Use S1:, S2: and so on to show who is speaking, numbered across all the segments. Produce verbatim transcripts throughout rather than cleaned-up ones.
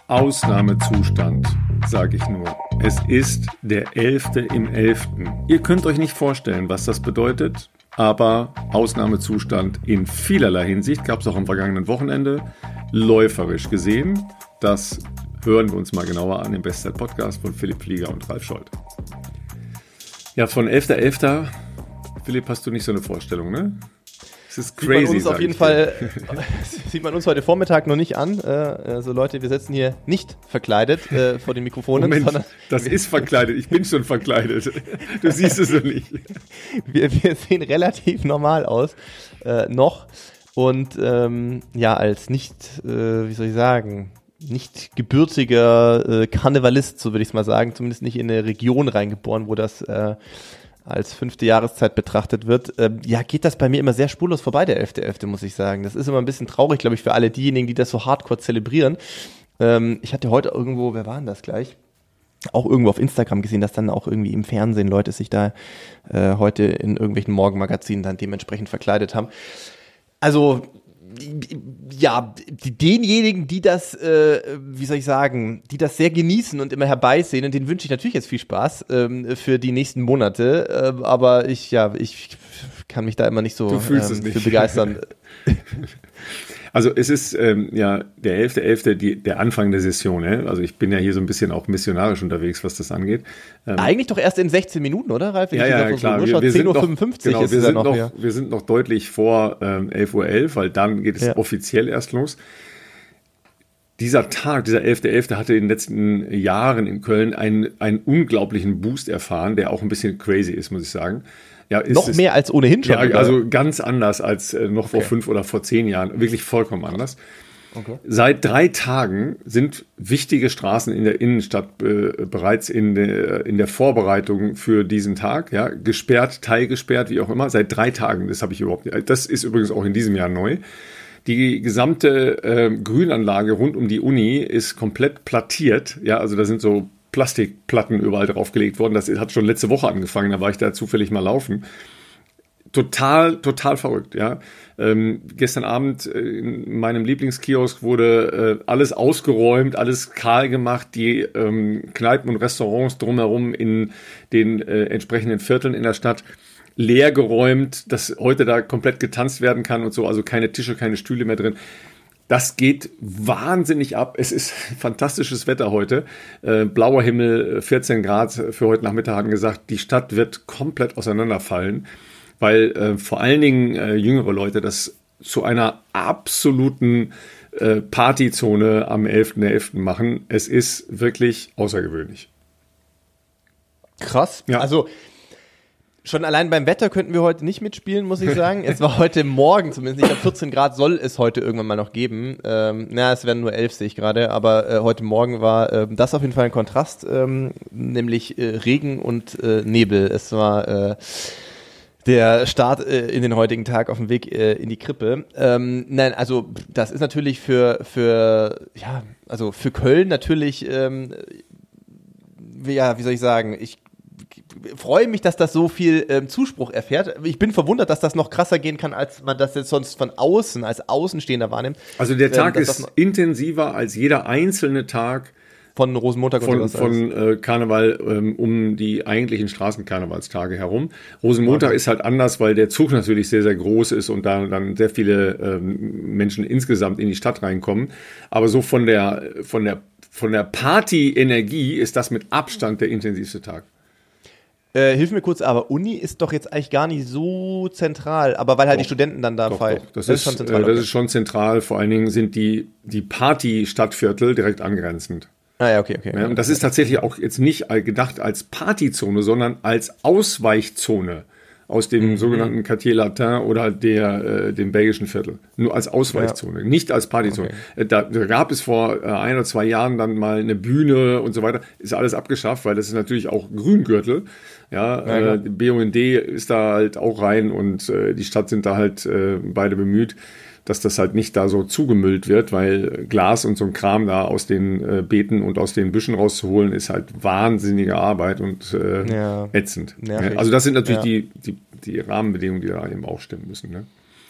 S1: Ausnahmezustand, sage ich nur. Es ist der elfte im elften Ihr könnt euch nicht vorstellen, was das bedeutet, aber Ausnahmezustand in vielerlei Hinsicht gab es auch am vergangenen Wochenende, läuferisch gesehen. Das hören wir uns mal genauer an im Bestzeit-Podcast von Philipp Flieger und Ralf Scholz. Ja, von elfter elfter Philipp, hast du nicht so eine Vorstellung, ne? Das ist crazy,
S2: sieht man uns auf jeden Fall, sieht man uns heute Vormittag noch nicht an. Also Leute, wir sitzen hier nicht verkleidet äh, vor den Mikrofonen.
S1: Moment, sondern das ist verkleidet. Ich bin schon verkleidet. Du siehst es so nicht.
S2: Wir, wir sehen relativ normal aus, äh, noch. Und ähm, ja, als nicht, äh, wie soll ich sagen, nicht gebürtiger äh, Karnevalist, so würde ich es mal sagen, zumindest nicht in eine Region reingeboren, wo das äh, als fünfte Jahreszeit betrachtet wird, ähm, ja, geht das bei mir immer sehr spurlos vorbei, der elfte elfte muss ich sagen. Das ist immer ein bisschen traurig, glaube ich, für alle diejenigen, die das so hardcore zelebrieren. Ähm, ich hatte heute irgendwo, wer war denn das gleich? Auch irgendwo auf Instagram gesehen, dass dann auch irgendwie im Fernsehen Leute sich da äh, heute in irgendwelchen Morgenmagazinen dann dementsprechend verkleidet haben. Also, ja, denjenigen, die das, äh, wie soll ich sagen, die das sehr genießen und immer herbeisehen, und denen wünsche ich natürlich jetzt viel Spaß ähm, für die nächsten Monate, äh, aber ich, ja, ich kann mich da immer nicht so
S1: du fühlst
S2: ähm,
S1: es nicht.
S2: für begeistern.
S1: Also es ist ähm, ja der elfte elfte die der Anfang der Session, ne? Also ich bin ja hier so ein bisschen auch missionarisch unterwegs, was das angeht. Ähm,
S2: Eigentlich doch erst in sechzehn Minuten, oder, Ralf?
S1: Ja, ja, ja, klar. Wir, wir
S2: zehn Uhr fünfundfünfzig
S1: genau,
S2: ist
S1: wir
S2: es
S1: sind
S2: ja noch.
S1: noch
S2: Ja.
S1: Wir sind noch deutlich vor ähm, elf Uhr elf, weil dann geht es
S2: ja.
S1: offiziell erst los. Dieser Tag, dieser elfte elfte hatte in den letzten Jahren in Köln einen, einen unglaublichen Boost erfahren, der auch ein bisschen crazy ist, muss ich sagen. Ja, ist
S2: noch
S1: es,
S2: mehr als ohnehin schon.
S1: Ja,
S2: oder?
S1: also ganz anders als äh, noch vor
S2: okay.
S1: fünf oder vor zehn Jahren. Wirklich vollkommen anders.
S2: Okay.
S1: Seit drei Tagen sind wichtige Straßen in der Innenstadt äh, bereits in, de, in der Vorbereitung für diesen Tag, ja, gesperrt, teilgesperrt, wie auch immer. Seit drei Tagen, das habe ich überhaupt nicht. Das ist übrigens auch in diesem Jahr neu. Die gesamte äh, Grünanlage rund um die Uni ist komplett plattiert. Ja, also da sind so Plastikplatten überall draufgelegt worden. Das hat schon letzte Woche angefangen, da war ich da zufällig mal laufen. Total, total verrückt, ja. Ähm, gestern Abend in meinem Lieblingskiosk wurde äh, alles ausgeräumt, alles kahl gemacht, die ähm, Kneipen und Restaurants drumherum in den äh, entsprechenden Vierteln in der Stadt leer geräumt, dass heute da komplett getanzt werden kann und so, also keine Tische, keine Stühle mehr drin. Das geht wahnsinnig ab. Es ist fantastisches Wetter heute. Äh, blauer Himmel, vierzehn Grad für heute Nachmittag, hatten gesagt, die Stadt wird komplett auseinanderfallen, weil äh, vor allen Dingen äh, jüngere Leute das zu einer absoluten äh, Partyzone am elften elften machen. Es ist wirklich außergewöhnlich.
S2: Krass.
S1: Ja.
S2: Also schon allein beim Wetter könnten wir heute nicht mitspielen, muss ich sagen. Es war heute Morgen zumindest, ich glaube vierzehn Grad soll es heute irgendwann mal noch geben. Ähm, na, es werden nur elf, sehe ich gerade, aber äh, heute Morgen war äh, das auf jeden Fall ein Kontrast, ähm, nämlich äh, Regen und äh, Nebel. Es war äh, der Start äh, in den heutigen Tag auf dem Weg äh, in die Krippe. Ähm, nein, also das ist natürlich für, für, ja, also für Köln natürlich, ähm, ja, wie soll ich sagen, ich freue mich, dass das so viel ähm, Zuspruch erfährt. Ich bin verwundert, dass das noch krasser gehen kann, als man das jetzt sonst von außen, als Außenstehender wahrnimmt.
S1: Also der Tag
S2: ähm,
S1: ist intensiver als jeder einzelne Tag
S2: von Rosenmontag und
S1: von,
S2: sowas
S1: von äh, Karneval ähm, um die eigentlichen Straßenkarnevalstage herum. Rosenmontag
S2: okay.
S1: ist halt anders, weil der Zug natürlich sehr, sehr groß ist und da dann sehr viele ähm, Menschen insgesamt in die Stadt reinkommen. Aber so von der, von der, von der Party-Energie ist das mit Abstand der intensivste Tag.
S2: Äh, hilf mir kurz, aber Uni ist doch jetzt eigentlich gar nicht so zentral, aber weil halt
S1: doch,
S2: die Studenten dann da
S1: doch,
S2: feiern.
S1: Doch. Das, das, ist schon zentral. Äh, das okay. ist schon zentral. Vor allen Dingen sind die, die Party-Stadtviertel direkt angrenzend.
S2: Ah ja, okay, okay.
S1: Ja, und das ist tatsächlich auch jetzt nicht gedacht als Partyzone, sondern als Ausweichzone aus dem mhm. sogenannten Quartier Latin oder der, äh, dem belgischen Viertel. Nur als Ausweichzone, ja. nicht als Partyzone. Okay. Da, da gab es vor äh, ein oder zwei Jahren dann mal eine Bühne und so weiter. Ist alles abgeschafft, weil das ist natürlich auch Grüngürtel. Ja, ja äh, B U N D ist da halt auch rein und äh, die Stadt sind da halt äh, beide bemüht, dass das halt nicht da so zugemüllt wird, weil Glas und so ein Kram da aus den äh, Beeten und aus den Büschen rauszuholen, ist halt wahnsinnige Arbeit und äh, ja. ätzend. Ja, also das sind natürlich ja. die, die, die Rahmenbedingungen, die da eben auch stimmen müssen. Ne?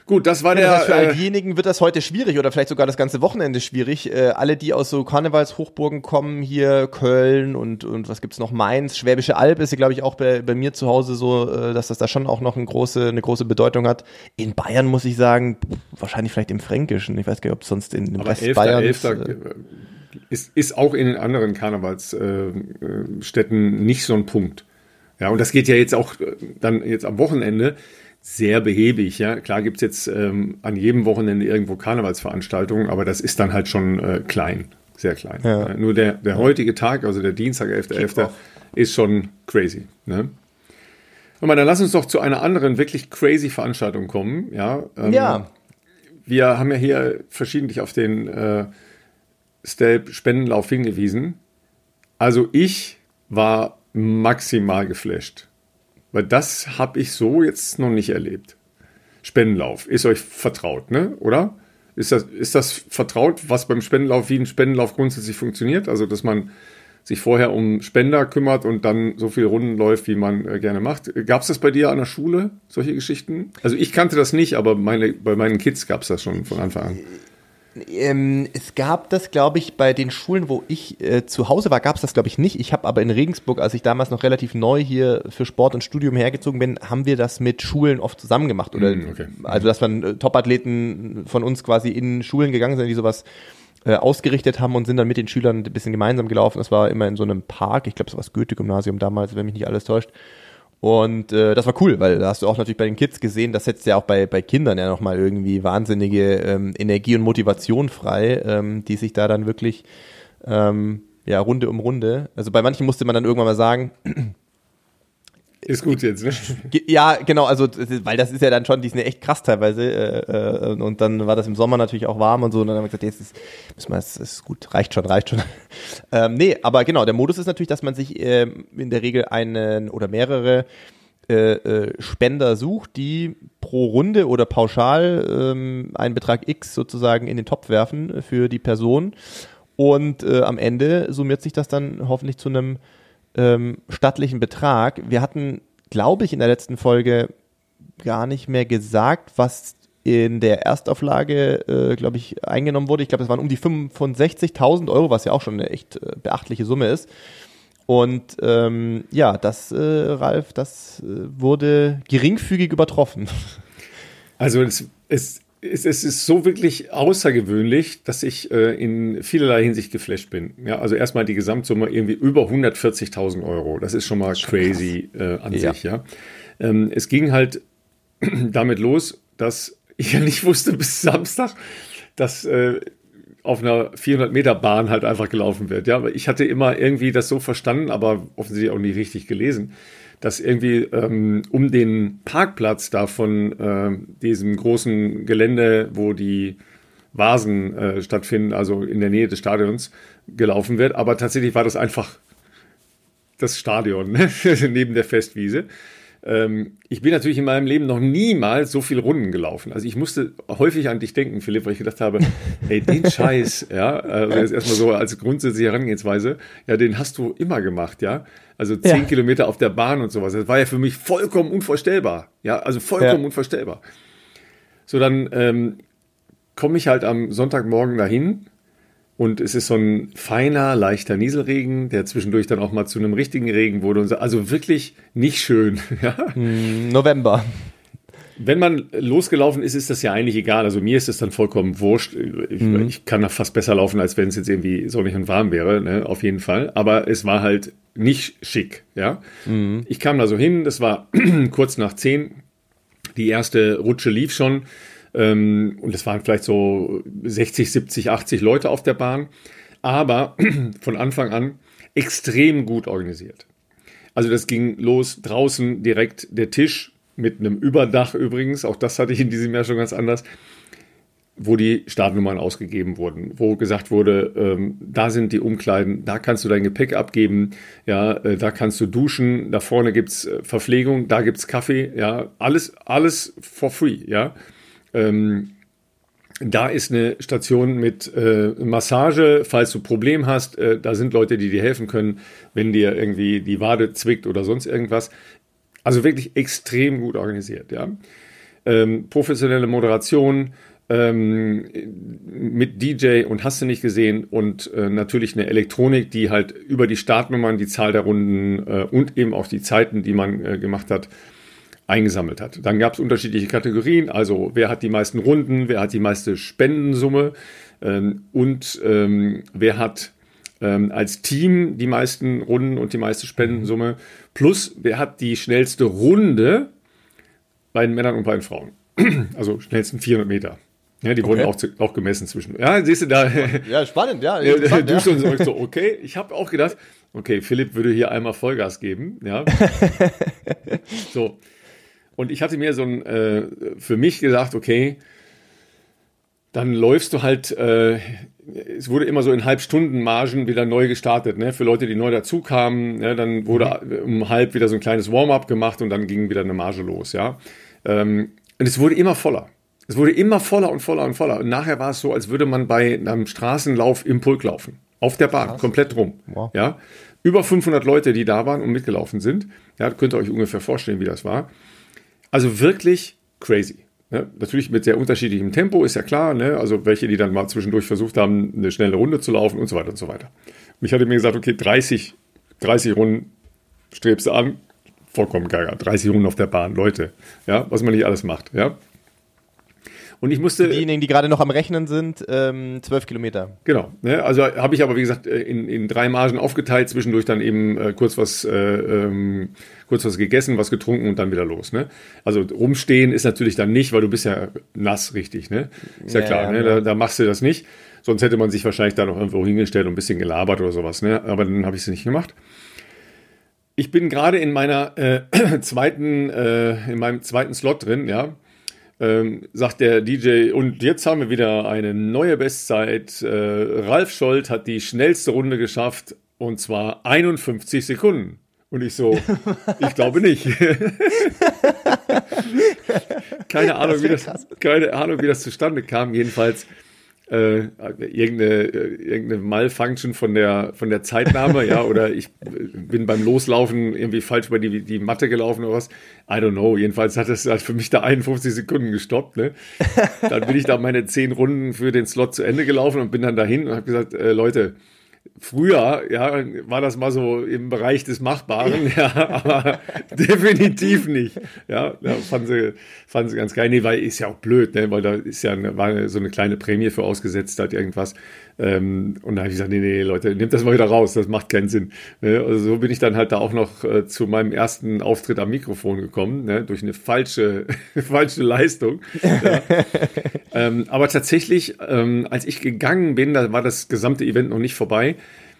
S1: Gut, das war
S2: ja,
S1: der...
S2: Das heißt, für all
S1: äh,
S2: diejenigen wird das heute schwierig oder vielleicht sogar das ganze Wochenende schwierig. Äh, alle, die aus so Karnevalshochburgen kommen, hier Köln und, und was gibt's noch, Mainz, Schwäbische Alb ist ja, glaube ich, auch bei, bei mir zu Hause so, äh, dass das da schon auch noch eine große, eine große Bedeutung hat. In Bayern muss ich sagen, wahrscheinlich vielleicht im Fränkischen. Ich weiß gar nicht, ob es sonst in, im
S1: aber
S2: Rest
S1: elfter
S2: Bayerns...
S1: elfter
S2: Äh,
S1: ist, ist auch in den anderen Karnevalsstädten äh, nicht so ein Punkt. Ja, und das geht ja jetzt auch äh, dann jetzt am Wochenende sehr behäbig, ja. Klar gibt's jetzt ähm, an jedem Wochenende irgendwo Karnevalsveranstaltungen, aber das ist dann halt schon äh, klein, sehr klein.
S2: Ja.
S1: Äh, nur der, der heutige Tag, also der Dienstag, elfter elfter ist schon crazy. Ne? Und dann lass uns doch zu einer anderen wirklich crazy Veranstaltung kommen. Ja, ähm,
S2: ja.
S1: Wir haben ja hier verschiedentlich auf den äh, Stelp-Spendenlauf hingewiesen. Also ich war maximal geflasht. Weil das habe ich so jetzt noch nicht erlebt. Spendenlauf, ist euch vertraut, ne? Oder? Ist das, ist das vertraut, was beim Spendenlauf, wie ein Spendenlauf grundsätzlich funktioniert? Also, dass man sich vorher um Spender kümmert und dann so viele Runden läuft, wie man äh, gerne macht. Gab es das bei dir an der Schule, solche Geschichten? Also ich kannte das nicht, aber meine, bei meinen Kids gab es das schon von Anfang an.
S2: Ähm, es gab das, glaube ich, bei den Schulen, wo ich äh, zu Hause war, gab es das, glaube ich, nicht. Ich habe aber in Regensburg, als ich damals noch relativ neu hier für Sport und Studium hergezogen bin, haben wir das mit Schulen oft zusammen gemacht. Oder,
S1: Mm, okay.
S2: Also, dass man äh, Top-Athleten von uns quasi in Schulen gegangen sind, die sowas äh, ausgerichtet haben und sind dann mit den Schülern ein bisschen gemeinsam gelaufen. Das war immer in so einem Park, ich glaube, es war das Goethe-Gymnasium damals, wenn mich nicht alles täuscht. Und äh, das war cool, weil da hast du auch natürlich bei den Kids gesehen, das setzt ja auch bei bei Kindern ja nochmal irgendwie wahnsinnige ähm, Energie und Motivation frei, ähm, die sich da dann wirklich, ähm, ja, Runde um Runde, also bei manchen musste man dann irgendwann mal sagen,
S1: Ist gut jetzt, ne?
S2: ja, genau, also weil das ist ja dann schon, die sind ja echt krass teilweise äh, äh, und dann war das im Sommer natürlich auch warm und so und dann haben wir gesagt, jetzt ist, müssen wir, es ist gut, reicht schon, reicht schon. ähm, nee, aber genau, der Modus ist natürlich, dass man sich ähm, in der Regel einen oder mehrere äh, äh, Spender sucht, die pro Runde oder pauschal ähm, einen Betrag X sozusagen in den Topf werfen für die Person und äh, am Ende summiert sich das dann hoffentlich zu einem Ähm, stattlichen Betrag. Wir hatten, glaube ich, in der letzten Folge gar nicht mehr gesagt, was in der Erstauflage, äh, glaube ich, eingenommen wurde. Ich glaube, es waren um die fünfundsechzigtausend Euro, was ja auch schon eine echt äh, beachtliche Summe ist. Und ähm, ja, das, äh, Ralf, das äh, wurde geringfügig übertroffen.
S1: Also es, es, es, es ist so wirklich außergewöhnlich, dass ich äh, in vielerlei Hinsicht geflasht bin. Ja, also erstmal die Gesamtsumme irgendwie über hundertvierzigtausend Euro. Das ist schon mal schon crazy äh, an ja. sich. Ja, ähm, es ging halt damit los, dass ich ja nicht wusste bis Samstag, dass äh, auf einer vierhundert Meter Bahn halt einfach gelaufen wird. Ja, ich hatte immer irgendwie das so verstanden, aber offensichtlich auch nicht richtig gelesen, dass irgendwie ähm, um den Parkplatz da von äh, diesem großen Gelände, wo die Vasen äh, stattfinden, also in der Nähe des Stadions, gelaufen wird. Aber tatsächlich war das einfach das Stadion, ne? Neben der Festwiese. Ähm, ich bin natürlich in meinem Leben noch niemals so viele Runden gelaufen. Also ich musste häufig an dich denken, Philipp, weil ich gedacht habe, ey, den Scheiß, ja, also jetzt erstmal so als grundsätzliche Herangehensweise, ja, den hast du immer gemacht, ja. Also zehn ja. Kilometer auf der Bahn und sowas. Das war ja für mich vollkommen unvorstellbar. Ja, also vollkommen ja. unvorstellbar. So, dann ähm, komme ich halt am Sonntagmorgen dahin und es ist so ein feiner, leichter Nieselregen, der zwischendurch dann auch mal zu einem richtigen Regen wurde. Und so. Also wirklich nicht schön. Ja?
S2: November.
S1: Wenn man losgelaufen ist, ist das ja eigentlich egal. Also mir ist es dann vollkommen wurscht. Ich, mhm. ich kann da fast besser laufen, als wenn es jetzt irgendwie sonnig und warm wäre, ne? Auf jeden Fall. Aber es war halt nicht schick. Ja? Mhm. Ich kam da so hin, das war kurz nach zehn. Die erste Rutsche lief schon. Ähm, und es waren vielleicht so sechzig, siebzig, achtzig Leute auf der Bahn. Aber von Anfang an extrem gut organisiert. Also das ging los, draußen direkt der Tisch, mit einem Überdach übrigens, auch das hatte ich in diesem Jahr schon ganz anders, wo die Startnummern ausgegeben wurden, wo gesagt wurde, ähm, da sind die Umkleiden, da kannst du dein Gepäck abgeben, ja, äh, da kannst du duschen, da vorne gibt's äh, Verpflegung, da gibt's Kaffee, ja, alles, alles for free, ja. Ähm, da ist eine Station mit äh, Massage, falls du ein Problem hast, äh, da sind Leute, die dir helfen können, wenn dir irgendwie die Wade zwickt oder sonst irgendwas. Also wirklich extrem gut organisiert, ja. ähm, professionelle Moderation, ähm, mit D J und hast du nicht gesehen und äh, natürlich eine Elektronik, die halt über die Startnummern, die Zahl der Runden äh, und eben auch die Zeiten, die man äh, gemacht hat, eingesammelt hat. Dann gab es unterschiedliche Kategorien, also wer hat die meisten Runden, wer hat die meiste Spendensumme ähm, und ähm, wer hat ähm, als Team die meisten Runden und die meiste Spendensumme, plus wer hat die schnellste Runde bei den Männern und bei den Frauen. Also schnellsten vierhundert Meter. Ja, die wurden
S2: Okay.
S1: auch, auch gemessen zwischen. Ja, siehst du da.
S2: Ja, spannend, ja.
S1: Ja,
S2: interessant,
S1: du
S2: ja.
S1: schon so, so, okay. Ich habe auch gedacht, okay, Philipp würde hier einmal Vollgas geben. Ja. So. Und ich hatte mir so ein, äh, für mich gesagt, okay, dann läufst du halt, äh, es wurde immer so in Halbstundenmargen wieder neu gestartet, ne? Für Leute, die neu dazukamen, ne? Dann wurde mhm. um halb wieder so ein kleines Warm-up gemacht und dann ging wieder eine Marge los, ja. Ähm, und es wurde immer voller. Es wurde immer voller und voller und voller. Und nachher war es so, als würde man bei einem Straßenlauf im Pulk laufen. Auf der Bahn,
S2: Krass.
S1: komplett rum.
S2: Wow.
S1: Ja. Über fünfhundert Leute, die da waren und mitgelaufen sind. Ja, könnt ihr euch ungefähr vorstellen, wie das war. Also wirklich crazy. Ne? Natürlich mit sehr unterschiedlichem Tempo, ist ja klar. Ne? Also welche, die dann mal zwischendurch versucht haben, eine schnelle Runde zu laufen und so weiter und so weiter. Und ich hatte mir gesagt, okay, dreißig, dreißig Runden strebst du an. Vollkommen geil. dreißig Runden auf der Bahn, Leute. Ja, was man nicht alles macht. Ja. Und ich musste.
S2: Diejenigen, die gerade noch am Rechnen sind, ähm, zwölf Kilometer.
S1: Genau. Ne? Also habe ich aber, wie gesagt, in, in drei Margen aufgeteilt, zwischendurch dann eben äh, kurz was äh, ähm, kurz was gegessen, was getrunken und dann wieder los. Ne? Also rumstehen ist natürlich dann nicht, weil du bist ja nass, richtig. Ne? Ist ja, ja klar, ja, ne? Da, da machst du das nicht. Sonst hätte man sich wahrscheinlich da noch irgendwo hingestellt und ein bisschen gelabert oder sowas. Ne? Aber dann habe ich es nicht gemacht. Ich bin gerade in meiner äh, zweiten, äh, in meinem zweiten Slot drin, ja. Ähm, sagt der D J, und jetzt haben wir wieder eine neue Bestzeit. Äh, Ralf Scholz hat die schnellste Runde geschafft und zwar einundfünfzig Sekunden. Und ich so, ich glaube nicht. keine Ahnung, wie das, keine Ahnung, wie das zustande kam. Jedenfalls äh, irgendeine, irgendeine Malfunction von der, von der Zeitnahme, ja, oder ich bin beim Loslaufen irgendwie falsch über die, die Matte gelaufen oder was. I don't know. Jedenfalls hat es halt für mich da einundfünfzig Sekunden gestoppt, ne. Dann bin ich da meine zehn Runden für den Slot zu Ende gelaufen und bin dann dahin und habe gesagt, äh, Leute, früher, ja, war das mal so im Bereich des Machbaren, ja, aber definitiv nicht. Ja, da fanden sie, fanden sie ganz geil. Nee, weil ist ja auch blöd, ne, weil da ist ja eine, war so eine kleine Prämie für ausgesetzt, halt irgendwas. Ähm, und da habe ich gesagt, nee, nee, Leute, nehmt das mal wieder raus, das macht keinen Sinn. Ne? Also so bin ich dann halt da auch noch äh, zu meinem ersten Auftritt am Mikrofon gekommen, ne? Durch eine falsche, falsche Leistung. Ja. ähm, aber tatsächlich, ähm, als ich gegangen bin, da war das gesamte Event noch nicht vorbei,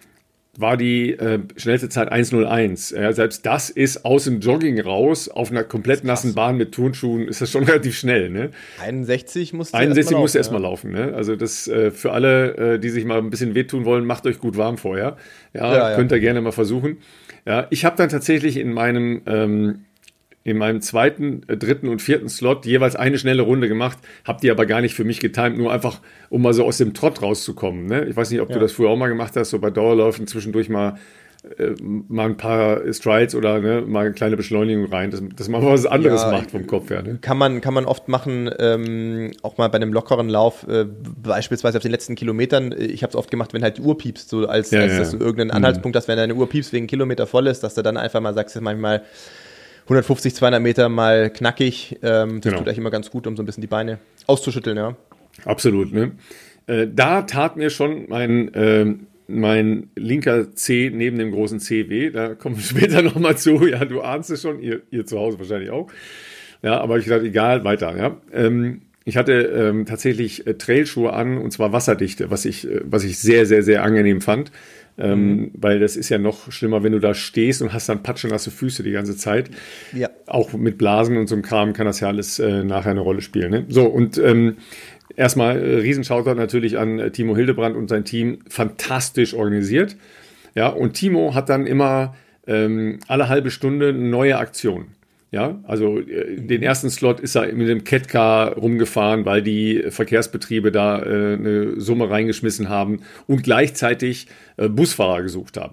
S1: war die äh, schnellste Zeit eins null eins. Ja, selbst das ist aus dem Jogging raus, auf einer komplett nassen Bahn mit Turnschuhen, ist das schon relativ schnell. Ne?
S2: einundsechzig musste
S1: einundsechzig musste
S2: erstmal
S1: laufen. Ne? Also das äh, für alle, äh, die sich mal ein bisschen wehtun wollen, macht euch gut warm vorher. Ja,
S2: Ja, ja.
S1: könnt ihr gerne mal versuchen. Ja, ich habe dann tatsächlich in meinem ähm, in meinem zweiten, äh, dritten und vierten Slot jeweils eine schnelle Runde gemacht, hab die aber gar nicht für mich getimt, nur einfach, um mal so aus dem Trott rauszukommen. Ne? Ich weiß nicht, ob
S2: Ja.
S1: du das früher auch mal gemacht hast, so bei Dauerläufen zwischendurch mal äh, mal ein paar Strides oder ne, mal eine kleine Beschleunigung rein, dass, dass man was anderes
S2: Ja,
S1: macht vom Kopf her. Ne?
S2: Kann man, kann man oft machen, ähm, auch mal bei einem lockeren Lauf, äh, beispielsweise auf den letzten Kilometern. Ich habe es oft gemacht, wenn halt die Uhr piepst, so als,
S1: Ja,
S2: als
S1: ja.
S2: dass du irgendeinen Anhaltspunkt hast, wenn deine Uhr piepst wegen einen Kilometer voll ist, dass du dann einfach mal sagst, dass manchmal hundertfünfzig, zweihundert Meter mal knackig. Ähm, das
S1: Genau.
S2: tut eigentlich immer ganz gut, um so ein bisschen die Beine auszuschütteln, ja.
S1: Absolut. Ne? Äh, da tat mir schon mein, äh, mein linker C neben dem großen C weh. Da kommen wir später nochmal zu. Ja, du ahnst es schon, ihr, ihr zu Hause wahrscheinlich auch. Ja, aber ich gesagt, egal, weiter. Ja. Ähm, ich hatte ähm, tatsächlich äh, Trailschuhe an und zwar wasserdichte, was ich, äh, was ich sehr, sehr, sehr angenehm fand. Ähm, mhm. Weil das ist ja noch schlimmer, wenn du da stehst und hast dann patschenasse Füße die ganze Zeit.
S2: Ja.
S1: Auch mit Blasen und so einem Kram kann das ja alles äh, nachher eine Rolle spielen. Ne? So, und ähm, erstmal äh, Riesenshoutout natürlich an äh, Timo Hildebrand und sein Team. Fantastisch organisiert. Ja, und Timo hat dann immer ähm, alle halbe Stunde eine neue Aktion. Ja, also äh, den ersten Slot ist er mit dem Catcar rumgefahren, weil die Verkehrsbetriebe da äh, eine Summe reingeschmissen haben und gleichzeitig äh, Busfahrer gesucht haben.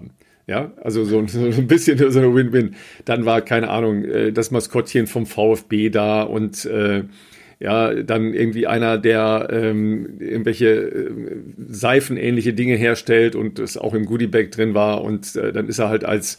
S1: Ja, also so, so ein bisschen so eine Win-Win. Dann war, keine Ahnung, das Maskottchen vom VfB da und äh, ja, dann irgendwie einer, der ähm, irgendwelche äh, seifenähnliche Dinge herstellt und das auch im Goodiebag drin war und äh, dann ist er halt als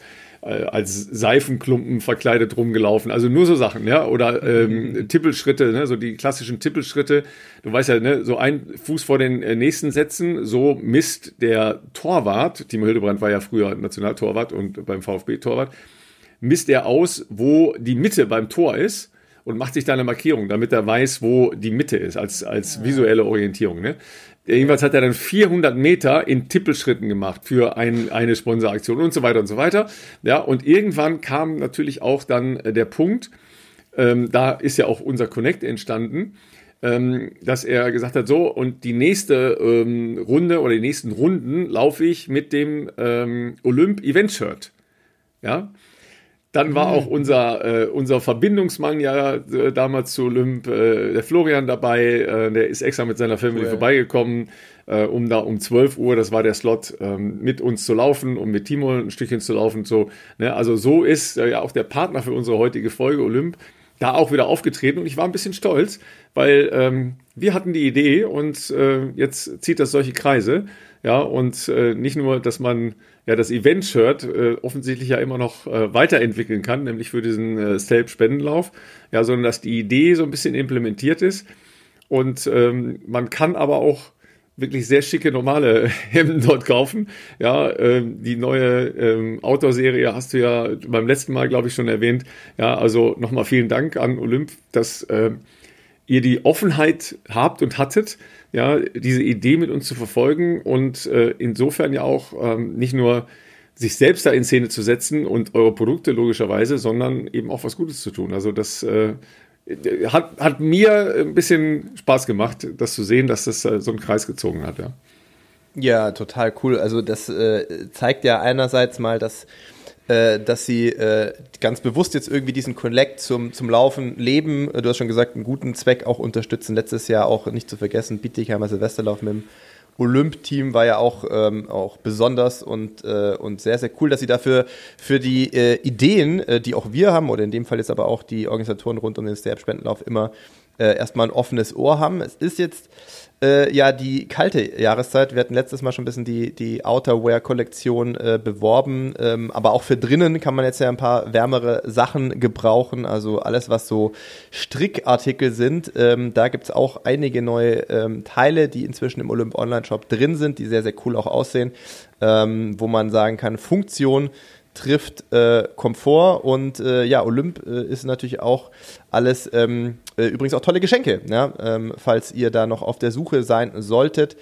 S1: als Seifenklumpen verkleidet rumgelaufen. Also nur so Sachen, ja, oder ähm, Tippelschritte, ne, so die klassischen Tippelschritte. Du weißt ja, ne, so ein Fuß vor den äh, nächsten Sätzen, so misst der Torwart, Timo Hildebrand war ja früher Nationaltorwart und beim VfB Torwart, misst er aus, wo die Mitte beim Tor ist und macht sich da eine Markierung, damit er weiß, wo die Mitte ist, als, als visuelle Orientierung, ne. Jedenfalls hat er dann vierhundert Meter in Tippelschritten gemacht für ein, eine Sponsoraktion und so weiter und so weiter. Ja, und irgendwann kam natürlich auch dann der Punkt, ähm, da ist ja auch unser Connect entstanden, ähm, dass er gesagt hat, so, und die nächste ähm, Runde oder die nächsten Runden laufe ich mit dem ähm, Olymp-Event-Shirt. Ja. Dann war auch unser, äh, unser Verbindungsmann ja äh, damals zu Olymp, äh, der Florian dabei, äh, der ist extra mit seiner Family cool. vorbeigekommen, äh, um da um zwölf Uhr, das war der Slot, ähm, mit uns zu laufen, um mit Timo ein Stückchen zu laufen. So, ne? Also so ist äh, ja auch der Partner für unsere heutige Folge Olymp da auch wieder aufgetreten und ich war ein bisschen stolz, weil ähm, wir hatten die Idee und äh, jetzt zieht das solche Kreise. Ja, und äh, nicht nur, dass man ja das Event-Shirt äh, offensichtlich ja immer noch äh, weiterentwickeln kann, nämlich für diesen äh, Stelp-Spendenlauf, ja, sondern dass die Idee so ein bisschen implementiert ist. Und ähm, man kann aber auch wirklich sehr schicke normale Hemden dort kaufen. Ja, ähm, die neue ähm, Outdoor-Serie hast du ja beim letzten Mal, glaube ich, schon erwähnt. Ja, also nochmal vielen Dank an Olymp, dass äh, ihr die Offenheit habt und hattet, ja, diese Idee mit uns zu verfolgen und äh, insofern ja auch ähm, nicht nur sich selbst da in Szene zu setzen und eure Produkte logischerweise, sondern eben auch was Gutes zu tun. Also das äh, hat, hat mir ein bisschen Spaß gemacht, das zu sehen, dass das äh, so einen Kreis gezogen hat. Ja,
S2: ja, total cool. Also das äh, zeigt ja einerseits mal, dass Äh, dass sie äh, ganz bewusst jetzt irgendwie diesen Connect zum, zum Laufen leben. Du hast schon gesagt, einen guten Zweck auch unterstützen. Letztes Jahr auch nicht zu vergessen, Bietigheimer Silvesterlauf mit dem Olymp-Team war ja auch, ähm, auch besonders und, äh, und sehr, sehr cool, dass sie dafür für die äh, Ideen, äh, die auch wir haben, oder in dem Fall jetzt aber auch die Organisatoren rund um den Stelp-Spendenlauf immer äh, erstmal ein offenes Ohr haben. Es ist jetzt Äh, ja, die kalte Jahreszeit. Wir hatten letztes Mal schon ein bisschen die, die Outerwear-Kollektion äh, beworben, ähm, aber auch für drinnen kann man jetzt ja ein paar wärmere Sachen gebrauchen, also alles, was so Strickartikel sind. Ähm, da gibt's auch einige neue ähm, Teile, die inzwischen im Olymp Online-Shop drin sind, die sehr, sehr cool auch aussehen, ähm, wo man sagen kann, Funktion trifft äh, Komfort und äh, ja, Olymp äh, ist natürlich auch alles, ähm, äh, übrigens auch tolle Geschenke, ja? ähm, falls ihr da noch auf der Suche sein solltet,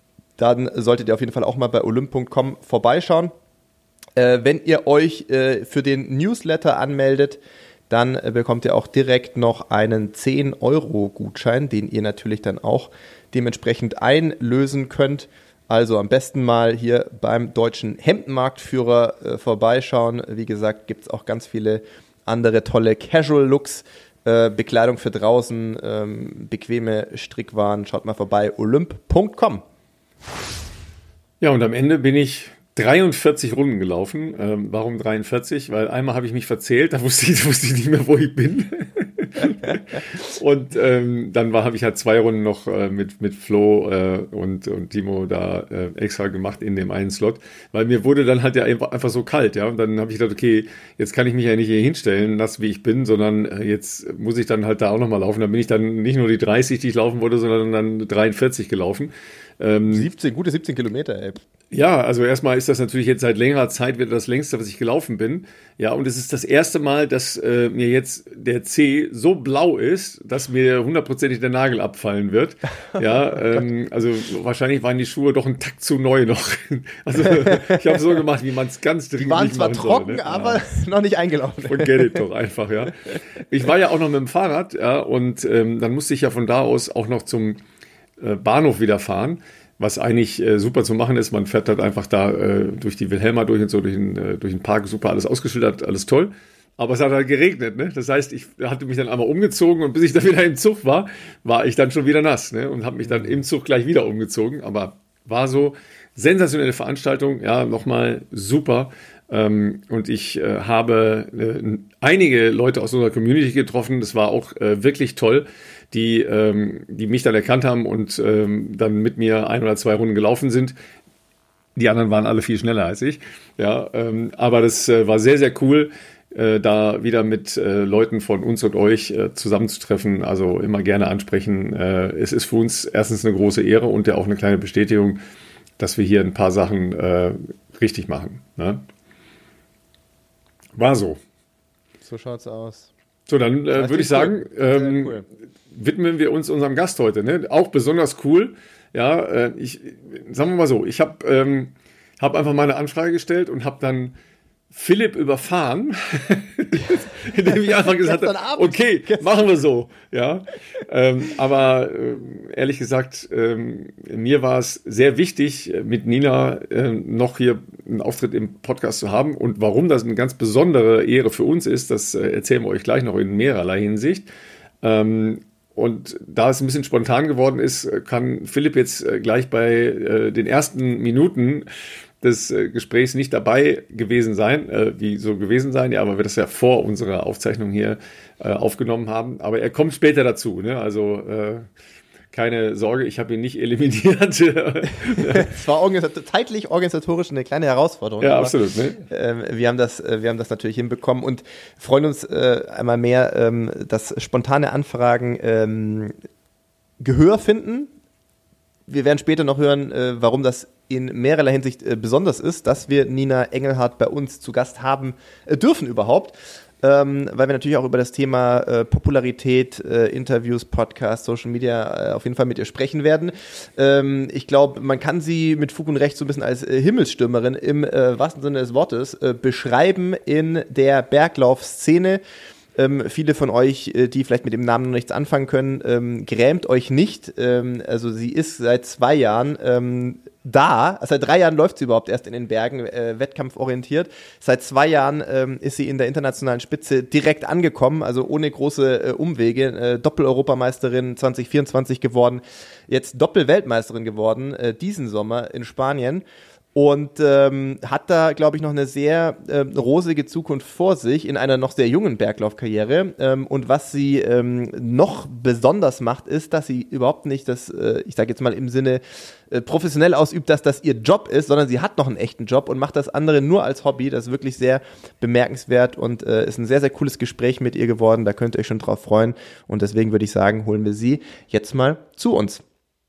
S2: dann solltet ihr auf jeden Fall auch mal bei olymp punkt com vorbeischauen. Äh, wenn ihr euch äh, für den Newsletter anmeldet, dann äh, bekommt ihr auch direkt noch einen zehn Euro Gutschein, den ihr natürlich dann auch dementsprechend einlösen könnt. Also am besten mal hier beim deutschen Hemdenmarktführer äh, vorbeischauen. Wie gesagt, gibt es auch ganz viele andere tolle Casual-Looks, äh, Bekleidung für draußen, ähm, bequeme Strickwaren. Schaut mal vorbei, olymp punkt com.
S1: Ja, und am Ende bin ich dreiundvierzig Runden gelaufen. Ähm, warum dreiundvierzig? Weil einmal habe ich mich verzählt, da wusste ich, wusste ich nicht mehr, wo ich bin. Und ähm, dann habe ich halt zwei Runden noch äh, mit, mit Flo äh, und, und Timo da äh, extra gemacht in dem einen Slot, weil mir wurde dann halt ja einfach, einfach so kalt, ja, und dann habe ich gedacht, okay, jetzt kann ich mich ja nicht hier hinstellen, nass wie ich bin, sondern äh, jetzt muss ich dann halt da auch nochmal laufen. Dann bin ich dann nicht nur die dreißig, die ich laufen wollte, sondern dann dreiundvierzig gelaufen.
S2: Ähm, siebzehn, gute siebzehn Kilometer, ey.
S1: Ja, also erstmal ist das natürlich jetzt seit längerer Zeit wieder das längste, was ich gelaufen bin. Ja, und es ist das erste Mal, dass äh, mir jetzt der Zeh so blau ist, dass mir hundertprozentig der Nagel abfallen wird. Ja, ähm, also wahrscheinlich waren die Schuhe doch ein Takt zu neu noch. Also ich habe so gemacht, wie man es ganz dringend
S2: die waren zwar trocken, soll, ne? aber ja. noch nicht eingelaufen.
S1: Forget it doch einfach, ja. Ich war ja auch noch mit dem Fahrrad, ja, und ähm, dann musste ich ja von da aus auch noch zum äh, Bahnhof wieder fahren. Was eigentlich äh, super zu machen ist, man fährt halt einfach da äh, durch die Wilhelma durch und so, durch den, äh, durch den Park, super, alles ausgeschildert, alles toll. Aber es hat halt geregnet, ne? Das heißt, ich hatte mich dann einmal umgezogen und bis ich dann wieder im Zug war, war ich dann schon wieder nass, ne? Und habe mich dann im Zug gleich wieder umgezogen. Aber war so sensationelle Veranstaltung, ja, nochmal super. Ähm, und ich äh, habe äh, einige Leute aus unserer Community getroffen. Das war auch äh, wirklich toll, die, ähm, die mich dann erkannt haben und ähm, dann mit mir ein oder zwei Runden gelaufen sind. Die anderen waren alle viel schneller als ich. Ja, ähm, aber das äh, war sehr, sehr cool, äh, da wieder mit äh, Leuten von uns und euch äh, zusammenzutreffen. Also immer gerne ansprechen. Äh, es ist für uns erstens eine große Ehre und ja auch eine kleine Bestätigung, dass wir hier ein paar Sachen äh, richtig machen. Ne? War so.
S2: So schaut's aus.
S1: So, dann äh, würde ich sagen,
S2: cool.
S1: ähm,
S2: cool.
S1: widmen wir uns unserem Gast heute. Ne? Auch besonders cool. Ja, äh, ich sagen wir mal so, ich habe ähm, hab einfach mal eine Anfrage gestellt und habe dann Philipp überfahren, indem ich einfach gesagt habe, okay, machen wir so. Ja, ähm, aber äh, ehrlich gesagt, ähm, mir war es sehr wichtig, mit Nina äh, noch hier einen Auftritt im Podcast zu haben. Und warum das eine ganz besondere Ehre für uns ist, das äh, erzählen wir euch gleich noch in mehrerlei Hinsicht. Ähm, Und da es ein bisschen spontan geworden ist, kann Philipp jetzt gleich bei äh, den ersten Minuten des äh, Gesprächs nicht dabei gewesen sein, äh, wie so gewesen sein, ja, weil wir das ja vor unserer Aufzeichnung hier äh, aufgenommen haben. Aber er kommt später dazu, ne? Also äh, keine Sorge, ich habe ihn nicht eliminiert.
S2: Es war organisator- zeitlich organisatorisch eine kleine Herausforderung.
S1: Ja,
S2: aber,
S1: absolut. Ne?
S2: Äh, wir haben das, äh, wir haben das natürlich hinbekommen und freuen uns äh, einmal mehr, ähm, dass spontane Anfragen ähm, Gehör finden. Wir werden später noch hören, äh, warum das in mehrerlei Hinsicht äh, besonders ist, dass wir Nina Engelhardt bei uns zu Gast haben äh, dürfen überhaupt. Ähm, weil wir natürlich auch über das Thema äh, Popularität, äh, Interviews, Podcasts, Social Media äh, auf jeden Fall mit ihr sprechen werden. Ähm, ich glaube, man kann sie mit Fug und Recht so ein bisschen als äh, Himmelsstürmerin im äh, wahrsten Sinne des Wortes äh, beschreiben in der Berglaufszene. Ähm, viele von euch, äh, die vielleicht mit dem Namen noch nichts anfangen können, ähm, grämt euch nicht. Ähm, also sie ist seit zwei Jahren ähm, da. Also seit drei Jahren läuft sie überhaupt erst in den Bergen, äh, wettkampforientiert. Seit zwei Jahren ähm, ist sie in der internationalen Spitze direkt angekommen, also ohne große äh, Umwege. Äh, Doppel-Europameisterin zwanzig vierundzwanzig geworden, jetzt Doppel-Weltmeisterin geworden, äh, diesen Sommer in Spanien. Und ähm, hat da, glaube ich, noch eine sehr äh, rosige Zukunft vor sich in einer noch sehr jungen Berglaufkarriere. Ähm, und was sie ähm, noch besonders macht, ist, dass sie überhaupt nicht das, äh, ich sage jetzt mal im Sinne äh, professionell ausübt, dass das ihr Job ist, sondern sie hat noch einen echten Job und macht das andere nur als Hobby. Das ist wirklich sehr bemerkenswert und äh, ist ein sehr, sehr cooles Gespräch mit ihr geworden. Da könnt ihr euch schon drauf freuen. Und deswegen würde ich sagen, holen wir sie jetzt mal zu uns.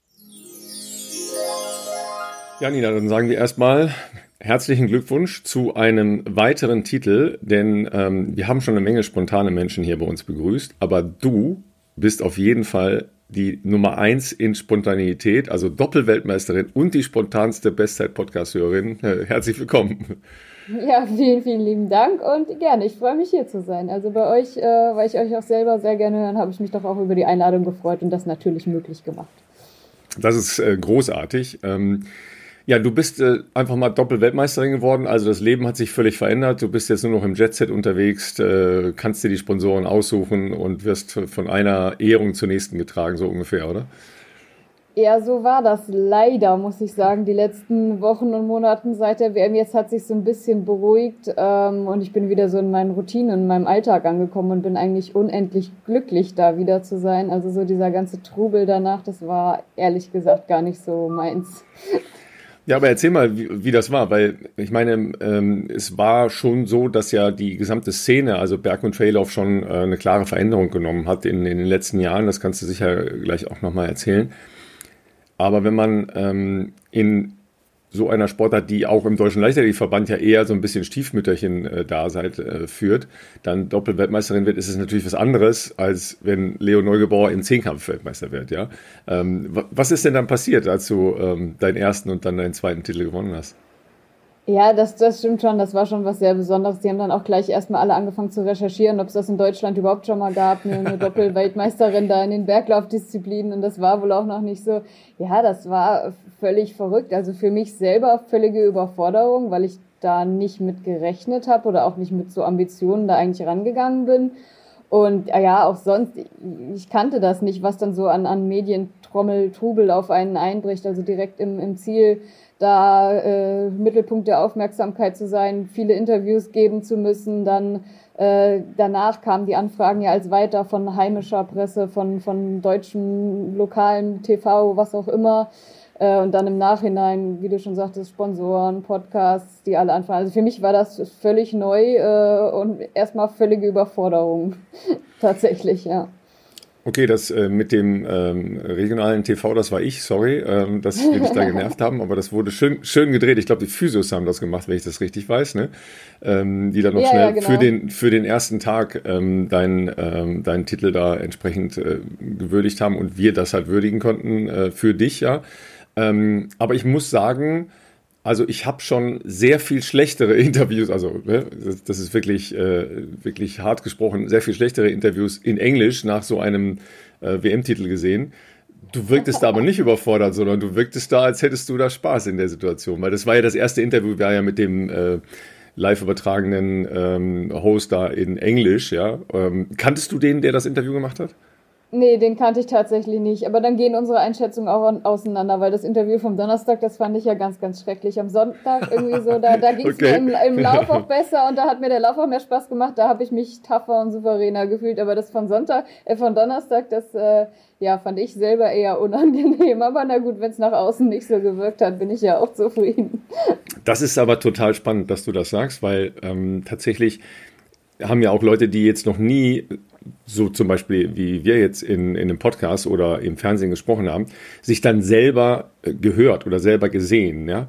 S1: Ja, Nina, dann sagen wir erstmal herzlichen Glückwunsch zu einem weiteren Titel, denn ähm, wir haben schon eine Menge spontane Menschen hier bei uns begrüßt, aber du bist auf jeden Fall die Nummer eins in Spontanität, also Doppelweltmeisterin und die spontanste Bestzeit-Podcast-Hörerin. Äh, herzlich willkommen.
S3: Ja, vielen, vielen lieben Dank und gerne. Ich freue mich, hier zu sein. Also bei euch, äh, weil ich euch auch selber sehr gerne höre, habe ich mich doch auch über die Einladung gefreut und das natürlich möglich gemacht.
S1: Das ist äh, großartig. Ähm, Ja, du bist äh, einfach mal Doppel-Weltmeisterin geworden, also das Leben hat sich völlig verändert. Du bist jetzt nur noch im Jetset unterwegs, äh, kannst dir die Sponsoren aussuchen und wirst von einer Ehrung zur nächsten getragen, so ungefähr, oder?
S3: Ja, so war das leider, muss ich sagen, die letzten Wochen und Monaten seit der W M. Jetzt hat sich so ein bisschen beruhigt ähm, und ich bin wieder so in meinen Routinen, in meinem Alltag angekommen und bin eigentlich unendlich glücklich, da wieder zu sein. Also so dieser ganze Trubel danach, das war ehrlich gesagt gar nicht so meins.
S1: Ja, aber erzähl mal, wie, wie das war, weil ich meine, ähm, es war schon so, dass ja die gesamte Szene, also Berg- und Traillauf schon äh, eine klare Veränderung genommen hat in, in den letzten Jahren. Das kannst du sicher gleich auch nochmal erzählen. Aber wenn man ähm, in so einer Sportart, die auch im Deutschen Leichtathletikverband ja eher so ein bisschen Stiefmütterchen äh, da seid, äh, führt, dann Doppel-Weltmeisterin wird, ist es natürlich was anderes, als wenn Leo Neugebauer im Zehnkampf-Weltmeister wird, ja. Ähm, was ist denn dann passiert, als du ähm, deinen ersten und dann deinen zweiten Titel gewonnen hast?
S3: Ja, das, das stimmt schon. Das war schon was sehr Besonderes. Die haben dann auch gleich erstmal alle angefangen zu recherchieren, ob es das in Deutschland überhaupt schon mal gab, eine, eine Doppel-Weltmeisterin da in den Berglaufdisziplinen. Und das war wohl auch noch nicht so. Ja, das war völlig verrückt. Also für mich selber völlige Überforderung, weil ich da nicht mit gerechnet habe oder auch nicht mit so Ambitionen da eigentlich rangegangen bin. Und ja, auch sonst, ich kannte das nicht, was dann so an, an Medien Sprommel, Trubel auf einen einbricht, also direkt im, im Ziel da äh, Mittelpunkt der Aufmerksamkeit zu sein, viele Interviews geben zu müssen, dann äh, danach kamen die Anfragen ja als weiter von heimischer Presse, von, von deutschem, lokalen T V, was auch immer. Und dann im Nachhinein, wie du schon sagtest, Sponsoren, Podcasts, die alle anfangen. Also für mich war das völlig neu äh, und erstmal völlige Überforderung. Tatsächlich, ja.
S1: Okay, das äh, mit dem ähm, regionalen T V, das war ich, sorry, ähm, dass wir dich da genervt haben, aber das wurde schön, schön gedreht. Ich glaube, die Physios haben das gemacht, wenn ich das richtig weiß, ne? Ähm, die dann noch
S3: ja,
S1: schnell
S3: ja, genau.
S1: für den für den ersten Tag ähm, deinen ähm, deinen Titel da entsprechend äh, gewürdigt haben und wir das halt würdigen konnten äh, für dich, ja. Ähm, aber ich muss sagen, also ich habe schon sehr viel schlechtere Interviews, also ne, das, das ist wirklich, äh, wirklich hart gesprochen, sehr viel schlechtere Interviews in Englisch nach so einem äh, W M-Titel gesehen. Du wirktest da aber nicht überfordert, sondern du wirktest da, als hättest du da Spaß in der Situation. Weil das war ja das erste Interview, war ja mit dem äh, live übertragenen ähm, Host da in Englisch. Ja, ähm, kanntest du den, der das Interview gemacht hat?
S3: Nee, den kannte ich tatsächlich nicht. Aber dann gehen unsere Einschätzungen auch auseinander, weil das Interview vom Donnerstag, das fand ich ja ganz, ganz schrecklich. Am Sonntag irgendwie so, da, da ging es okay. mir im, im Lauf auch besser und da hat mir der Lauf auch mehr Spaß gemacht. Da habe ich mich tougher und souveräner gefühlt. Aber das von Sonntag, äh, von Donnerstag, das äh, ja, fand ich selber eher unangenehm. Aber na gut, wenn es nach außen nicht so gewirkt hat, bin ich ja auch zufrieden.
S1: Das ist aber total spannend, dass du das sagst, weil ähm, tatsächlich haben ja auch Leute, die jetzt noch nie, so zum Beispiel wie wir jetzt in, in einem Podcast oder im Fernsehen gesprochen haben, sich dann selber gehört oder selber gesehen. Ja?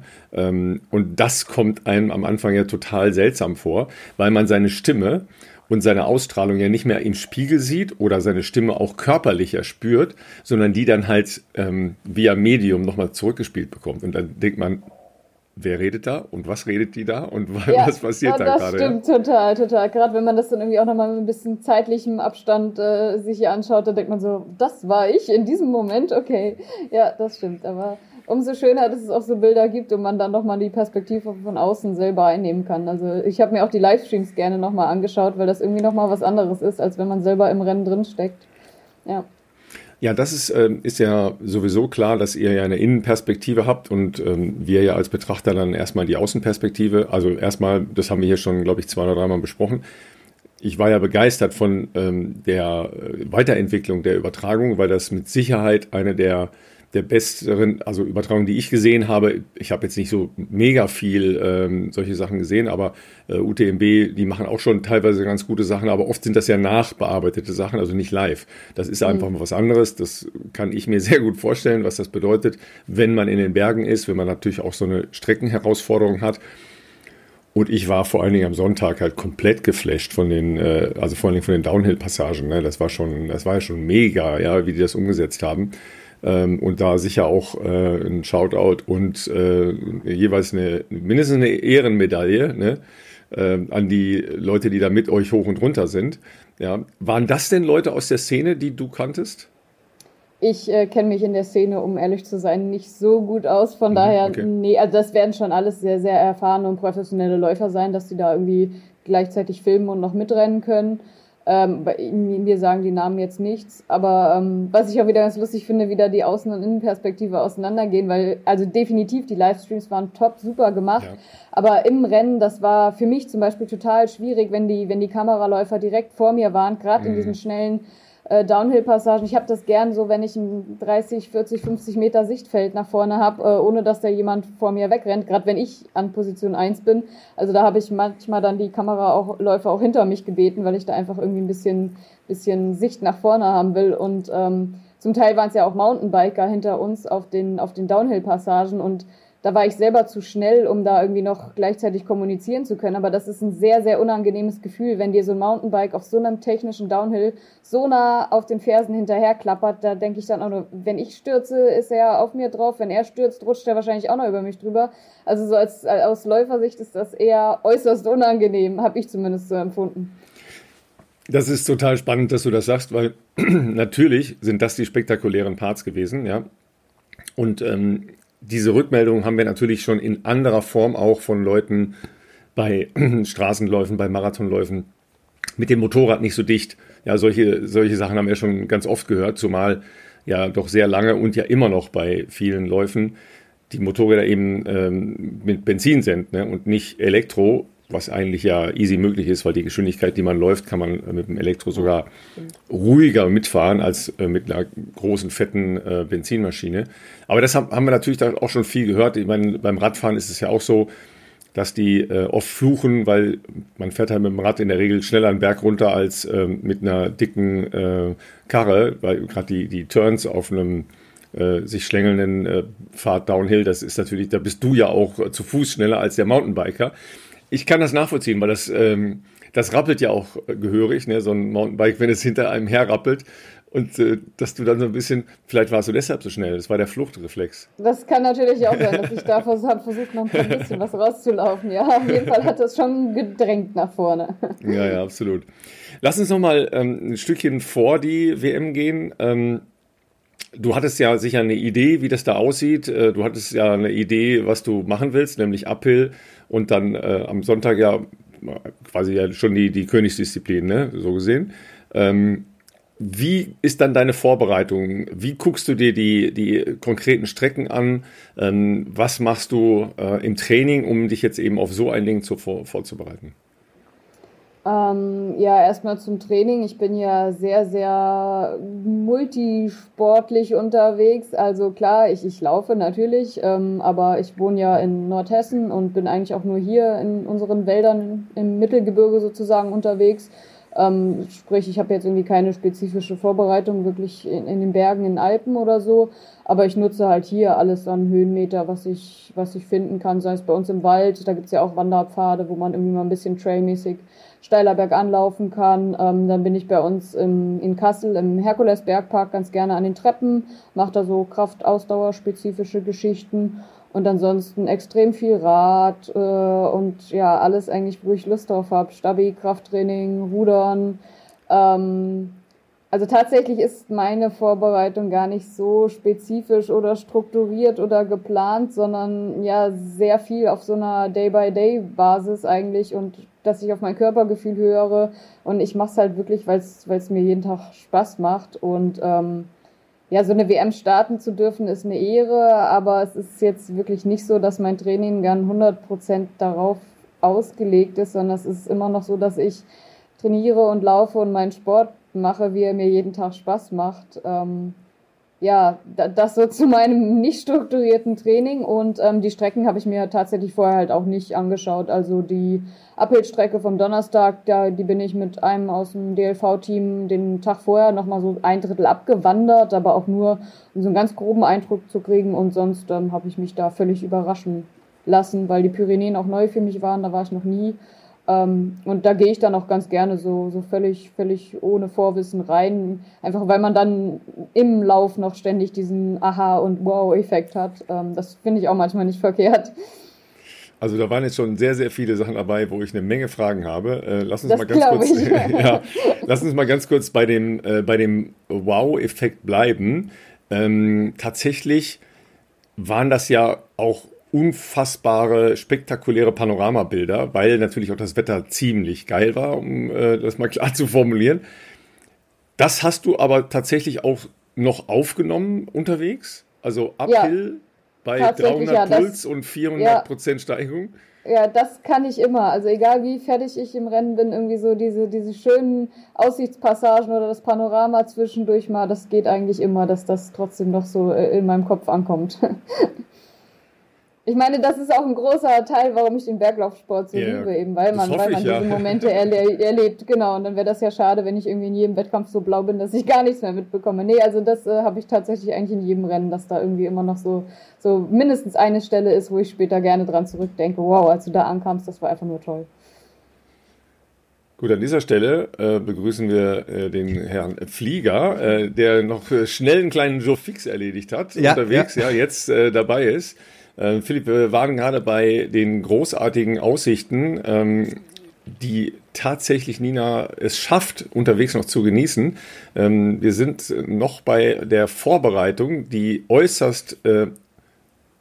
S1: Und das kommt einem am Anfang ja total seltsam vor, weil man seine Stimme und seine Ausstrahlung ja nicht mehr im Spiegel sieht oder seine Stimme auch körperlicher spürt, sondern die dann halt ähm, via Medium nochmal zurückgespielt bekommt. Und dann denkt man, wer redet da und was redet die da und
S3: ja,
S1: was passiert da
S3: das
S1: gerade?
S3: Das stimmt ja? total, total. Gerade wenn man das dann irgendwie auch nochmal mit ein bisschen zeitlichem Abstand äh, sich anschaut, da denkt man so, das war ich in diesem Moment, okay. Ja, das stimmt. Aber umso schöner, dass es auch so Bilder gibt und man dann nochmal die Perspektive von außen selber einnehmen kann. Also ich habe mir auch die Livestreams gerne nochmal angeschaut, weil das irgendwie nochmal was anderes ist, als wenn man selber im Rennen drin steckt. Ja.
S1: Ja, das ist, ähm, ist ja sowieso klar, dass ihr ja eine Innenperspektive habt und ähm, wir ja als Betrachter dann erstmal die Außenperspektive. Also erstmal, das haben wir hier schon, glaube ich, zwei oder dreimal besprochen. Ich war ja begeistert von ähm, der Weiterentwicklung der Übertragung, weil das mit Sicherheit eine der der besseren, also Übertragung, die ich gesehen habe. Ich habe jetzt nicht so mega viel ähm, solche Sachen gesehen, aber äh, U T M B, die machen auch schon teilweise ganz gute Sachen, aber oft sind das ja nachbearbeitete Sachen, also nicht live. Das ist einfach mal was anderes. Das kann ich mir sehr gut vorstellen, was das bedeutet, wenn man in den Bergen ist, wenn man natürlich auch so eine Streckenherausforderung hat. Und ich war vor allen Dingen am Sonntag halt komplett geflasht von den, äh, also vor allen Dingen von den Downhill-Passagen. Ne? Das war schon, das war ja schon mega, ja, wie die das umgesetzt haben. Ähm, und da sicher auch äh, ein Shoutout und äh, jeweils eine mindestens eine Ehrenmedaille, ne, äh, an die Leute, die da mit euch hoch und runter sind. Ja. Waren das denn Leute aus der Szene, die du kanntest?
S3: Ich äh, kenne mich in der Szene, um ehrlich zu sein, nicht so gut aus. Von mhm, daher, okay. nee, also das werden schon alles sehr, sehr erfahrene und professionelle Läufer sein, dass die da irgendwie gleichzeitig filmen und noch mitrennen können. Ähm, bei mir sagen die Namen jetzt nichts, aber ähm, was ich auch wieder ganz lustig finde, wie da die Außen- und Innenperspektive auseinandergehen, weil also definitiv die Livestreams waren top, super gemacht, ja. Aber im Rennen, das war für mich zum Beispiel total schwierig, wenn die wenn die Kameraläufer direkt vor mir waren, gerade mhm. in diesen schnellen äh, Downhill-Passagen. Ich habe das gern so, wenn ich ein dreißig, vierzig, fünfzig Meter Sichtfeld nach vorne habe, äh, ohne dass da jemand vor mir wegrennt, gerade wenn ich an Position eins bin. Also da habe ich manchmal dann die Kameraläufer auch hinter mich gebeten, weil ich da einfach irgendwie ein bisschen, bisschen Sicht nach vorne haben will. Und ähm, zum Teil waren es ja auch Mountainbiker hinter uns auf den, auf den Downhill-Passagen und da war ich selber zu schnell, um da irgendwie noch gleichzeitig kommunizieren zu können. Aber das ist ein sehr, sehr unangenehmes Gefühl, wenn dir so ein Mountainbike auf so einem technischen Downhill so nah auf den Fersen hinterher klappert. Da denke ich dann auch nur, wenn ich stürze, ist er auf mir drauf. Wenn er stürzt, rutscht er wahrscheinlich auch noch über mich drüber. Also so als, aus Läufersicht ist das eher äußerst unangenehm, habe ich zumindest so empfunden.
S1: Das ist total spannend, dass du das sagst, weil natürlich sind das die spektakulären Parts gewesen, ja. Und ähm, diese Rückmeldungen haben wir natürlich schon in anderer Form auch von Leuten bei Straßenläufen, bei Marathonläufen mit dem Motorrad nicht so dicht. Ja, solche, solche Sachen haben wir schon ganz oft gehört, zumal ja doch sehr lange und ja immer noch bei vielen Läufen die Motorräder eben ähm, mit Benzin sind, ne, und nicht Elektro, was eigentlich ja easy möglich ist, weil die Geschwindigkeit, die man läuft, kann man mit dem Elektro sogar ruhiger mitfahren als äh, mit einer großen, fetten äh, Benzinmaschine. Aber das haben, haben wir natürlich da auch schon viel gehört. Ich meine, beim Radfahren ist es ja auch so, dass die äh, oft fluchen, weil man fährt halt mit dem Rad in der Regel schneller einen Berg runter als äh, mit einer dicken äh, Karre, weil gerade die, die Turns auf einem äh, sich schlängelnden äh, Fahrt Downhill, das ist natürlich, da bist du ja auch äh, zu Fuß schneller als der Mountainbiker. Ich kann das nachvollziehen, weil das, ähm, das rappelt ja auch äh, gehörig, ne? So ein Mountainbike, wenn es hinter einem herrappelt. Und äh, dass du dann so ein bisschen, vielleicht warst du deshalb so schnell, das war der Fluchtreflex.
S3: Das kann natürlich auch sein, dass ich da vers- hab versucht, noch ein bisschen was rauszulaufen. Ja, auf jeden Fall hat das schon gedrängt nach vorne.
S1: Ja, ja, absolut. Lass uns nochmal ähm, ein Stückchen vor die W M gehen. Ähm, du hattest ja sicher eine Idee, wie das da aussieht. Äh, du hattest ja eine Idee, was du machen willst, nämlich Uphill und dann äh, am Sonntag ja quasi ja schon die, die Königsdisziplin, ne? So gesehen. Ähm, Wie ist dann deine Vorbereitung? Wie guckst du dir die, die konkreten Strecken an? Ähm, was machst du äh, im Training, um dich jetzt eben auf so ein Ding zu, vor, vorzubereiten?
S3: Ähm, ja, erstmal zum Training. Ich bin ja sehr, sehr multisportlich unterwegs. Also klar, ich, ich laufe natürlich, ähm, aber ich wohne ja in Nordhessen und bin eigentlich auch nur hier in unseren Wäldern im Mittelgebirge sozusagen unterwegs. Ähm, sprich, ich habe jetzt irgendwie keine spezifische Vorbereitung wirklich in, in den Bergen, in den Alpen oder so, aber ich nutze halt hier alles an Höhenmeter, was ich, was ich finden kann, sei es bei uns im Wald, da gibt's ja auch Wanderpfade, wo man irgendwie mal ein bisschen trailmäßig steiler bergan laufen kann. Ähm, dann bin ich bei uns im, in Kassel im Herkules-Bergpark ganz gerne an den Treppen, mache da so Kraft-Ausdauer-spezifische Geschichten. Und ansonsten extrem viel Rad äh, und ja, alles eigentlich, wo ich Lust drauf habe. Stabi, Krafttraining, Rudern. Ähm, also tatsächlich ist meine Vorbereitung gar nicht so spezifisch oder strukturiert oder geplant, sondern ja sehr viel auf so einer Day-by-Day-Basis eigentlich und dass ich auf mein Körpergefühl höre. Und ich mache es halt wirklich, weil es mir jeden Tag Spaß macht. Und ähm, ja, so eine W M starten zu dürfen, ist eine Ehre, aber es ist jetzt wirklich nicht so, dass mein Training gern hundert Prozent darauf ausgelegt ist, sondern es ist immer noch so, dass ich trainiere und laufe und meinen Sport mache, wie er mir jeden Tag Spaß macht. Ähm, ja, das so zu meinem nicht strukturierten Training und ähm, die Strecken habe ich mir tatsächlich vorher halt auch nicht angeschaut. Also die Uphill-Strecke vom Donnerstag, da, die bin ich mit einem aus dem D L V-Team den Tag vorher nochmal so ein Drittel abgewandert, aber auch nur, um so einen ganz groben Eindruck zu kriegen und sonst ähm, habe ich mich da völlig überraschen lassen, weil die Pyrenäen auch neu für mich waren, da war ich noch nie. Ähm, und da gehe ich dann auch ganz gerne so, so völlig, völlig ohne Vorwissen rein, einfach weil man dann im Lauf noch ständig diesen Aha- und Wow-Effekt hat. Ähm, das finde ich auch manchmal nicht verkehrt.
S1: Also da waren jetzt schon sehr, sehr viele Sachen dabei, wo ich eine Menge Fragen habe. Äh, lass uns
S3: das
S1: mal ganz kurz,
S3: ich.
S1: ja, lass uns mal ganz kurz bei dem, äh, bei dem Wow-Effekt bleiben. Ähm, tatsächlich waren das ja auch unfassbare, spektakuläre Panoramabilder, weil natürlich auch das Wetter ziemlich geil war, um äh, das mal klar zu formulieren. Das hast du aber tatsächlich auch noch aufgenommen unterwegs? Also Uphill ja, bei dreihundert ja, Puls das, und vierhundert Prozent ja, Steigung?
S3: Ja, das kann ich immer. Also egal wie fertig ich im Rennen bin, irgendwie so diese, diese schönen Aussichtspassagen oder das Panorama zwischendurch mal, das geht eigentlich immer, dass das trotzdem noch so in meinem Kopf ankommt. Ich meine, das ist auch ein großer Teil, warum ich den Berglaufsport so yeah, liebe, eben weil man, weil man ich, diese ja. Momente erle- erlebt. Genau, und dann wäre das ja schade, wenn ich irgendwie in jedem Wettkampf so blau bin, dass ich gar nichts mehr mitbekomme. Nee, also das äh, habe ich tatsächlich eigentlich in jedem Rennen, dass da irgendwie immer noch so, so mindestens eine Stelle ist, wo ich später gerne dran zurückdenke. Wow, als du da ankamst, das war einfach nur toll.
S1: Gut, an dieser Stelle äh, begrüßen wir äh, den Herrn Flieger, äh, der noch äh, schnell einen kleinen Joe Fix erledigt hat, ja, unterwegs, ja, ja jetzt äh, dabei ist. Äh, Philipp, wir waren gerade bei den großartigen Aussichten, ähm, die tatsächlich Nina es schafft, unterwegs noch zu genießen. Ähm, wir sind noch bei der Vorbereitung, die äußerst äh,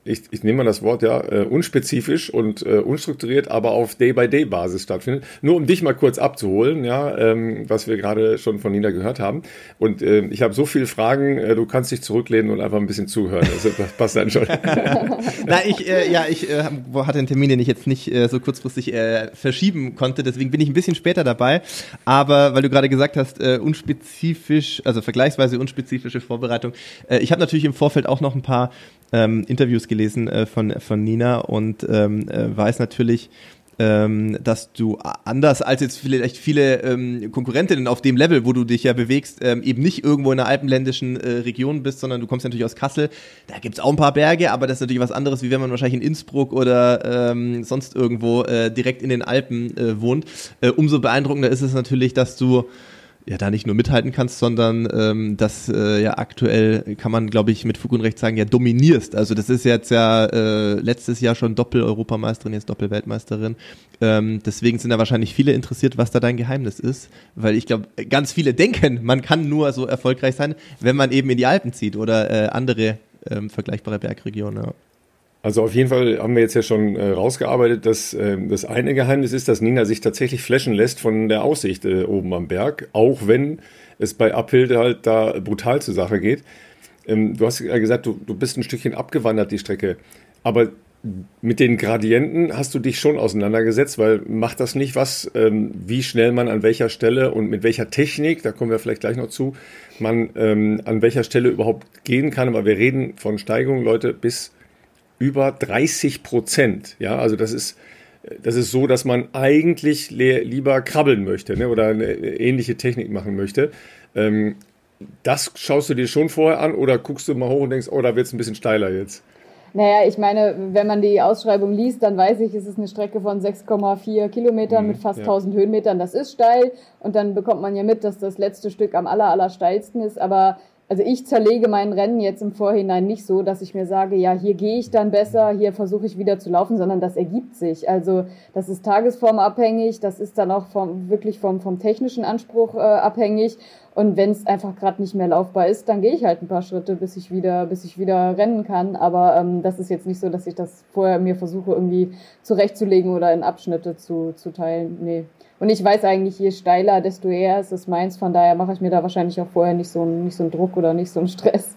S1: ich, ich nehme mal das Wort, ja, äh, unspezifisch und äh, unstrukturiert, aber auf Day-by-Day-Basis stattfindet. Nur um dich mal kurz abzuholen, ja, ähm, was wir gerade schon von Nina gehört haben. Und äh, ich habe so viele Fragen, äh, du kannst dich zurücklehnen und einfach ein bisschen zuhören. Also, das passt dann schon.
S2: Na, ich, äh, ja, ich äh, hatte einen Termin, den ich jetzt nicht äh, so kurzfristig äh, verschieben konnte, deswegen bin ich ein bisschen später dabei. Aber weil du gerade gesagt hast, äh, unspezifisch, also vergleichsweise unspezifische Vorbereitung. Äh, ich habe natürlich im Vorfeld auch noch ein paar ähm, Interviews gelesen äh, von, von Nina und ähm, äh, weiß natürlich, ähm, dass du anders als jetzt vielleicht viele ähm, Konkurrentinnen auf dem Level, wo du dich ja bewegst, ähm, eben nicht irgendwo in einer alpenländischen äh, Region bist, sondern du kommst natürlich aus Kassel. Da gibt's auch ein paar Berge, aber das ist natürlich was anderes, wie wenn man wahrscheinlich in Innsbruck oder ähm, sonst irgendwo äh, direkt in den Alpen äh, wohnt. Äh, umso beeindruckender ist es natürlich, dass du ja da nicht nur mithalten kannst, sondern ähm, das äh, ja aktuell kann man, glaube ich, mit Fug und Recht sagen, ja dominierst. Also das ist jetzt ja äh, letztes Jahr schon Doppel-Europameisterin, jetzt Doppel-Weltmeisterin. Ähm, deswegen sind da wahrscheinlich viele interessiert, was da dein Geheimnis ist, weil ich glaube, ganz viele denken, man kann nur so erfolgreich sein, wenn man eben in die Alpen zieht oder äh, andere ähm, vergleichbare Bergregionen. Ja.
S1: Also auf jeden Fall haben wir jetzt ja schon äh, rausgearbeitet, dass äh, das eine Geheimnis ist, dass Nina sich tatsächlich flashen lässt von der Aussicht äh, oben am Berg, auch wenn es bei Abhilde halt da brutal zur Sache geht. Ähm, du hast ja gesagt, du, du bist ein Stückchen abgewandert, die Strecke, aber mit den Gradienten hast du dich schon auseinandergesetzt, weil macht das nicht was, ähm, wie schnell man an welcher Stelle und mit welcher Technik, da kommen wir vielleicht gleich noch zu, man ähm, an welcher Stelle überhaupt gehen kann, aber wir reden von Steigungen, Leute, bis über dreißig Prozent, ja, also das ist, das ist so, dass man eigentlich le- lieber krabbeln möchte, ne, oder eine ähnliche Technik machen möchte. Ähm, das schaust du dir schon vorher an oder guckst du mal hoch und denkst, oh, da wird es ein bisschen steiler jetzt?
S3: Naja, ich meine, wenn man die Ausschreibung liest, dann weiß ich, es ist eine Strecke von sechs Komma vier Kilometern mhm, mit fast ja. tausend Höhenmetern. Das ist steil und dann bekommt man ja mit, dass das letzte Stück am aller, aller steilsten ist, aber also ich zerlege mein Rennen jetzt im Vorhinein nicht so, dass ich mir sage, ja, hier gehe ich dann besser, hier versuche ich wieder zu laufen, sondern das ergibt sich. Also das ist tagesformabhängig, das ist dann auch vom, wirklich vom, vom technischen Anspruch äh, abhängig. Und wenn es einfach gerade nicht mehr laufbar ist, dann gehe ich halt ein paar Schritte, bis ich wieder, bis ich wieder rennen kann. Aber ähm, das ist jetzt nicht so, dass ich das vorher mir versuche, irgendwie zurechtzulegen oder in Abschnitte zu, zu teilen. Nee. Und ich weiß eigentlich, je steiler, desto eher ist es meins. Von daher mache ich mir da wahrscheinlich auch vorher nicht so, nicht so einen Druck oder nicht so einen Stress.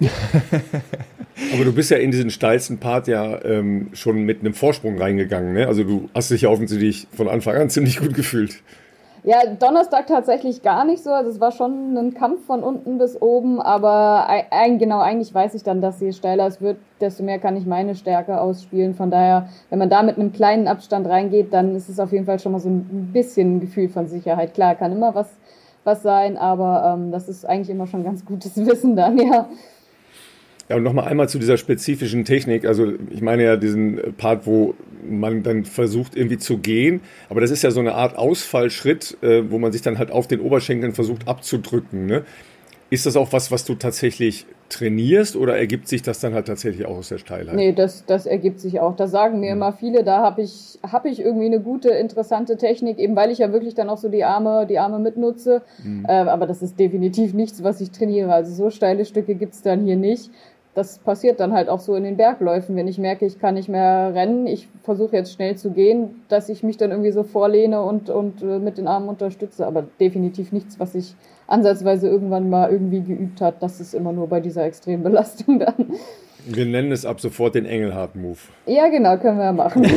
S1: Aber du bist ja in diesen steilsten Part ja ähm, schon mit einem Vorsprung reingegangen, ne? Also du hast dich ja offensichtlich von Anfang an ziemlich gut gefühlt.
S3: Ja, Donnerstag tatsächlich gar nicht so. Also es war schon ein Kampf von unten bis oben, aber ein, genau, eigentlich weiß ich dann, dass je steiler es wird, desto mehr kann ich meine Stärke ausspielen. Von daher, wenn man da mit einem kleinen Abstand reingeht, dann ist es auf jeden Fall schon mal so ein bisschen ein Gefühl von Sicherheit. Klar, kann immer was, was sein, aber ähm, das ist eigentlich immer schon ganz gutes Wissen dann, ja.
S1: Ja, und nochmal einmal zu dieser spezifischen Technik. Also ich meine ja diesen Part, wo man dann versucht irgendwie zu gehen. Aber das ist ja so eine Art Ausfallschritt, äh, wo man sich dann halt auf den Oberschenkeln versucht abzudrücken. Ne? Ist das auch was, was du tatsächlich trainierst oder ergibt sich das dann halt tatsächlich auch aus der Steilheit?
S3: Nee, das, das ergibt sich auch. Das sagen mir mhm. immer viele. Da habe ich, hab ich irgendwie eine gute, interessante Technik, eben weil ich ja wirklich dann auch so die Arme, die Arme mitnutze. Mhm. Äh, aber das ist definitiv nichts, was ich trainiere. Also so steile Stücke gibt's dann hier nicht. Das passiert dann halt auch so in den Bergläufen, wenn ich merke, ich kann nicht mehr rennen, ich versuche jetzt schnell zu gehen, dass ich mich dann irgendwie so vorlehne und, und äh, mit den Armen unterstütze, aber definitiv nichts, was ich ansatzweise irgendwann mal irgendwie geübt hat. Das ist immer nur bei dieser Extrembelastung dann.
S1: Wir nennen es ab sofort den Engelhardt-Move.
S3: Ja, genau, können wir machen.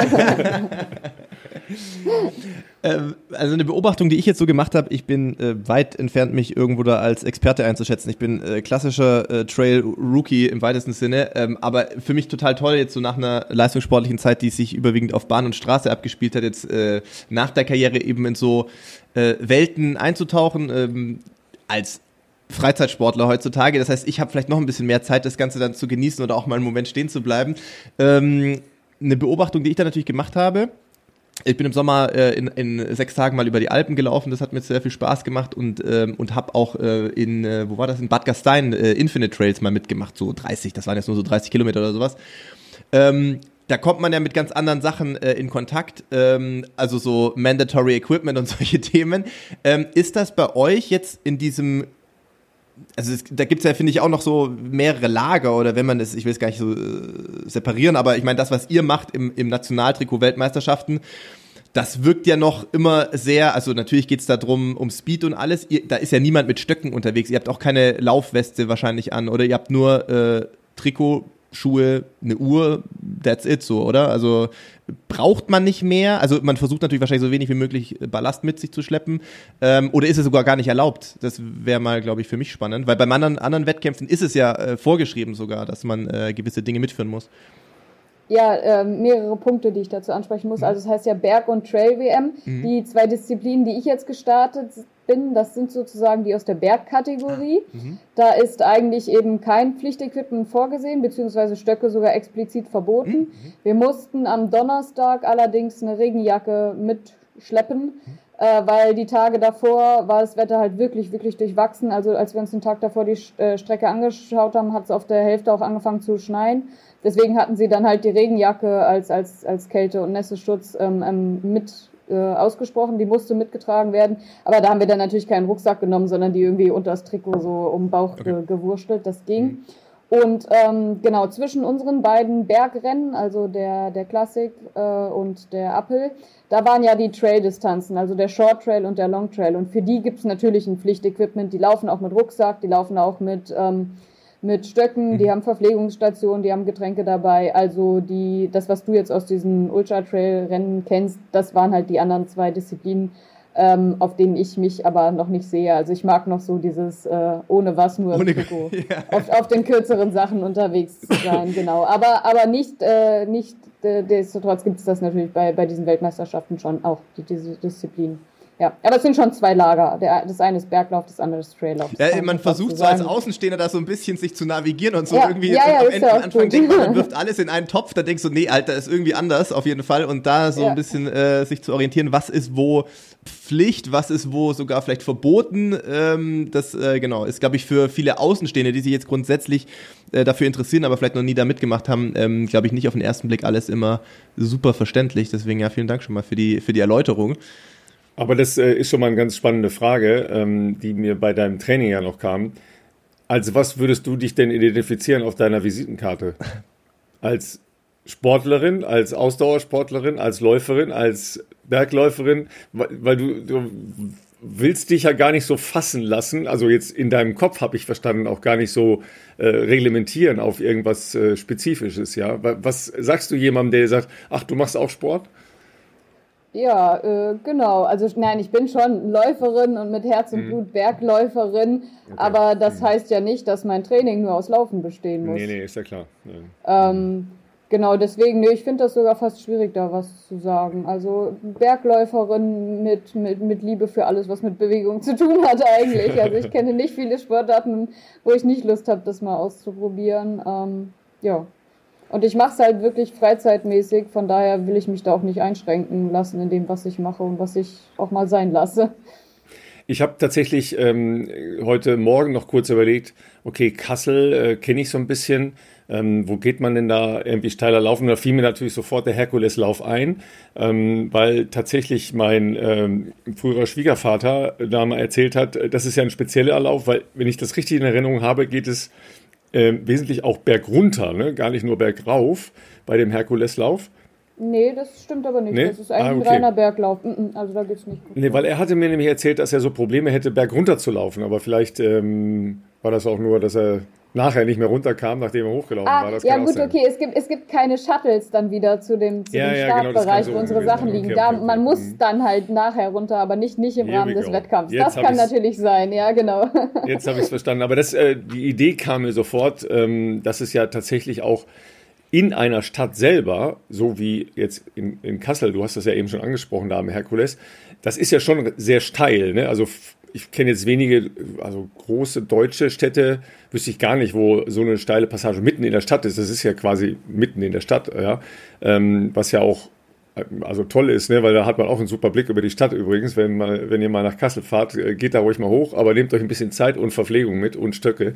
S2: Also eine Beobachtung, die ich jetzt so gemacht habe, ich bin äh, weit entfernt, mich irgendwo da als Experte einzuschätzen. Ich bin äh, klassischer äh, Trail-Rookie im weitesten Sinne, ähm, aber für mich total toll, jetzt so nach einer leistungssportlichen Zeit, die sich überwiegend auf Bahn und Straße abgespielt hat, jetzt äh, nach der Karriere eben in so äh, Welten einzutauchen, ähm, als Freizeitsportler heutzutage. Das heißt, ich habe vielleicht noch ein bisschen mehr Zeit, das Ganze dann zu genießen oder auch mal einen Moment stehen zu bleiben. Ähm, eine Beobachtung, die ich da natürlich gemacht habe, ich bin im Sommer äh, in, in sechs Tagen mal über die Alpen gelaufen, das hat mir sehr viel Spaß gemacht und ähm, und habe auch äh, in, äh, wo war das, in Bad Gastein äh, Infinite Trails mal mitgemacht, so dreißig, das waren jetzt nur so dreißig Kilometer oder sowas. Ähm, da kommt man ja mit ganz anderen Sachen äh, in Kontakt, ähm, also so Mandatory Equipment und solche Themen. Ähm, ist das bei euch jetzt in diesem also es, da gibt's ja, finde ich, auch noch so mehrere Lager oder wenn man das, ich will es gar nicht so äh, separieren, aber ich meine, das, was ihr macht im, im Nationaltrikot-Weltmeisterschaften, das wirkt ja noch immer sehr, also natürlich geht's da drum, um Speed und alles, ihr, da ist ja niemand mit Stöcken unterwegs, ihr habt auch keine Laufweste wahrscheinlich an oder ihr habt nur äh, Trikot, Schuhe, eine Uhr, that's it so, oder? Also braucht man nicht mehr? Also man versucht natürlich wahrscheinlich so wenig wie möglich Ballast mit sich zu schleppen. Ähm, oder ist es sogar gar nicht erlaubt? Das wäre mal, glaube ich, für mich spannend, weil bei anderen, anderen Wettkämpfen ist es ja äh, vorgeschrieben sogar, dass man äh, gewisse Dinge mitführen muss.
S3: Ja, äh, mehrere Punkte, die ich dazu ansprechen muss. Mhm. Also es heißt ja Berg- und Trail-W M. Mhm. Die zwei Disziplinen, die ich jetzt gestartet bin, das sind sozusagen die aus der Bergkategorie. Mhm. Da ist eigentlich eben kein Pflichtequipment vorgesehen, beziehungsweise Stöcke sogar explizit verboten. Mhm. Wir mussten am Donnerstag allerdings eine Regenjacke mitschleppen, mhm. äh, weil die Tage davor war das Wetter halt wirklich, wirklich durchwachsen. Also als wir uns den Tag davor die äh, Strecke angeschaut haben, hat es auf der Hälfte auch angefangen zu schneien. Deswegen hatten sie dann halt die Regenjacke als, als, als Kälte- und Nässeschutz ähm, ähm, mit äh, ausgesprochen. Die musste mitgetragen werden. Aber da haben wir dann natürlich keinen Rucksack genommen, sondern die irgendwie unter das Trikot so um den Bauch okay. ge- gewurstelt. Das ging. Mhm. Und ähm, genau, zwischen unseren beiden Bergrennen, also der, der Classic äh, und der Uphill, da waren ja die Trail-Distanzen, also der Short Trail und der Long Trail. Und für die gibt es natürlich ein Pflichtequipment. Die laufen auch mit Rucksack, die laufen auch mit... Ähm, mit Stöcken, die haben Verpflegungsstationen, die haben Getränke dabei. Also die, das, was du jetzt aus diesen Ultra-Trail-Rennen kennst, das waren halt die anderen zwei Disziplinen, ähm, auf denen ich mich aber noch nicht sehe. Also ich mag noch so dieses äh, ohne was, nur ohne Trikot, ja. auf, auf den kürzeren Sachen unterwegs zu sein, genau. Aber, aber nicht, äh, nicht äh, destotrotz gibt es das natürlich bei, bei diesen Weltmeisterschaften schon auch, die, diese Disziplin. Ja, aber es sind schon zwei Lager. Der, das eine ist Berglauf, das andere ist Traillauf.
S2: Ja, man versucht so als Außenstehender da so ein bisschen sich zu navigieren und so
S3: ja,
S2: irgendwie.
S3: Ja, ja,
S2: am, Ende,
S3: ja
S2: am Anfang gut. denkt man, man wirft alles in einen Topf, da denkst du, nee, Alter, ist irgendwie anders auf jeden Fall. Und da so ja. ein bisschen äh, sich zu orientieren, was ist wo Pflicht, was ist wo sogar vielleicht verboten. Ähm, das äh, genau ist, glaube ich, für viele Außenstehende, die sich jetzt grundsätzlich äh, dafür interessieren, aber vielleicht noch nie da mitgemacht haben, ähm, glaube ich, nicht auf den ersten Blick alles immer super verständlich. Deswegen ja, vielen Dank schon mal für die für die Erläuterung.
S1: Aber das äh, ist schon mal eine ganz spannende Frage, ähm, die mir bei deinem Training ja noch kam. Als was würdest du dich denn identifizieren auf deiner Visitenkarte? Als Sportlerin, als Ausdauersportlerin, als Läuferin, als Bergläuferin? Weil, weil du, du willst dich ja gar nicht so fassen lassen, also jetzt in deinem Kopf habe ich verstanden, auch gar nicht so äh, reglementieren auf irgendwas äh, Spezifisches. Ja, was sagst du jemandem, der sagt, ach, du machst auch Sport?
S3: Ja, äh, genau. Also nein, ich bin schon Läuferin und mit Herz und Blut Bergläuferin, okay. aber das mhm. heißt ja nicht, dass mein Training nur aus Laufen bestehen muss.
S1: Nee, nee, ist ja klar. Nee.
S3: Ähm, genau, deswegen, nee, ich finde das sogar fast schwierig, da was zu sagen. Also Bergläuferin mit, mit, mit Liebe für alles, was mit Bewegung zu tun hat eigentlich. Also ich kenne nicht viele Sportarten, wo ich nicht Lust habe, das mal auszuprobieren. Ähm, ja. Und ich mache es halt wirklich freizeitmäßig, von daher will ich mich da auch nicht einschränken lassen in dem, was ich mache und was ich auch mal sein lasse.
S1: Ich habe tatsächlich ähm, heute Morgen noch kurz überlegt, okay, Kassel äh, kenne ich so ein bisschen, ähm, wo geht man denn da irgendwie steiler laufen? Da fiel mir natürlich sofort der Herkuleslauf ein, ähm, weil tatsächlich mein ähm, früherer Schwiegervater da mal erzählt hat, das ist ja ein spezieller Lauf, weil, wenn ich das richtig in Erinnerung habe, geht es Äh, wesentlich auch bergunter, ne? Gar nicht nur bergauf bei dem Herkuleslauf.
S3: Nee, das stimmt aber nicht.
S1: Nee?
S3: Das ist eigentlich
S1: ah, okay.
S3: ein reiner Berglauf. Also da geht's nicht gut.
S1: Nee, weil er hatte mir nämlich erzählt, dass er so Probleme hätte, bergunter zu laufen. Aber vielleicht ähm, war das auch nur, dass er nachher nicht mehr runterkam, nachdem er hochgelaufen
S3: ah,
S1: war. Das
S3: ja gut, okay, es gibt, es gibt keine Shuttles dann wieder zu dem, zu
S1: ja,
S3: dem
S1: ja,
S3: Startbereich,
S1: genau,
S3: wo unsere Sachen liegen. Okay, okay, okay. Da, man muss mhm. dann halt nachher runter, aber nicht, nicht im Here Rahmen des Wettkampfs. Jetzt das kann natürlich sein, ja genau.
S1: Jetzt habe ich es verstanden, aber das, äh, die Idee kam mir sofort, ähm, dass es ja tatsächlich auch in einer Stadt selber, so wie jetzt in, in Kassel, du hast das ja eben schon angesprochen, da am Herkules, das ist ja schon sehr steil, ne? Also ich kenne jetzt wenige, also große deutsche Städte, wüsste ich gar nicht, wo so eine steile Passage mitten in der Stadt ist. Das ist ja quasi mitten in der Stadt, ja, ähm, was ja auch also toll ist, ne? Weil da hat man auch einen super Blick über die Stadt übrigens. Wenn, man, wenn ihr mal nach Kassel fahrt, geht da ruhig mal hoch, aber nehmt euch ein bisschen Zeit und Verpflegung mit und Stöcke.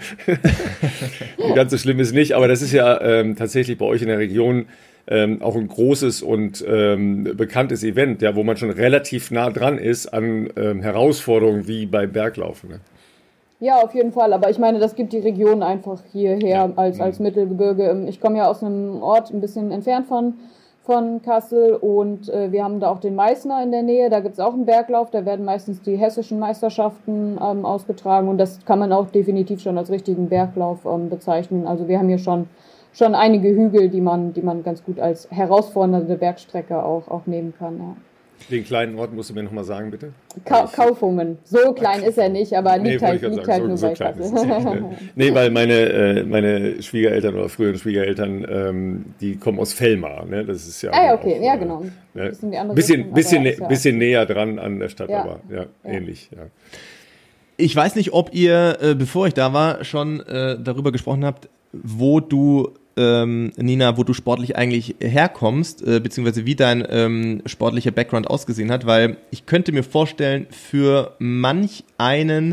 S1: Ganz so schlimm ist nicht, aber das ist ja ähm, tatsächlich bei euch in der Region ähm, auch ein großes und ähm, bekanntes Event, ja, wo man schon relativ nah dran ist an ähm, Herausforderungen wie beim Berglaufen. Ne?
S3: Ja, auf jeden Fall. Aber ich meine, das gibt die Region einfach hierher
S1: Ja.
S3: als, als
S1: Mhm.
S3: Mittelgebirge. Ich komme ja aus einem Ort ein bisschen entfernt von, von Kassel und äh, wir haben da auch den Meißner in der Nähe. Da gibt es auch einen Berglauf. Da werden meistens die hessischen Meisterschaften ähm, ausgetragen und das kann man auch definitiv schon als richtigen Berglauf ähm, bezeichnen. Also wir haben hier schon, schon einige Hügel, die man, die man ganz gut als herausfordernde Bergstrecke auch, auch nehmen kann. Ja.
S1: Den kleinen Ort musst du mir nochmal sagen, bitte.
S3: Ka
S1: Ich-
S3: Kaufungen. So klein ist er nicht, aber
S1: Nee,
S3: liegt
S1: wollte
S3: halt,
S1: ich gerade
S3: liegt
S1: sagen,
S3: halt
S1: so,
S3: nur
S1: so
S3: bei
S1: klein ist es
S3: Kassel.
S1: nicht. Ne? Nee, weil meine, äh, meine Schwiegereltern oder früheren Schwiegereltern, ähm, die kommen aus Fellmar. Ne? Das ist ja
S3: Ah ja,
S1: auch,
S3: okay, ja
S1: äh,
S3: genau.
S1: Ne?
S3: Das sind die andere
S1: Bisschen,
S3: Richtung,
S1: bisschen,
S3: aber
S1: nä-
S3: ist ja
S1: bisschen näher dran an der Stadt,
S3: Ja.
S1: aber ja,
S3: Ja.
S1: ähnlich. Ja.
S2: Ich weiß nicht, ob ihr, äh, bevor ich da war, schon äh, darüber gesprochen habt, wo du, ähm, Nina, wo du sportlich eigentlich herkommst, äh, beziehungsweise wie dein ähm, sportlicher Background ausgesehen hat, weil ich könnte mir vorstellen, für manch einen,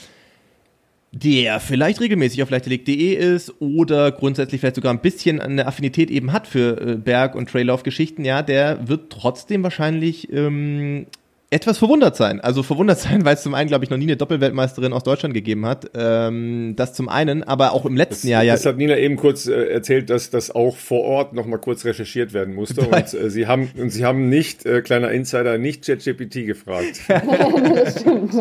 S2: der vielleicht regelmäßig auf leichtathletik punkt de ist oder grundsätzlich vielleicht sogar ein bisschen eine Affinität eben hat für äh, Berg- und Traillauf-Geschichten, ja, der wird trotzdem wahrscheinlich ähm, etwas verwundert sein. Also verwundert sein, weil es zum einen, glaube ich, noch nie eine Doppelweltmeisterin aus Deutschland gegeben hat. Ähm, das zum einen, aber auch im letzten
S1: Das,
S2: Jahr ja.
S1: das hat Nina eben kurz äh, erzählt, dass das auch vor Ort noch mal kurz recherchiert werden musste. Und äh, sie haben und sie haben nicht, äh, kleiner Insider, nicht ChatGPT gefragt.
S3: das stimmt.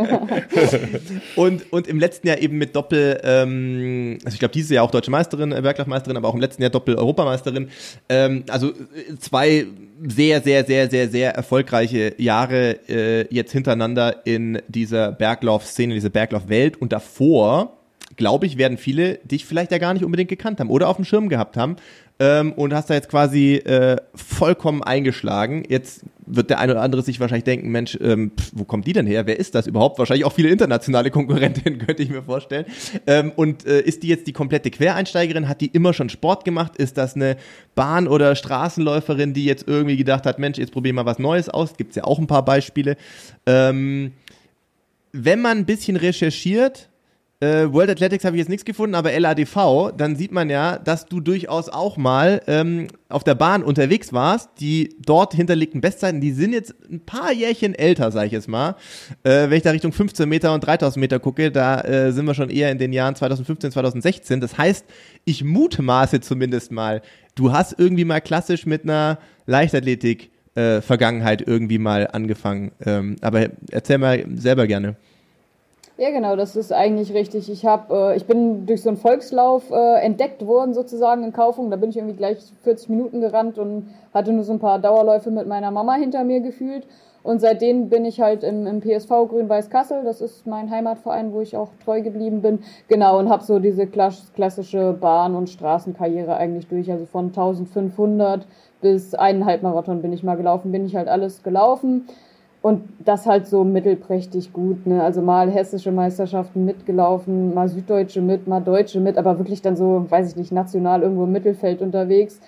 S2: Und, und im letzten Jahr eben mit Doppel, ähm, also ich glaube, dieses Jahr auch Deutsche Meisterin, äh, Berglaufmeisterin, aber auch im letzten Jahr Doppel-Europameisterin. Ähm, also äh, zwei sehr, sehr, sehr, sehr, sehr erfolgreiche Jahre äh, jetzt hintereinander in dieser Berglaufszene, dieser Berglaufwelt. Und davor, glaube ich, werden viele dich vielleicht ja gar nicht unbedingt gekannt haben oder auf dem Schirm gehabt haben. Ähm, und hast da jetzt quasi äh, vollkommen eingeschlagen. Jetzt wird der eine oder andere sich wahrscheinlich denken, Mensch, ähm, pf, wo kommt die denn her? Wer ist das überhaupt? Wahrscheinlich auch viele internationale Konkurrentinnen, könnte ich mir vorstellen. Ähm, und äh, ist die jetzt die komplette Quereinsteigerin? Hat die immer schon Sport gemacht? Ist das eine Bahn- oder Straßenläuferin, die jetzt irgendwie gedacht hat, Mensch, jetzt probier mal was Neues aus? Gibt's ja auch ein paar Beispiele. Ähm, wenn man ein bisschen recherchiert, Äh, World Athletics habe ich jetzt nichts gefunden, aber L A D V, dann sieht man ja, dass du durchaus auch mal ähm, auf der Bahn unterwegs warst. Die dort hinterlegten Bestzeiten, die sind jetzt ein paar Jährchen älter, sage ich jetzt mal. Äh, wenn ich da Richtung fünfzehn Meter und dreitausend Meter gucke, da äh, sind wir schon eher in den Jahren zweitausendfünfzehn, zweitausendsechzehn. Das heißt, ich mutmaße zumindest mal, du hast irgendwie mal klassisch mit einer Leichtathletik äh, Vergangenheit irgendwie mal angefangen. Ähm, aber erzähl mal selber gerne.
S3: Ja, genau, das ist eigentlich richtig. Ich hab, äh, ich bin durch so einen Volkslauf äh, entdeckt worden, sozusagen in Kaufung. Da bin ich irgendwie gleich vierzig Minuten gerannt und hatte nur so ein paar Dauerläufe mit meiner Mama hinter mir gefühlt. Und seitdem bin ich halt im, im P S V Grün-Weiß Kassel. Das ist mein Heimatverein, wo ich auch treu geblieben bin. Genau, und habe so diese klass- klassische Bahn- und Straßenkarriere eigentlich durch. Also von eintausendfünfhundert bis eineinhalb Marathon bin ich mal gelaufen, bin ich halt alles gelaufen. Und das halt so mittelprächtig gut, ne? Also mal hessische Meisterschaften mitgelaufen, mal süddeutsche mit, mal deutsche mit, aber wirklich dann so, weiß ich nicht, national irgendwo im Mittelfeld unterwegs.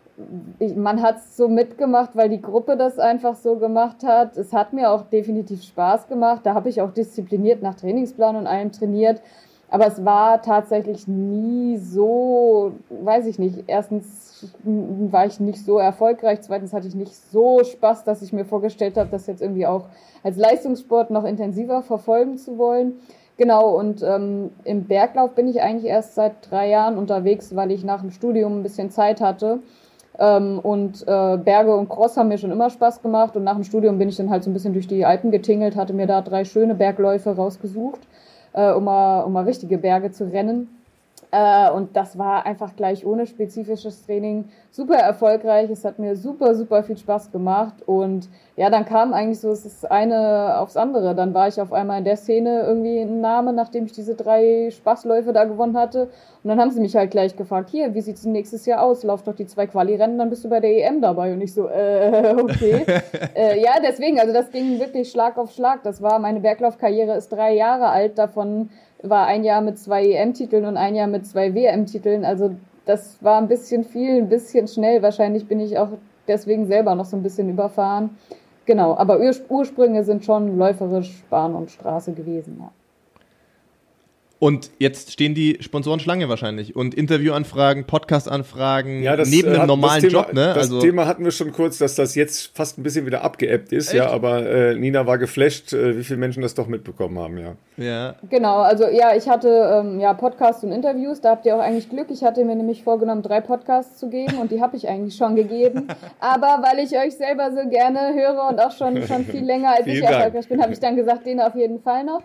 S3: Ich, man hat es so mitgemacht, weil die Gruppe das einfach so gemacht hat. Es hat mir auch definitiv Spaß gemacht. Da habe ich auch diszipliniert nach Trainingsplan und allem trainiert. Aber es war tatsächlich nie so, weiß ich nicht, erstens war ich nicht so erfolgreich, zweitens hatte ich nicht so Spaß, dass ich mir vorgestellt habe, das jetzt irgendwie auch als Leistungssport noch intensiver verfolgen zu wollen. Genau, und ähm, im Berglauf bin ich eigentlich erst seit drei Jahren unterwegs, weil ich nach dem Studium ein bisschen Zeit hatte. Ähm, und äh, Berge und Cross haben mir schon immer Spaß gemacht und nach dem Studium bin ich dann halt so ein bisschen durch die Alpen getingelt, hatte mir da drei schöne Bergläufe rausgesucht, äh, um mal, um mal richtige Berge zu rennen. Äh, und das war einfach gleich ohne spezifisches Training super erfolgreich. Es hat mir super, super viel Spaß gemacht. Und ja, dann kam eigentlich so das eine aufs andere. Dann war ich auf einmal in der Szene irgendwie ein Name, nachdem ich diese drei Spaßläufe da gewonnen hatte. Und dann haben sie mich halt gleich gefragt, hier, wie sieht's nächstes Jahr aus? Lauf doch die zwei Quali-Rennen, dann bist du bei der E M dabei. Und ich so, äh, okay. äh, ja, deswegen, also das ging wirklich Schlag auf Schlag. Das war, meine Berglaufkarriere ist drei Jahre alt, davon war ein Jahr mit zwei E M-Titeln und ein Jahr mit zwei W M-Titeln. Also das war ein bisschen viel, ein bisschen schnell. Wahrscheinlich bin ich auch deswegen selber noch so ein bisschen überfahren. Genau, aber Ur- Ursprünge sind schon läuferisch Bahn und Straße gewesen. Ja.
S2: Und jetzt stehen die Sponsoren Schlange wahrscheinlich und Interviewanfragen, Podcast-Anfragen,
S1: ja, das,
S2: neben
S1: äh,
S2: dem normalen
S1: Thema,
S2: Job. Ne?
S1: Das
S2: also,
S1: Thema hatten wir schon kurz, dass das jetzt fast ein bisschen wieder abgeebbt ist.
S2: Echt?
S1: Ja, aber äh, Nina war geflasht, äh, wie viele Menschen das doch mitbekommen haben. Ja.
S2: Ja.
S3: Genau, also ja, ich hatte ähm, ja Podcasts und Interviews, da habt ihr auch eigentlich Glück. Ich hatte mir nämlich vorgenommen, drei Podcasts zu geben und die habe ich eigentlich schon gegeben. Aber weil ich euch selber so gerne höre und auch schon, schon viel länger als ich erfolgreich bin, habe ich dann gesagt, den auf jeden Fall noch.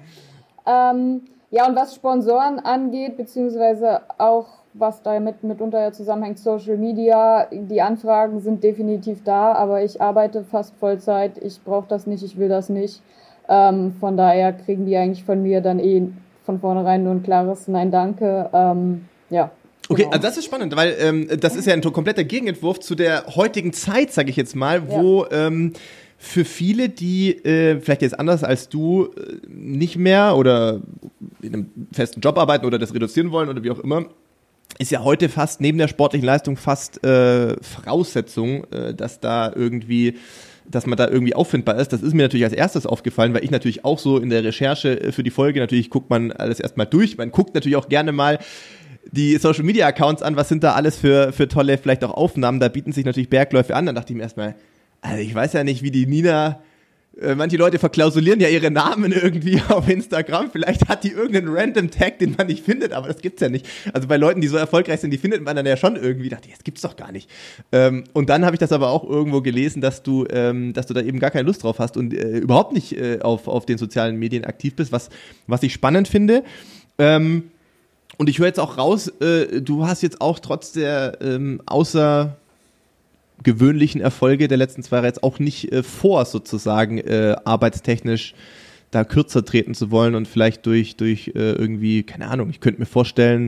S3: Ähm, Ja, und was Sponsoren angeht, beziehungsweise auch was damit mitunter ja zusammenhängt, Social Media, die Anfragen sind definitiv da, aber ich arbeite fast Vollzeit, ich brauche das nicht, ich will das nicht. Ähm, von daher kriegen die eigentlich von mir dann eh von vornherein nur ein klares Nein, danke. Ähm, ja.
S2: Okay,
S3: Genau.
S2: also das ist spannend, weil ähm, das ist ja ein kompletter Gegenentwurf zu der heutigen Zeit, sage ich jetzt mal, wo
S3: Ja.
S2: ähm, für viele, die äh, vielleicht jetzt anders als du äh, nicht mehr oder in einem festen Job arbeiten oder das reduzieren wollen oder wie auch immer, ist ja heute fast neben der sportlichen Leistung fast äh, Voraussetzung, äh, dass da irgendwie, dass man da irgendwie auffindbar ist. Das ist mir natürlich als erstes aufgefallen, weil ich natürlich auch so in der Recherche für die Folge, natürlich guckt man alles erstmal durch. Man guckt natürlich auch gerne mal die Social Media Accounts an, was sind da alles für, für tolle, vielleicht auch Aufnahmen. Da bieten sich natürlich Bergläufe an. Dann dachte ich mir erstmal, also ich weiß ja nicht, wie die Nina, äh, manche Leute verklausulieren ja ihre Namen irgendwie auf Instagram, vielleicht hat die irgendeinen random Tag, den man nicht findet, aber das gibt's ja nicht. Also bei Leuten, die so erfolgreich sind, die findet man dann ja schon irgendwie, dachte ich, das gibt's doch gar nicht. Ähm, und dann habe ich das aber auch irgendwo gelesen, dass du, ähm, dass du da eben gar keine Lust drauf hast und äh, überhaupt nicht äh, auf, auf den sozialen Medien aktiv bist, was, was ich spannend finde. Ähm, und ich höre jetzt auch raus, äh, du hast jetzt auch trotz der ähm, außer gewöhnlichen Erfolge der letzten zwei Jahre jetzt auch nicht äh, vor, sozusagen äh, arbeitstechnisch da kürzer treten zu wollen und vielleicht durch, durch äh, irgendwie, keine Ahnung, ich könnte mir vorstellen,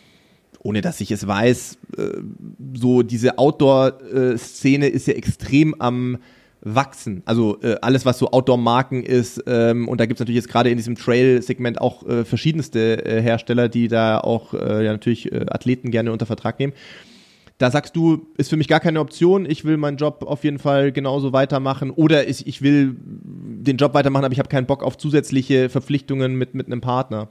S2: ohne dass ich es weiß, äh, so diese Outdoor-Szene ist ja extrem am Wachsen. Also äh, alles, was so Outdoor-Marken ist, ähm, und da gibt es natürlich jetzt gerade in diesem Trail-Segment auch äh, verschiedenste äh, Hersteller, die da auch äh, ja natürlich äh, Athleten gerne unter Vertrag nehmen. Da sagst du, ist für mich gar keine Option, ich will meinen Job auf jeden Fall genauso weitermachen oder ich, ich will den Job weitermachen, aber ich habe keinen Bock auf zusätzliche Verpflichtungen mit, mit einem Partner.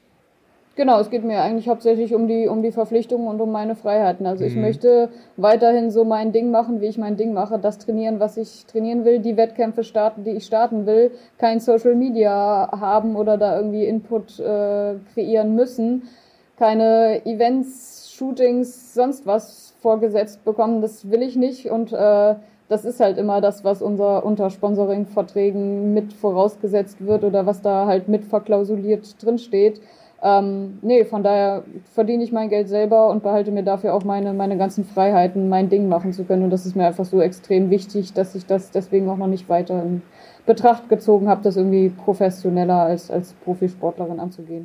S3: Genau, es geht mir eigentlich hauptsächlich um die, um die Verpflichtungen und um meine Freiheiten. Also ich
S2: Mhm.
S3: möchte weiterhin so mein Ding machen, wie ich mein Ding mache, das trainieren, was ich trainieren will, die Wettkämpfe starten, die ich starten will, kein Social Media haben oder da irgendwie Input äh, kreieren müssen, keine Events, Shootings, sonst was vorgesetzt bekommen, das will ich nicht und äh, das ist halt immer das, was unser unter Sponsoring-Verträgen mit vorausgesetzt wird oder was da halt mit verklausuliert drinsteht. Ähm, nee, von daher verdiene ich mein Geld selber und behalte mir dafür auch meine, meine ganzen Freiheiten, mein Ding machen zu können und das ist mir einfach so extrem wichtig, dass ich das deswegen auch noch nicht weiter in Betracht gezogen habe, das irgendwie professioneller als, als Profisportlerin anzugehen.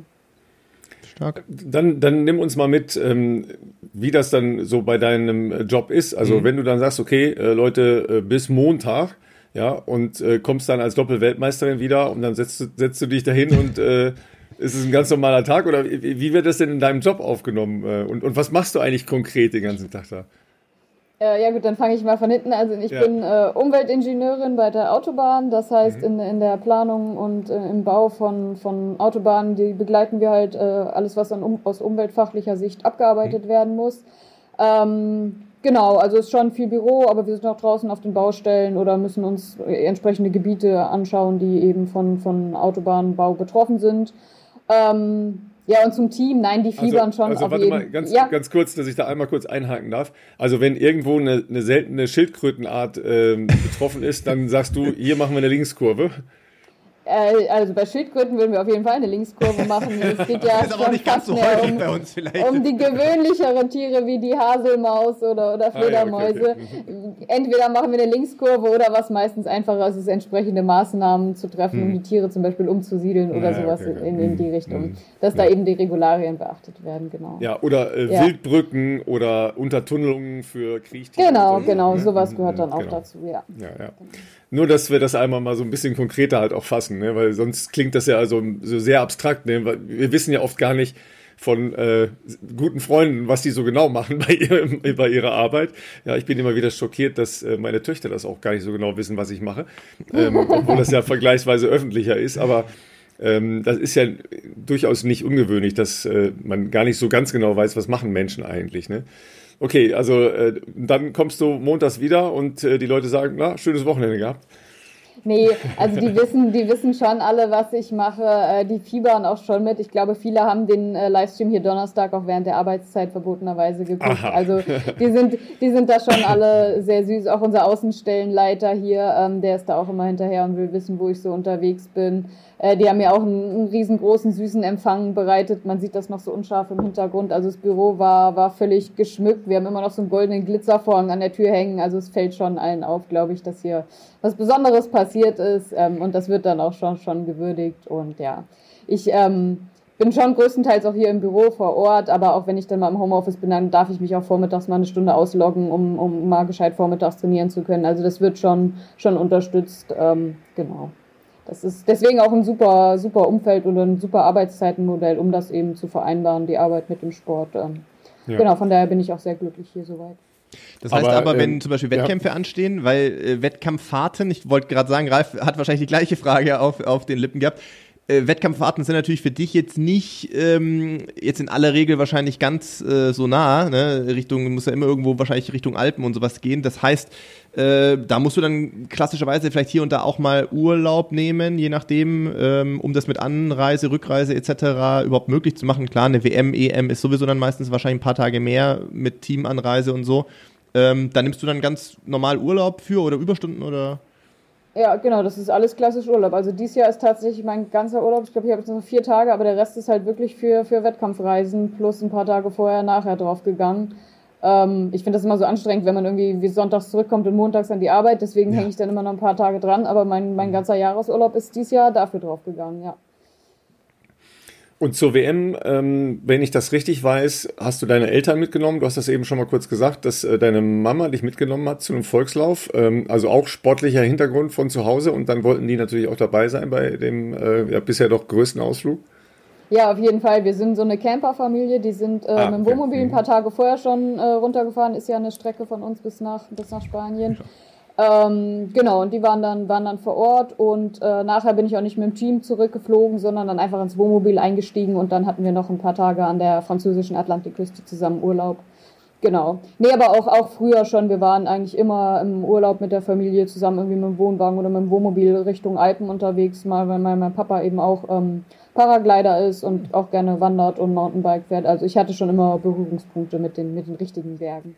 S2: Stark.
S1: Dann, dann nimm uns mal mit, ähm, wie das dann so bei deinem Job ist. Also
S2: Mhm.
S1: wenn du dann sagst, okay, äh, Leute, äh, bis Montag, ja, und äh, kommst dann als Doppelweltmeisterin wieder und dann setzt, du- setzt du dich dahin und äh, ist es ein ganz normaler Tag oder wie, wie wird das denn in deinem Job aufgenommen? Äh, und, und was machst du eigentlich konkret den ganzen Tag da?
S3: Äh, ja gut, dann fange ich mal von hinten. Also ich
S1: Ja.
S3: bin äh, Umweltingenieurin bei der Autobahn, das heißt
S1: Mhm.
S3: in, in der Planung und äh, im Bau von, von Autobahnen, die begleiten wir halt äh, alles, was an, um, aus umweltfachlicher Sicht abgearbeitet werden muss. Ähm, genau, also es ist schon viel Büro, aber wir sind auch draußen auf den Baustellen oder müssen uns äh, entsprechende Gebiete anschauen, die eben von, von Autobahnbau betroffen sind. Ähm, ja, und zum Team, nein, die fiebern
S1: also,
S3: schon
S1: also
S3: auf
S1: warte
S3: jeden
S1: mal, ganz,
S3: ja.
S1: ganz kurz, dass ich da einmal kurz einhaken darf. Also wenn irgendwo eine, eine seltene Schildkrötenart ähm, betroffen ist, dann sagst du, hier machen wir eine Linkskurve.
S3: Äh, also bei Schildkröten würden wir auf jeden Fall eine Linkskurve machen. Es geht ja
S2: Das ist aber auch
S3: schon
S2: nicht ganz
S3: fast
S2: so
S3: mehr
S2: häufig
S3: um,
S2: bei uns vielleicht.
S3: um die gewöhnlicheren Tiere wie die Haselmaus oder, oder
S1: Ah, ja, okay,
S3: Fledermäuse.
S1: okay.
S3: Entweder machen wir eine Linkskurve oder was meistens einfacher ist, ist entsprechende Maßnahmen zu treffen, um
S2: Hm.
S3: die Tiere zum Beispiel umzusiedeln oder
S1: Ja,
S3: sowas
S1: okay, okay.
S3: in, in die Richtung.
S1: Hm.
S3: Dass da eben die Regularien beachtet werden, genau.
S1: Ja, oder äh,
S3: Ja.
S1: Wildbrücken oder Untertunnelungen für Kriechtiere.
S3: Genau,
S1: und so,
S3: genau,
S1: ne?
S3: sowas
S1: Mhm,
S3: gehört dann auch
S1: genau.
S3: dazu, ja.
S1: Ja, ja. Nur, dass wir das einmal mal so ein bisschen konkreter halt auch fassen, ne? Weil sonst klingt das ja also so sehr abstrakt, ne? Weil wir wissen ja oft gar nicht von äh, guten Freunden, was die so genau machen bei, ihrem, bei ihrer Arbeit. Ja, ich bin immer wieder schockiert, dass äh, meine Töchter das auch gar nicht so genau wissen, was ich mache, ähm, obwohl das ja vergleichsweise öffentlicher ist. Aber Ähm, das ist ja durchaus nicht ungewöhnlich, dass äh, man gar nicht so ganz genau weiß, was machen Menschen eigentlich, ne? Okay, also äh, dann kommst du montags wieder und äh, die Leute sagen, na, schönes Wochenende gehabt.
S3: Nee, also die wissen, die wissen schon alle, was ich mache. Äh, die fiebern auch schon mit. Ich glaube, viele haben den äh, Livestream hier Donnerstag auch während der Arbeitszeit verbotenerweise geguckt. Aha. Also die sind, die sind da schon alle sehr süß. Auch unser Außenstellenleiter hier, ähm, der ist da auch immer hinterher und will wissen, wo ich so unterwegs bin. Äh, die haben mir auch einen, einen riesengroßen, süßen Empfang bereitet. Man sieht das noch so unscharf im Hintergrund. Also das Büro war, war völlig geschmückt. Wir haben immer noch so einen goldenen Glitzervorhang an der Tür hängen. Also es fällt schon allen auf, glaube ich, dass hier was Besonderes passiert ist. Ähm, und das wird dann auch schon, schon gewürdigt. Und ja, ich ähm, bin schon größtenteils auch hier im Büro vor Ort. Aber auch wenn ich dann mal im Homeoffice bin, dann darf ich mich auch vormittags mal eine Stunde ausloggen, um, um mal gescheit vormittags trainieren zu können. Also das wird schon, schon unterstützt. Ähm, genau. Das ist deswegen auch ein super, super Umfeld und ein super Arbeitszeitenmodell, um das eben zu vereinbaren, die Arbeit mit dem Sport. Ähm, ja. Genau, von daher bin ich auch sehr glücklich hier soweit.
S2: Das heißt aber, aber wenn ähm, zum Beispiel Wettkämpfe ja. anstehen, weil äh, Wettkampffahrten, ich wollte gerade sagen, Ralf hat wahrscheinlich die gleiche Frage auf, auf den Lippen gehabt, Äh, Wettkampffahrten sind natürlich für dich jetzt nicht ähm, jetzt in aller Regel wahrscheinlich ganz äh, so nah, ne? Richtung, muss ja immer irgendwo wahrscheinlich Richtung Alpen und sowas gehen. Das heißt, äh, da musst du dann klassischerweise vielleicht hier und da auch mal Urlaub nehmen, je nachdem, ähm, um das mit Anreise, Rückreise et cetera überhaupt möglich zu machen. Klar, eine W M, E M ist sowieso dann meistens wahrscheinlich ein paar Tage mehr mit Teamanreise und so. Ähm, da nimmst du dann ganz normal Urlaub für oder Überstunden oder?
S3: Ja, genau, das ist alles klassisch Urlaub. Also dieses Jahr ist tatsächlich mein ganzer Urlaub, ich glaube, ich habe jetzt noch vier Tage, aber der Rest ist halt wirklich für, für Wettkampfreisen plus ein paar Tage vorher, nachher drauf gegangen. Ähm, ich finde das immer so anstrengend, wenn man irgendwie wie sonntags zurückkommt und montags an die Arbeit, deswegen ja. hänge ich dann immer noch ein paar Tage dran, aber mein, mein ganzer Jahresurlaub ist dieses Jahr dafür drauf gegangen, ja.
S1: Und zur W M, ähm, wenn ich das richtig weiß, hast du deine Eltern mitgenommen. Du hast das eben schon mal kurz gesagt, dass äh, deine Mama dich mitgenommen hat zu einem Volkslauf. Ähm, also auch sportlicher Hintergrund von zu Hause. Und dann wollten die natürlich auch dabei sein bei dem äh, ja, bisher doch größten Ausflug.
S3: Ja, auf jeden Fall. Wir sind so eine Camperfamilie. Die sind äh, ah, mit dem Wohnmobil okay. ein paar Tage vorher schon äh, runtergefahren. Ist ja eine Strecke von uns bis nach, bis nach Spanien. Ja. Ähm, genau, und die waren dann, waren dann vor Ort und äh, nachher bin ich auch nicht mit dem Team zurückgeflogen, sondern dann einfach ins Wohnmobil eingestiegen und dann hatten wir noch ein paar Tage an der französischen Atlantikküste zusammen Urlaub. Genau. Nee, aber auch, auch früher schon, wir waren eigentlich immer im Urlaub mit der Familie zusammen irgendwie mit dem Wohnwagen oder mit dem Wohnmobil Richtung Alpen unterwegs, mal weil mein, mein Papa eben auch ähm, Paraglider ist und auch gerne wandert und Mountainbike fährt. Also ich hatte schon immer Berührungspunkte mit den, mit den richtigen Bergen.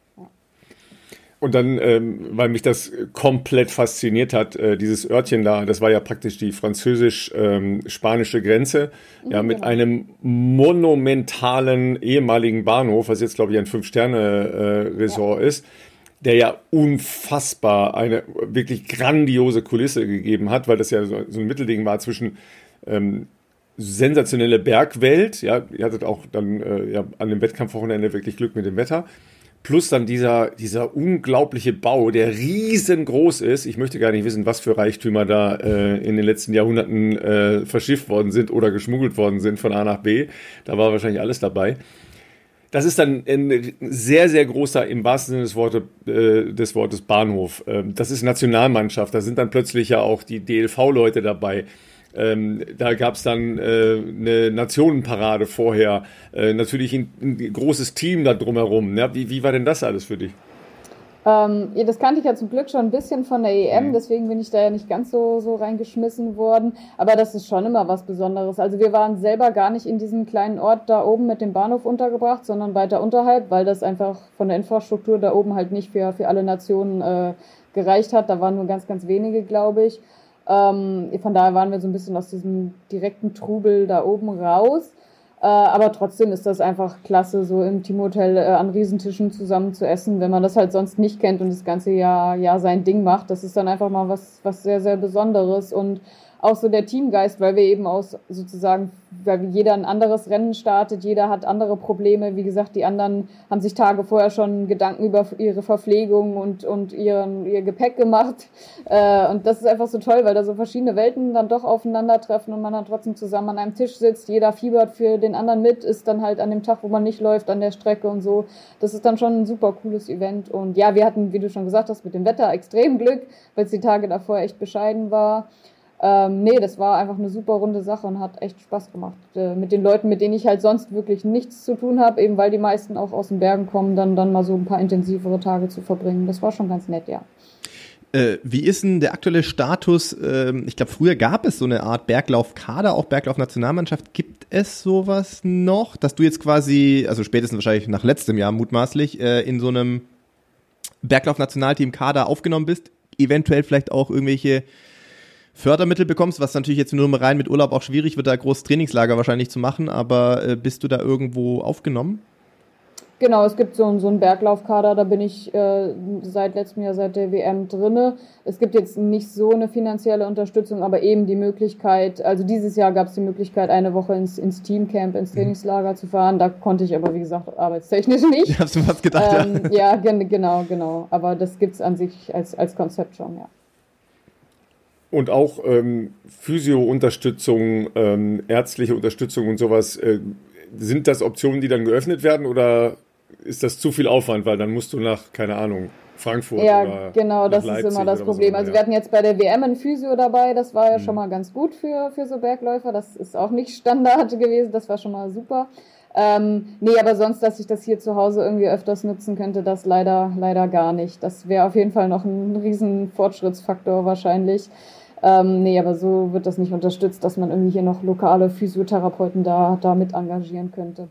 S1: Und dann, ähm, weil mich das komplett fasziniert hat, äh, dieses Örtchen da, das war ja praktisch die französisch-spanische ähm, Grenze, ja, mit genau. einem monumentalen ehemaligen Bahnhof, was jetzt, glaube ich, ein Fünf-Sterne-Resort ja. ist, der ja unfassbar eine wirklich grandiose Kulisse gegeben hat, weil das ja so, so ein Mittelding war zwischen ähm, sensationelle Bergwelt, ja, ihr hattet auch dann äh, ja, an dem Wettkampfwochenende wirklich Glück mit dem Wetter, plus dann dieser, dieser unglaubliche Bau, der riesengroß ist. Ich möchte gar nicht wissen, was für Reichtümer da äh, in den letzten Jahrhunderten äh, verschifft worden sind oder geschmuggelt worden sind von A nach B. Da war wahrscheinlich alles dabei. Das ist dann ein sehr, sehr großer, im wahrsten Sinne des, Worte, äh, des Wortes, Bahnhof. Ähm, das ist Nationalmannschaft. Da sind dann plötzlich ja auch die D L V-Leute dabei. Ähm, da gab es dann äh, eine Nationenparade vorher, äh, natürlich ein, ein großes Team da drumherum. Ja? Wie, wie war denn das alles für dich?
S3: Ähm, ja, das kannte ich ja zum Glück schon ein bisschen von der E M, mhm. deswegen bin ich da ja nicht ganz so, so reingeschmissen worden. Aber das ist schon immer was Besonderes. Also wir waren selber gar nicht in diesem kleinen Ort da oben mit dem Bahnhof untergebracht, sondern weiter unterhalb, weil das einfach von der Infrastruktur da oben halt nicht für, für alle Nationen äh, gereicht hat. Da waren nur ganz, ganz wenige, glaube ich. Ähm, von daher waren wir so ein bisschen aus diesem direkten Trubel da oben raus. Äh, aber trotzdem ist das einfach klasse, so im Teamhotel äh, an Riesentischen zusammen zu essen, wenn man das halt sonst nicht kennt und das ganze Jahr, Jahr sein Ding macht. Das ist dann einfach mal was, was sehr, sehr Besonderes und auch so der Teamgeist, weil wir eben aus sozusagen, weil jeder ein anderes Rennen startet, jeder hat andere Probleme. Wie gesagt, die anderen haben sich Tage vorher schon Gedanken über ihre Verpflegung und, und ihren, ihr Gepäck gemacht. Äh, und das ist einfach so toll, weil da so verschiedene Welten dann doch aufeinandertreffen und man dann trotzdem zusammen an einem Tisch sitzt. Jeder fiebert für den anderen mit, ist dann halt an dem Tag, wo man nicht läuft, an der Strecke und so. Das ist dann schon ein super cooles Event. Und ja, wir hatten, wie du schon gesagt hast, mit dem Wetter extrem Glück, weil es die Tage davor echt bescheiden war. Ähm, nee, das war einfach eine super runde Sache und hat echt Spaß gemacht. Äh, mit den Leuten, mit denen ich halt sonst wirklich nichts zu tun habe, eben weil die meisten auch aus den Bergen kommen, dann, dann mal so ein paar intensivere Tage zu verbringen. Das war schon ganz nett, ja.
S2: Äh, wie ist denn der aktuelle Status? Ähm, ich glaube, früher gab es so eine Art Berglaufkader, auch Berglauf-Nationalmannschaft. Gibt es sowas noch, dass du jetzt quasi, also spätestens wahrscheinlich nach letztem Jahr mutmaßlich, äh, in so einem Berglauf-Nationalteam-Kader aufgenommen bist, eventuell vielleicht auch irgendwelche Fördermittel bekommst, was natürlich jetzt nur rein mit Urlaub auch schwierig wird, da groß Trainingslager wahrscheinlich zu machen, aber äh, bist du da irgendwo aufgenommen?
S3: Genau, es gibt so, so einen Berglaufkader, da bin ich äh, seit letztem Jahr, seit der W M drinne. Es gibt jetzt nicht so eine finanzielle Unterstützung, aber eben die Möglichkeit, also dieses Jahr gab es die Möglichkeit, eine Woche ins, ins Teamcamp, ins Trainingslager zu fahren. Da konnte ich aber, wie gesagt, arbeitstechnisch nicht.
S2: Ich hab's mir fast gedacht,
S3: ähm, ja. Ja, gen- genau, genau. Aber das gibt's an sich als, als Konzept schon, ja.
S1: Und auch ähm, Physio-Unterstützung, ähm, ärztliche Unterstützung und sowas, äh, sind das Optionen, die dann geöffnet werden oder ist das zu viel Aufwand, weil dann musst du nach, keine Ahnung, Frankfurt
S3: ja,
S1: oder
S3: genau, das
S1: Leipzig
S3: ist immer das
S1: oder was
S3: Problem.
S1: auch immer,
S3: Also
S1: ja.
S3: wir hatten jetzt bei der W M ein Physio dabei, das war ja
S1: Mhm.
S3: schon mal ganz gut für, für so Bergläufer. Das ist auch nicht Standard gewesen, das war schon mal super. Ähm, nee, aber sonst, dass ich das hier zu Hause irgendwie öfters nutzen könnte, das leider, leider gar nicht. Das wäre auf jeden Fall noch ein riesen Fortschrittsfaktor wahrscheinlich. Ähm, nee, aber so wird das nicht unterstützt, dass man irgendwie hier noch lokale Physiotherapeuten da, da mit engagieren könnte.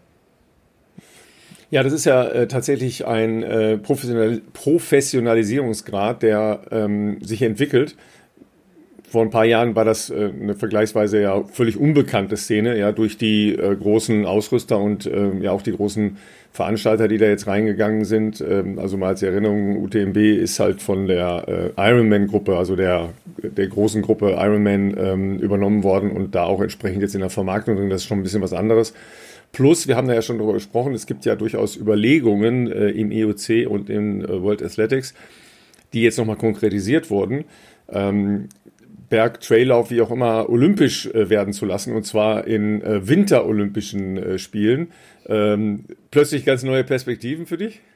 S1: Ja, das ist ja äh, tatsächlich ein äh, Professional Professionalisierungsgrad, der ähm, sich entwickelt. Vor ein paar Jahren war das äh, eine vergleichsweise ja völlig unbekannte Szene, ja, durch die äh, großen Ausrüster und äh, ja auch die großen Veranstalter, die da jetzt reingegangen sind. Ähm, also mal als Erinnerung, U T M B ist halt von der äh, Ironman-Gruppe, also der, der großen Gruppe Ironman ähm, übernommen worden und da auch entsprechend jetzt in der Vermarktung drin. Das ist schon ein bisschen was anderes. Plus, wir haben da ja schon drüber gesprochen, es gibt ja durchaus Überlegungen äh, im E O C und in äh, World Athletics, die jetzt nochmal konkretisiert wurden, ähm, Berg, Traillauf, wie auch immer, olympisch äh, werden zu lassen, und zwar in äh, winterolympischen äh, Spielen. Ähm, plötzlich ganz neue Perspektiven für dich?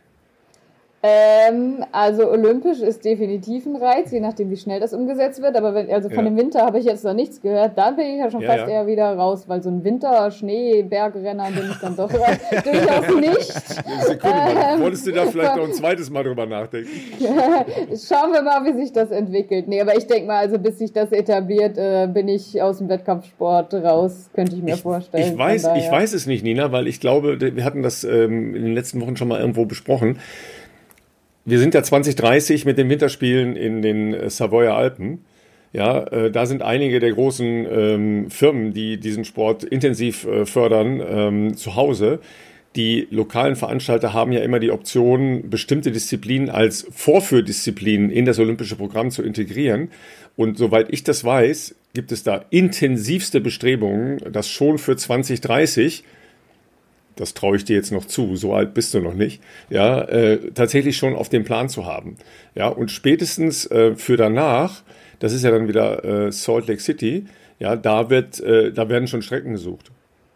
S3: Ähm, also olympisch ist definitiv ein Reiz, je nachdem wie schnell das umgesetzt wird, aber wenn, also von
S1: Ja.
S3: dem Winter habe ich jetzt noch nichts gehört, dann bin ich ja schon
S1: Ja,
S3: fast
S1: ja.
S3: eher wieder raus, weil so ein Winter-Schnee-Bergrenner bin ich dann doch durchaus nicht.
S1: Sekunde mal,
S3: Ähm,
S1: wolltest du da vielleicht noch ein zweites Mal drüber nachdenken?
S3: Schauen wir mal, wie sich das entwickelt. Nee, aber ich denke mal, also bis sich das etabliert, äh, bin ich aus dem Wettkampfsport raus, könnte ich mir vorstellen.
S1: Ich weiß,
S3: Von
S1: ich
S3: daher-
S1: weiß es nicht, Nina, weil ich glaube, wir hatten das ähm, in den letzten Wochen schon mal irgendwo besprochen. Wir sind ja zwanzig dreißig mit den Winterspielen in den äh, Savoyer Alpen. Ja, äh, da sind einige der großen ähm, Firmen, die diesen Sport intensiv äh, fördern, ähm, zu Hause. Die lokalen Veranstalter haben ja immer die Option, bestimmte Disziplinen als Vorführdisziplinen in das olympische Programm zu integrieren. Und soweit ich das weiß, gibt es da intensivste Bestrebungen, das schon für zwanzig dreißig, das traue ich dir jetzt noch zu, so alt bist du noch nicht, ja, äh, tatsächlich schon auf dem Plan zu haben. Ja, und spätestens äh, für danach, das ist ja dann wieder äh, Salt Lake City, ja, da wird, äh, da werden schon Strecken gesucht.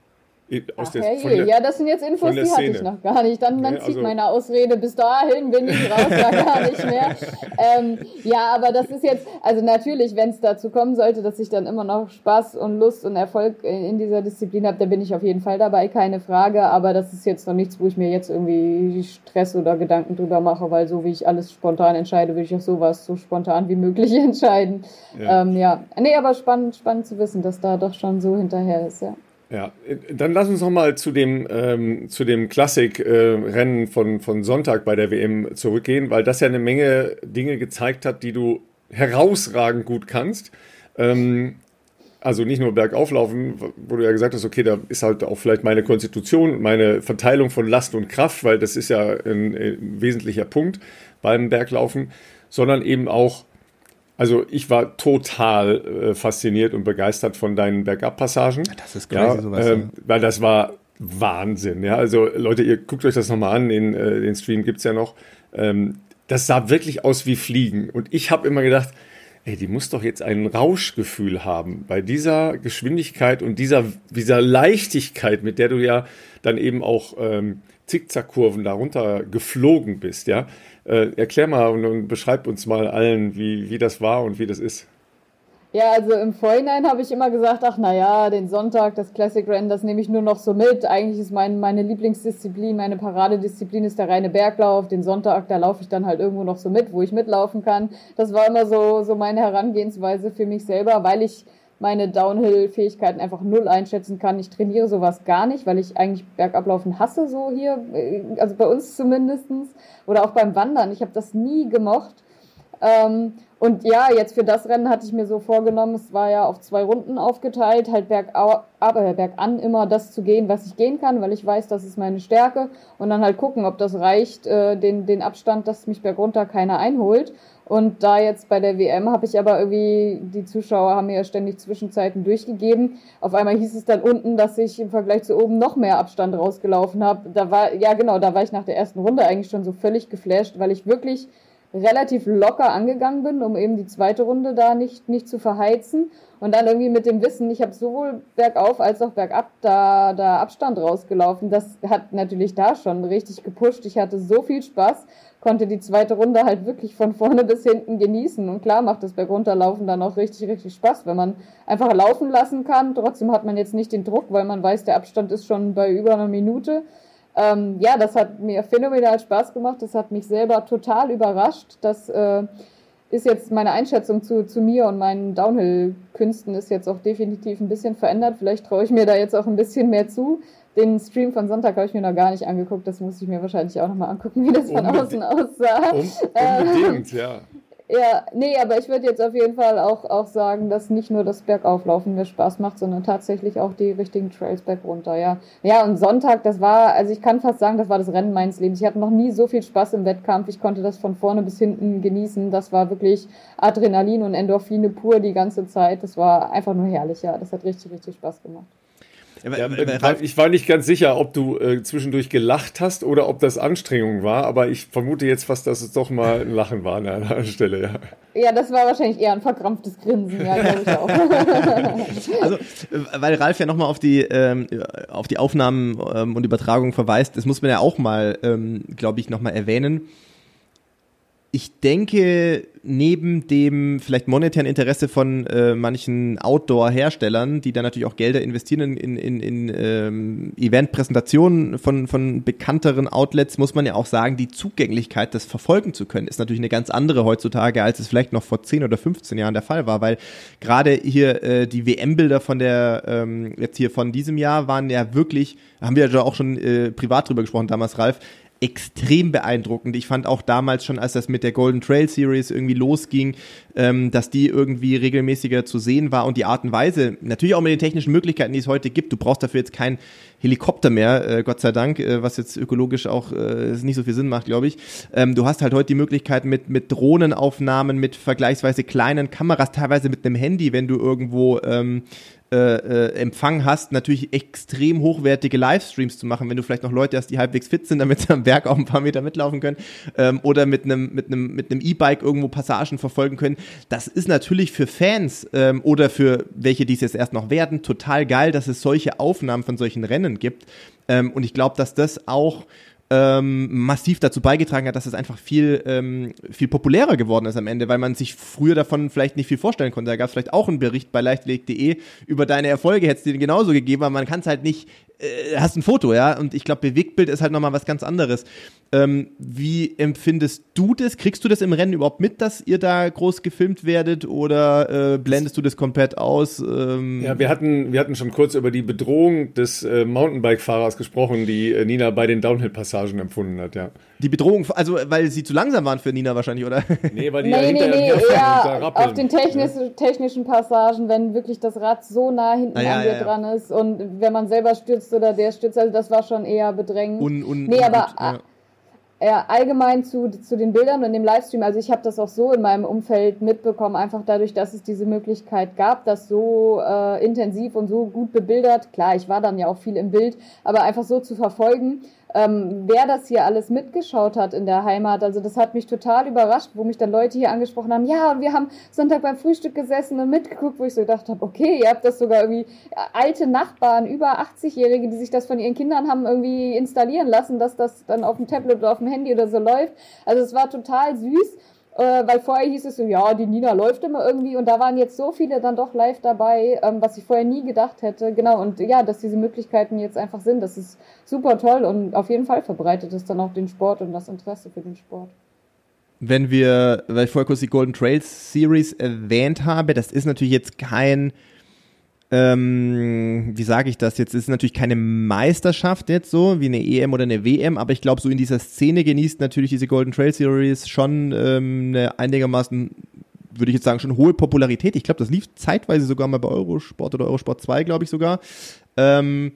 S1: Aus
S3: Ach,
S1: der,
S3: herrje.
S1: von der,
S3: Ja, das sind jetzt Infos,
S1: von der
S3: die hatte ich
S1: Szene.
S3: noch gar nicht. Dann, dann
S1: Nee,
S3: zieht
S1: also-
S3: meine Ausrede, bis dahin bin ich raus, ja gar nicht mehr. Ähm, ja, aber das ist jetzt, also natürlich, wenn es dazu kommen sollte, dass ich dann immer noch Spaß und Lust und Erfolg in, in dieser Disziplin habe, da bin ich auf jeden Fall dabei, keine Frage. Aber das ist jetzt noch nichts, wo ich mir jetzt irgendwie Stress oder Gedanken drüber mache, weil so wie ich alles spontan entscheide, will ich auch sowas so spontan wie möglich entscheiden.
S1: Ja.
S3: Ähm, ja. Nee, aber spannend, spannend zu wissen, dass da doch schon so hinterher ist, ja.
S1: Ja, dann lass uns noch mal zu dem, ähm, zu dem Klassik-Rennen äh, von, von Sonntag bei der W M zurückgehen, weil das ja eine Menge Dinge gezeigt hat, die du herausragend gut kannst. Ähm, also nicht nur bergauflaufen, wo du ja gesagt hast, okay, da ist halt auch vielleicht meine Konstitution und meine Verteilung von Last und Kraft, weil das ist ja ein, ein wesentlicher Punkt beim Berglaufen, sondern eben auch, also ich war total äh, fasziniert und begeistert von deinen Bergabpassagen.
S2: Das ist crazy,
S1: ja,
S2: sowas,
S1: ähm,
S2: ja.
S1: weil das war Wahnsinn. Ja, also Leute, ihr guckt euch das nochmal an, den, äh, den Stream gibt's ja noch. Ähm, das sah wirklich aus wie Fliegen. Und ich habe immer gedacht, ey, die muss doch jetzt ein Rauschgefühl haben bei dieser Geschwindigkeit und dieser, dieser Leichtigkeit, mit der du ja dann eben auch ähm, Zickzackkurven darunter geflogen bist, ja. Äh, erklär mal und, und beschreib uns mal allen, wie, wie das war und wie das ist.
S3: Ja, also im Vorhinein habe ich immer gesagt, ach naja, den Sonntag, das Classic Rennen, das nehme ich nur noch so mit. Eigentlich ist mein, meine Lieblingsdisziplin, meine Paradedisziplin ist der reine Berglauf. Den Sonntag, da laufe ich dann halt irgendwo noch so mit, wo ich mitlaufen kann. Das war immer so, so meine Herangehensweise für mich selber, weil ich meine Downhill-Fähigkeiten einfach null einschätzen kann. Ich trainiere sowas gar nicht, weil ich eigentlich Bergablaufen hasse, so hier, also bei uns zumindestens. Oder auch beim Wandern, ich habe das nie gemocht. Ähm, und ja, jetzt für das Rennen hatte ich mir so vorgenommen, es war ja auf zwei Runden aufgeteilt, halt bergau, aber bergan immer das zu gehen, was ich gehen kann, weil ich weiß, das ist meine Stärke und dann halt gucken, ob das reicht, äh, den, den Abstand, dass mich bergunter keiner einholt. Und da jetzt bei der W M habe ich aber irgendwie, die Zuschauer haben mir ja ständig Zwischenzeiten durchgegeben. Auf einmal hieß es dann unten, dass ich im Vergleich zu oben noch mehr Abstand rausgelaufen habe. Da war, ja genau, da war ich nach der ersten Runde eigentlich schon so völlig geflasht, weil ich wirklich relativ locker angegangen bin, um eben die zweite Runde da nicht, nicht zu verheizen. Und dann irgendwie mit dem Wissen, ich habe sowohl bergauf als auch bergab da, da Abstand rausgelaufen. Das hat natürlich da schon richtig gepusht. Ich hatte so viel Spaß, konnte die zweite Runde halt wirklich von vorne bis hinten genießen. Und klar macht das Bergunterlaufen dann auch richtig, richtig Spaß, wenn man einfach laufen lassen kann. Trotzdem hat man jetzt nicht den Druck, weil man weiß, der Abstand ist schon bei über einer Minute. Ähm, ja, das hat mir phänomenal Spaß gemacht. Das hat mich selber total überrascht. Das äh, ist jetzt meine Einschätzung zu, zu mir und meinen Downhill-Künsten ist jetzt auch definitiv ein bisschen verändert. Vielleicht traue ich mir da jetzt auch ein bisschen mehr zu. Den Stream von Sonntag habe ich mir noch gar nicht angeguckt. Das muss ich mir wahrscheinlich auch nochmal angucken, wie das von außen aussah.
S1: Um, unbedingt, ja.
S3: Ja, nee, aber ich würde jetzt auf jeden Fall auch, auch sagen, dass nicht nur das Bergauflaufen mir Spaß macht, sondern tatsächlich auch die richtigen Trails bergunter, ja. Ja, und Sonntag, das war, also ich kann fast sagen, das war das Rennen meines Lebens. Ich hatte noch nie so viel Spaß im Wettkampf. Ich konnte das von vorne bis hinten genießen. Das war wirklich Adrenalin und Endorphine pur die ganze Zeit. Das war einfach nur herrlich, ja. Das hat richtig, richtig Spaß gemacht.
S1: Ja, ich war nicht ganz sicher, ob du äh, zwischendurch gelacht hast oder ob das Anstrengung war, aber ich vermute jetzt fast, dass es doch mal ein Lachen war an einer Stelle, ja.
S3: Ja, das war wahrscheinlich eher ein verkrampftes Grinsen, ja, glaube ich auch.
S2: Also, weil Ralf ja nochmal auf die ähm, auf die Aufnahmen ähm, und Übertragungen verweist, das muss man ja auch mal, ähm, glaube ich, nochmal erwähnen. Ich denke, neben dem vielleicht monetären Interesse von äh, manchen Outdoor-Herstellern, die da natürlich auch Gelder investieren in, in, in ähm, Event-Präsentationen von, von bekannteren Outlets, muss man ja auch sagen, die Zugänglichkeit, das verfolgen zu können, ist natürlich eine ganz andere heutzutage, als es vielleicht noch vor zehn oder fünfzehn Jahren der Fall war, weil gerade hier äh, die W M-Bilder von der, ähm, jetzt hier von diesem Jahr waren ja wirklich, haben wir ja auch schon äh, privat drüber gesprochen damals, Ralf, extrem beeindruckend. Ich fand auch damals schon, als das mit der Golden Trail Series irgendwie losging, ähm, dass die irgendwie regelmäßiger zu sehen war und die Art und Weise, natürlich auch mit den technischen Möglichkeiten, die es heute gibt. Du brauchst dafür jetzt keinen Helikopter mehr, äh, Gott sei Dank, äh, was jetzt ökologisch auch äh, nicht so viel Sinn macht, glaube ich. Ähm, du hast halt heute die Möglichkeit mit mit Drohnenaufnahmen, mit vergleichsweise kleinen Kameras, teilweise mit einem Handy, wenn du irgendwo ähm, Äh, äh, Empfang hast, natürlich extrem hochwertige Livestreams zu machen, wenn du vielleicht noch Leute hast, die halbwegs fit sind, damit sie am Berg auch ein paar Meter mitlaufen können, ähm, oder mit einem mit einem mit einem E-Bike irgendwo Passagen verfolgen können. Das ist natürlich für Fans ähm, oder für welche, die es jetzt erst noch werden, total geil, dass es solche Aufnahmen von solchen Rennen gibt. Ähm, und ich glaube, dass das auch Ähm, massiv dazu beigetragen hat, dass es einfach viel ähm, viel populärer geworden ist am Ende, weil man sich früher davon vielleicht nicht viel vorstellen konnte. Da gab es vielleicht auch einen Bericht bei leichtgelegt punkt de über deine Erfolge, hätte es dir genauso gegeben, aber man kann es halt nicht, äh, hast ein Foto, ja, und ich glaube, Bewegtbild ist halt nochmal was ganz anderes. Ähm, wie empfindest du das? Kriegst du das im Rennen überhaupt mit, dass ihr da groß gefilmt werdet oder äh, blendest du das komplett aus? Ähm
S1: ja, wir hatten, wir hatten schon kurz über die Bedrohung des äh, Mountainbike-Fahrers gesprochen, die äh, Nina bei den Downhill-Passagen empfunden hat, ja.
S2: Die Bedrohung, also weil sie zu langsam waren für Nina wahrscheinlich, oder?
S1: Nee, weil die
S3: nee,
S1: ja hinter
S3: nee, nee,
S1: eher
S3: auf den technisch, technischen Passagen, wenn wirklich das Rad so nah hinten
S2: ah, ja,
S3: an dir
S2: ja, ja.
S3: dran ist und wenn man selber stürzt oder der stürzt, also das war schon eher bedrängend.
S2: Un, un,
S3: nee,
S2: un,
S3: aber
S2: gut, ja.
S3: Ja, allgemein zu, zu den Bildern und dem Livestream, also ich habe das auch so in meinem Umfeld mitbekommen, einfach dadurch, dass es diese Möglichkeit gab, das so äh, intensiv und so gut bebildert, klar, ich war dann ja auch viel im Bild, aber einfach so zu verfolgen, ähm, wer das hier alles mitgeschaut hat in der Heimat, also das hat mich total überrascht, wo mich dann Leute hier angesprochen haben, ja, und wir haben Sonntag beim Frühstück gesessen und mitgeguckt, wo ich so gedacht habe, okay, ihr habt das sogar irgendwie, alte Nachbarn, über achtzig-Jährige, die sich das von ihren Kindern haben irgendwie installieren lassen, dass das dann auf dem Tablet oder auf dem Handy oder so läuft, also es war total süß. Äh, weil vorher hieß es so, ja, die Nina läuft immer irgendwie und da waren jetzt so viele dann doch live dabei, ähm, was ich vorher nie gedacht hätte. Genau, und ja, dass diese Möglichkeiten jetzt einfach sind, das ist super toll und auf jeden Fall verbreitet es dann auch den Sport und das Interesse für den Sport.
S2: Wenn wir, weil ich vorher kurz die Golden Trails Series erwähnt habe, das ist natürlich jetzt kein, ähm, wie sage ich das jetzt, es ist natürlich keine Meisterschaft jetzt so, wie eine E M oder eine W M, aber ich glaube, so in dieser Szene genießt natürlich diese Golden Trail Series schon ähm, eine einigermaßen, würde ich jetzt sagen, schon hohe Popularität. Ich glaube, das lief zeitweise sogar mal bei Eurosport oder Eurosport zwei, glaube ich sogar. Ähm,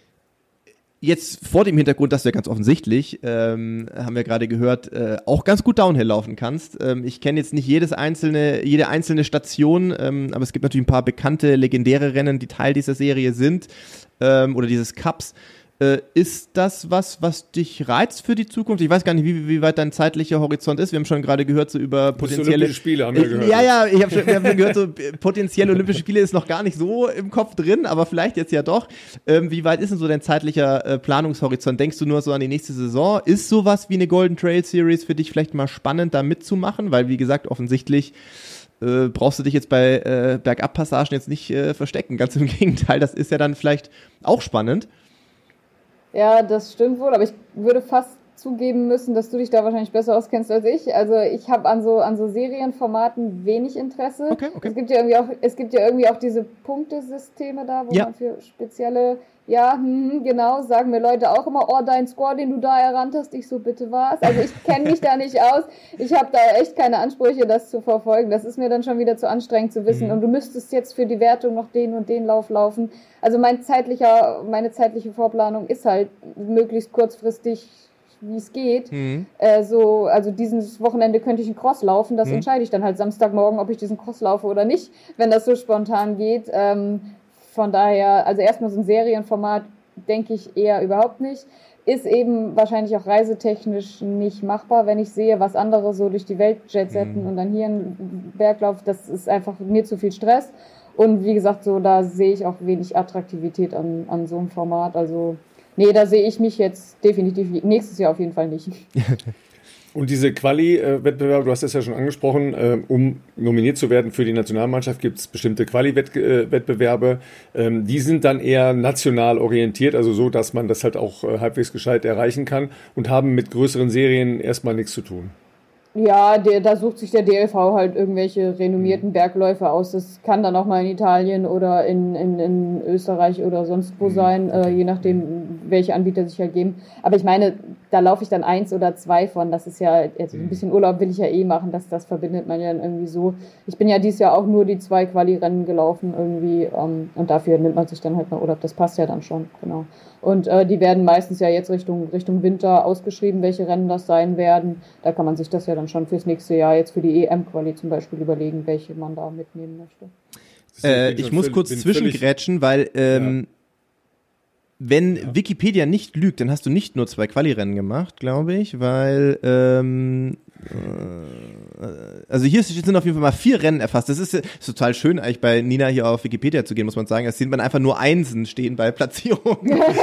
S2: Jetzt vor dem Hintergrund, dass du ja ganz offensichtlich, ähm, haben wir gerade gehört, äh, auch ganz gut Downhill laufen kannst. Ähm, ich kenne jetzt nicht jedes einzelne, jede einzelne Station, ähm, aber es gibt natürlich ein paar bekannte, legendäre Rennen, die Teil dieser Serie sind, ähm, oder dieses Cups. Äh, ist das was, was dich reizt für die Zukunft? Ich weiß gar nicht, wie, wie weit dein zeitlicher Horizont ist. Wir haben schon gerade gehört, so über potenzielle
S1: Olympische Spiele, haben wir gehört.
S2: Ja, ja, ich habe schon, wir haben schon gehört, so potenzielle Olympische Spiele ist noch gar nicht so im Kopf drin, aber vielleicht jetzt ja doch. Ähm, wie weit ist denn so dein zeitlicher äh, Planungshorizont? Denkst du nur so an die nächste Saison? Ist sowas wie eine Golden Trail Series für dich vielleicht mal spannend, da mitzumachen? Weil, wie gesagt, offensichtlich äh, brauchst du dich jetzt bei äh, Bergabpassagen jetzt nicht äh, verstecken. Ganz im Gegenteil, das ist ja dann vielleicht auch spannend.
S3: Ja, das stimmt wohl, aber ich würde fast zugeben müssen, dass du dich da wahrscheinlich besser auskennst als ich. Also ich habe an so an so Serienformaten wenig Interesse.
S2: Okay, okay.
S3: Es gibt ja irgendwie auch es gibt ja irgendwie auch diese Punktesysteme da, wo
S2: ja.
S3: man für spezielle ja, hm, genau, sagen mir Leute auch immer, oh, dein Score, den du da errannt hast, ich so, bitte was? Also ich kenne mich da nicht aus. Ich habe da echt keine Ansprüche, das zu verfolgen. Das ist mir dann schon wieder zu anstrengend zu wissen. Mhm. Und du müsstest jetzt für die Wertung noch den und den Lauf laufen. Also mein zeitlicher, meine zeitliche Vorplanung ist halt möglichst kurzfristig, wie es geht. Mhm. Äh, so, also dieses Wochenende könnte ich einen Cross laufen. Das mhm. entscheide ich dann halt Samstagmorgen, ob ich diesen Cross laufe oder nicht, wenn das so spontan geht. Ähm, Von daher, also erstmal so ein Serienformat denke ich eher überhaupt nicht. Ist eben wahrscheinlich auch reisetechnisch nicht machbar, wenn ich sehe, was andere so durch die Welt jetsetten mhm. und dann hier einen Berglauf, das ist einfach mir zu viel Stress. Und wie gesagt, so da sehe ich auch wenig Attraktivität an, an so einem Format. Also nee, da sehe ich mich jetzt definitiv nächstes Jahr auf jeden Fall nicht.
S1: Und diese Quali-Wettbewerbe, du hast das ja schon angesprochen, äh, um nominiert zu werden für die Nationalmannschaft, gibt es bestimmte Quali-Wettbewerbe. Ähm, die sind dann eher national orientiert, also so, dass man das halt auch äh, halbwegs gescheit erreichen kann und haben mit größeren Serien erstmal nichts zu tun.
S3: Ja, der, da sucht sich der D L V halt irgendwelche renommierten Bergläufe aus. Das kann dann auch mal in Italien oder in, in, in Österreich oder sonst wo sein, äh, je nachdem, welche Anbieter sich halt geben. Aber ich meine, da laufe ich dann eins oder zwei von. Das ist ja, jetzt ein bisschen Urlaub will ich ja eh machen, das, das verbindet man ja dann irgendwie so. Ich bin ja dieses Jahr auch nur die zwei Quali-Rennen gelaufen irgendwie ähm, und dafür nimmt man sich dann halt mal Urlaub. Das passt ja dann schon, genau. Und äh, die werden meistens ja jetzt Richtung, Richtung Winter ausgeschrieben, welche Rennen das sein werden. Da kann man sich das ja dann schon fürs nächste Jahr jetzt für die E M-Quali zum Beispiel überlegen, welche man da mitnehmen möchte.
S2: Äh, ich muss kurz zwischengrätschen, weil ähm, ja. wenn ja. Wikipedia nicht lügt, dann hast du nicht nur zwei Quali-Rennen gemacht, glaube ich, weil ähm, äh, also hier sind auf jeden Fall mal vier Rennen erfasst. Das ist, ist total schön, eigentlich bei Nina hier auf Wikipedia zu gehen, muss man sagen. Da sieht man einfach nur Einsen stehen bei Platzierung.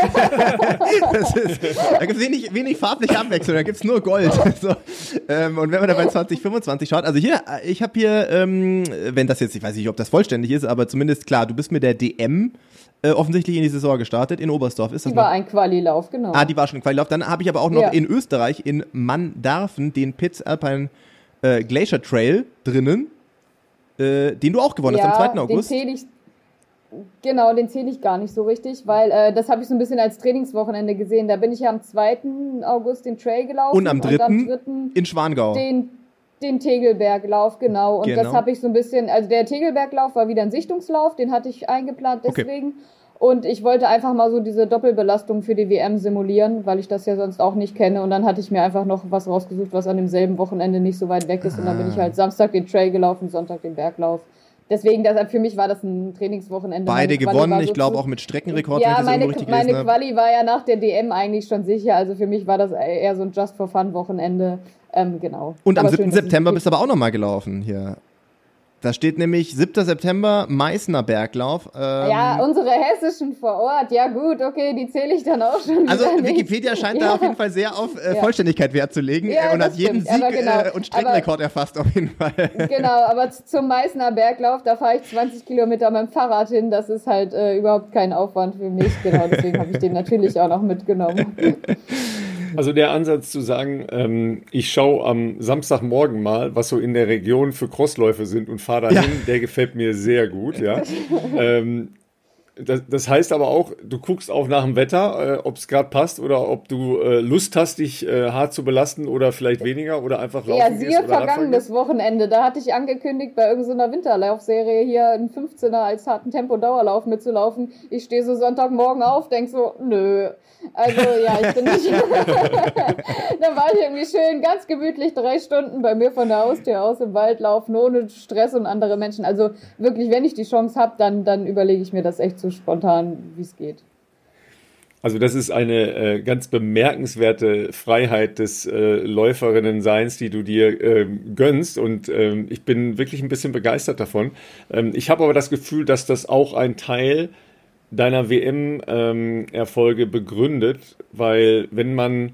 S2: das ist, da gibt es wenig, wenig farbliche Abwechslung, da gibt es nur Gold. so, ähm, und wenn man da bei zwanzig fünfundzwanzig schaut, also hier, ich habe hier, ähm, wenn das jetzt, ich weiß nicht, ob das vollständig ist, aber zumindest klar, du bist mit der D M Äh, offensichtlich in die Saison gestartet, in Oberstdorf. Ist das
S3: die war
S2: noch?
S3: ein Qualilauf, genau.
S2: Ah, die war schon ein Qualilauf. Dann habe ich aber auch noch
S3: ja.
S2: in Österreich, in Mandarfen, den Pitts Alpine äh, Glacier Trail drinnen, äh, den du auch gewonnen
S3: ja,
S2: hast am zweiten August.
S3: Den zähle ich, genau, den zähle ich gar nicht so richtig, weil äh, das habe ich so ein bisschen als Trainingswochenende gesehen. Da bin ich ja am zweiten August den Trail gelaufen.
S2: Und am dritten,
S3: und am dritten
S2: in Schwangau.
S3: Den Den Tegelberglauf, genau. Und genau. das habe ich so ein bisschen, also der Tegelberglauf war wieder ein Sichtungslauf, den hatte ich eingeplant deswegen. Okay. Und ich wollte einfach mal so diese Doppelbelastung für die W M simulieren, weil ich das ja sonst auch nicht kenne. Und dann hatte ich mir einfach noch was rausgesucht, was an demselben Wochenende nicht so weit weg ist. Ah. Und dann bin ich halt Samstag den Trail gelaufen, Sonntag den Berglauf. Deswegen, das, für mich war das ein Trainingswochenende.
S2: Beide gewonnen, ich glaube auch mit Streckenrekord.
S3: Ja, meine, meine Quali war ja nach der D M eigentlich schon sicher. Also für mich war das eher so ein Just-for-Fun-Wochenende. Ähm, genau.
S2: Und am siebten September bist du aber auch nochmal gelaufen hier. Da steht nämlich siebter September Meißner Berglauf. Ähm,
S3: ja, unsere hessischen vor Ort. Ja gut, okay, die zähle ich dann auch schon.
S2: Also Wikipedia nicht. scheint ja. da auf jeden Fall sehr auf äh, ja. Vollständigkeit Wert zu legen
S3: ja,
S2: und hat jeden
S3: stimmt.
S2: Sieg
S3: genau.
S2: äh, und Streckenrekord aber, erfasst auf jeden Fall.
S3: Genau, aber zum Meißner Berglauf, da fahre ich zwanzig Kilometer mit dem Fahrrad hin. Das ist halt äh, überhaupt kein Aufwand für mich. Genau, deswegen habe ich den natürlich auch noch mitgenommen.
S1: Also der Ansatz zu sagen, ähm, ich schaue am Samstagmorgen mal, was so in der Region für Crossläufe sind und fahre dahin, ja. der gefällt mir sehr gut. Ja. ähm, das, das heißt aber auch, du guckst auch nach dem Wetter, äh, ob es gerade passt oder ob du äh, Lust hast, dich äh, hart zu belasten oder vielleicht weniger oder einfach laufen
S3: Ja,
S1: gehst
S3: siehe
S1: oder
S3: vergangenes Wochenende, da hatte ich angekündigt, bei irgendeiner Winterlaufserie hier einen fünfzehner als harten Tempo-Dauerlauf mitzulaufen. Ich stehe so Sonntagmorgen auf, denk so, nö. Also ja, ich bin nicht. Dann war ich irgendwie schön ganz gemütlich drei Stunden bei mir von der Haustür aus im Wald laufen, ohne Stress und andere Menschen. Also wirklich, wenn ich die Chance habe, dann, dann überlege ich mir das echt so spontan, wie es geht.
S1: Also das ist eine äh, ganz bemerkenswerte Freiheit des äh, Läuferinnen-Seins, die du dir äh, gönnst und ähm, ich bin wirklich ein bisschen begeistert davon. Ähm, ich habe aber das Gefühl, dass das auch ein Teil deiner W M-Erfolge ähm, begründet, weil wenn man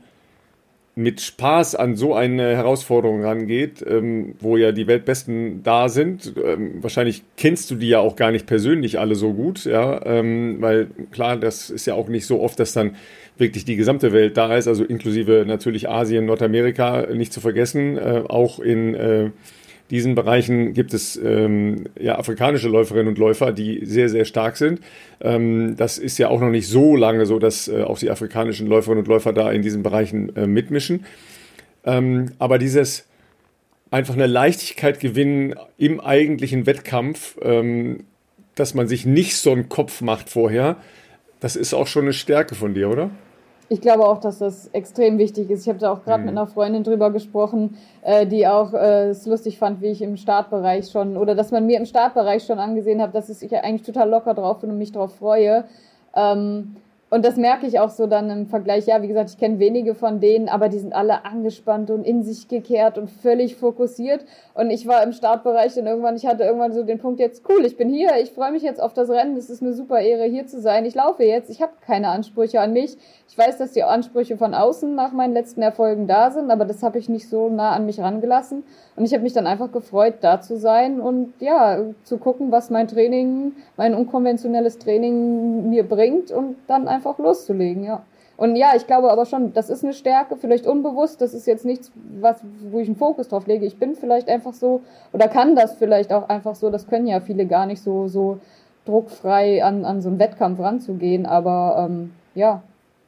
S1: mit Spaß an so eine Herausforderung rangeht, ähm, wo ja die Weltbesten da sind, ähm, wahrscheinlich kennst du die ja auch gar nicht persönlich alle so gut, ja, ähm, weil klar, das ist ja auch nicht so oft, dass dann wirklich die gesamte Welt da ist, also inklusive natürlich Asien, Nordamerika, nicht zu vergessen, äh, auch in äh, diesen Bereichen gibt es ähm, ja afrikanische Läuferinnen und Läufer, die sehr, sehr stark sind. Ähm, das ist ja auch noch nicht so lange so, dass äh, auch die afrikanischen Läuferinnen und Läufer da in diesen Bereichen äh, mitmischen. Ähm, aber dieses einfach eine Leichtigkeit gewinnen im eigentlichen Wettkampf, ähm, dass man sich nicht so einen Kopf macht vorher, das ist auch schon eine Stärke von dir, oder?
S3: Ich glaube auch, dass das extrem wichtig ist. Ich habe da auch gerade mhm. mit einer Freundin drüber gesprochen, äh, die auch äh, es lustig fand, wie ich im Startbereich schon, oder dass man mir im Startbereich schon angesehen hat, dass ich ja eigentlich total locker drauf bin und mich drauf freue. Ähm, und das merke ich auch so dann im Vergleich. Ja, wie gesagt, ich kenne wenige von denen, aber die sind alle angespannt und in sich gekehrt und völlig fokussiert. Und ich war im Startbereich und irgendwann, ich hatte irgendwann so den Punkt, jetzt cool, ich bin hier, ich freue mich jetzt auf das Rennen, es ist eine super Ehre, hier zu sein. Ich laufe jetzt, ich habe keine Ansprüche an mich. Ich weiß, dass die Ansprüche von außen nach meinen letzten Erfolgen da sind, aber das habe ich nicht so nah an mich rangelassen. Und ich habe mich dann einfach gefreut, da zu sein und ja, zu gucken, was mein Training, mein unkonventionelles Training mir bringt und dann einfach loszulegen, ja. Und ja, ich glaube aber schon, das ist eine Stärke, vielleicht unbewusst, das ist jetzt nichts, was, wo ich einen Fokus drauf lege. Ich bin vielleicht einfach so, oder kann das vielleicht auch einfach so, das können ja viele gar nicht so, so druckfrei an, an so einen Wettkampf ranzugehen, aber ähm, ja.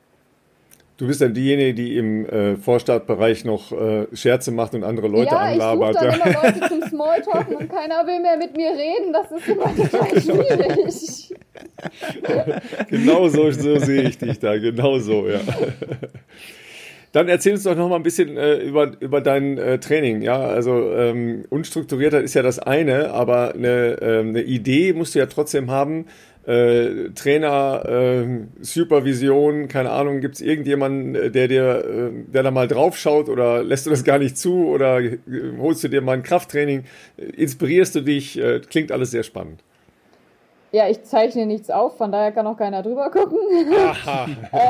S1: Du bist dann diejenige, die im äh, Vorstartbereich noch äh, Scherze macht und andere Leute
S3: ja,
S1: anlabert.
S3: Ich suche dann ja, immer Leute zum Smalltalken und keiner will mehr mit mir reden. Das ist immer total schwierig.
S1: Genau so, so sehe ich dich da. Genau so, ja. Dann erzähl uns doch noch mal ein bisschen äh, über, über dein äh, Training. Ja, also ähm, unstrukturierter ist ja das eine, aber eine, äh, eine Idee musst du ja trotzdem haben. Äh, Trainer, äh, Supervision, keine Ahnung, gibt es irgendjemanden, der dir, äh, der da mal drauf schaut oder lässt du das gar nicht zu oder äh, holst du dir mal ein Krafttraining, inspirierst du dich, äh, klingt alles sehr spannend.
S3: Ja, ich zeichne nichts auf, von daher kann auch keiner drüber gucken. Aha.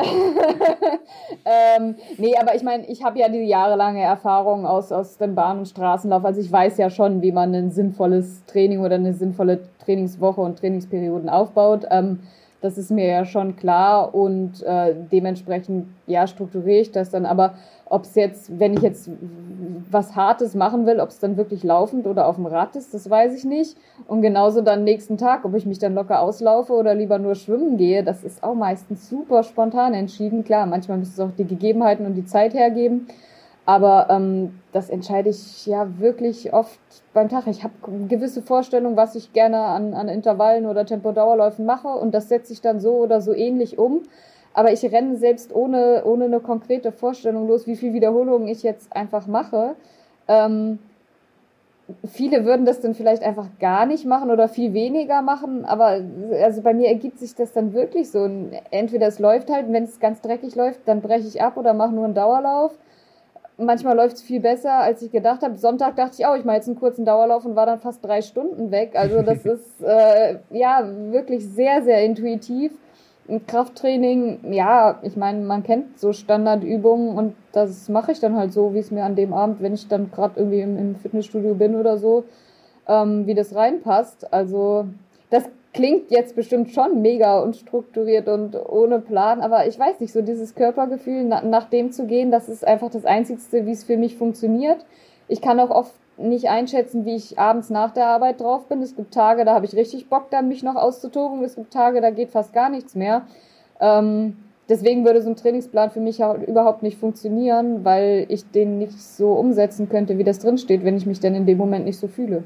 S3: ähm, nee, aber ich meine, ich habe ja die jahrelange Erfahrung aus, aus dem Bahn- und Straßenlauf. Also ich weiß ja schon, wie man ein sinnvolles Training oder eine sinnvolle Trainingswoche und Trainingsperioden aufbaut. Ähm, das ist mir ja schon klar und äh, dementsprechend, ja, strukturiere ich das dann. Aber ob es jetzt, wenn ich jetzt was Hartes machen will, ob es dann wirklich laufend oder auf dem Rad ist, das weiß ich nicht. Und genauso dann nächsten Tag, ob ich mich dann locker auslaufe oder lieber nur schwimmen gehe, das ist auch meistens super spontan entschieden. Klar, manchmal müssen es auch die Gegebenheiten und die Zeit hergeben. Aber ähm, das entscheide ich ja wirklich oft beim Tag. Ich habe eine gewisse Vorstellung, was ich gerne an, an Intervallen oder Tempodauerläufen mache und das setze ich dann so oder so ähnlich um. Aber ich renne selbst ohne, ohne eine konkrete Vorstellung los, wie viel Wiederholungen ich jetzt einfach mache. Ähm, viele würden das dann vielleicht einfach gar nicht machen oder viel weniger machen, aber also bei mir ergibt sich das dann wirklich so. Entweder es läuft halt, wenn es ganz dreckig läuft, dann breche ich ab oder mache nur einen Dauerlauf. manchmal läuft es viel besser, als ich gedacht habe. Sonntag dachte ich auch, ich mache jetzt einen kurzen Dauerlauf und war dann fast drei Stunden weg. Also das ist äh, ja wirklich sehr, sehr intuitiv. Ein Krafttraining, ja, ich meine, man kennt so Standardübungen und das mache ich dann halt so, wie es mir an dem Abend, wenn ich dann gerade irgendwie im, im Fitnessstudio bin oder so, ähm, wie das reinpasst. Also das klingt jetzt bestimmt schon mega unstrukturiert und ohne Plan, aber ich weiß nicht, so dieses Körpergefühl, na, nach dem zu gehen, das ist einfach das Einzigste, wie es für mich funktioniert. Ich kann auch oft nicht einschätzen, wie ich abends nach der Arbeit drauf bin. Es gibt Tage, da habe ich richtig Bock, dann mich noch auszutoben. Es gibt Tage, da geht fast gar nichts mehr. Ähm, deswegen würde so ein Trainingsplan für mich auch überhaupt nicht funktionieren, weil ich den nicht so umsetzen könnte, wie das drinsteht, wenn ich mich dann in dem Moment nicht so fühle.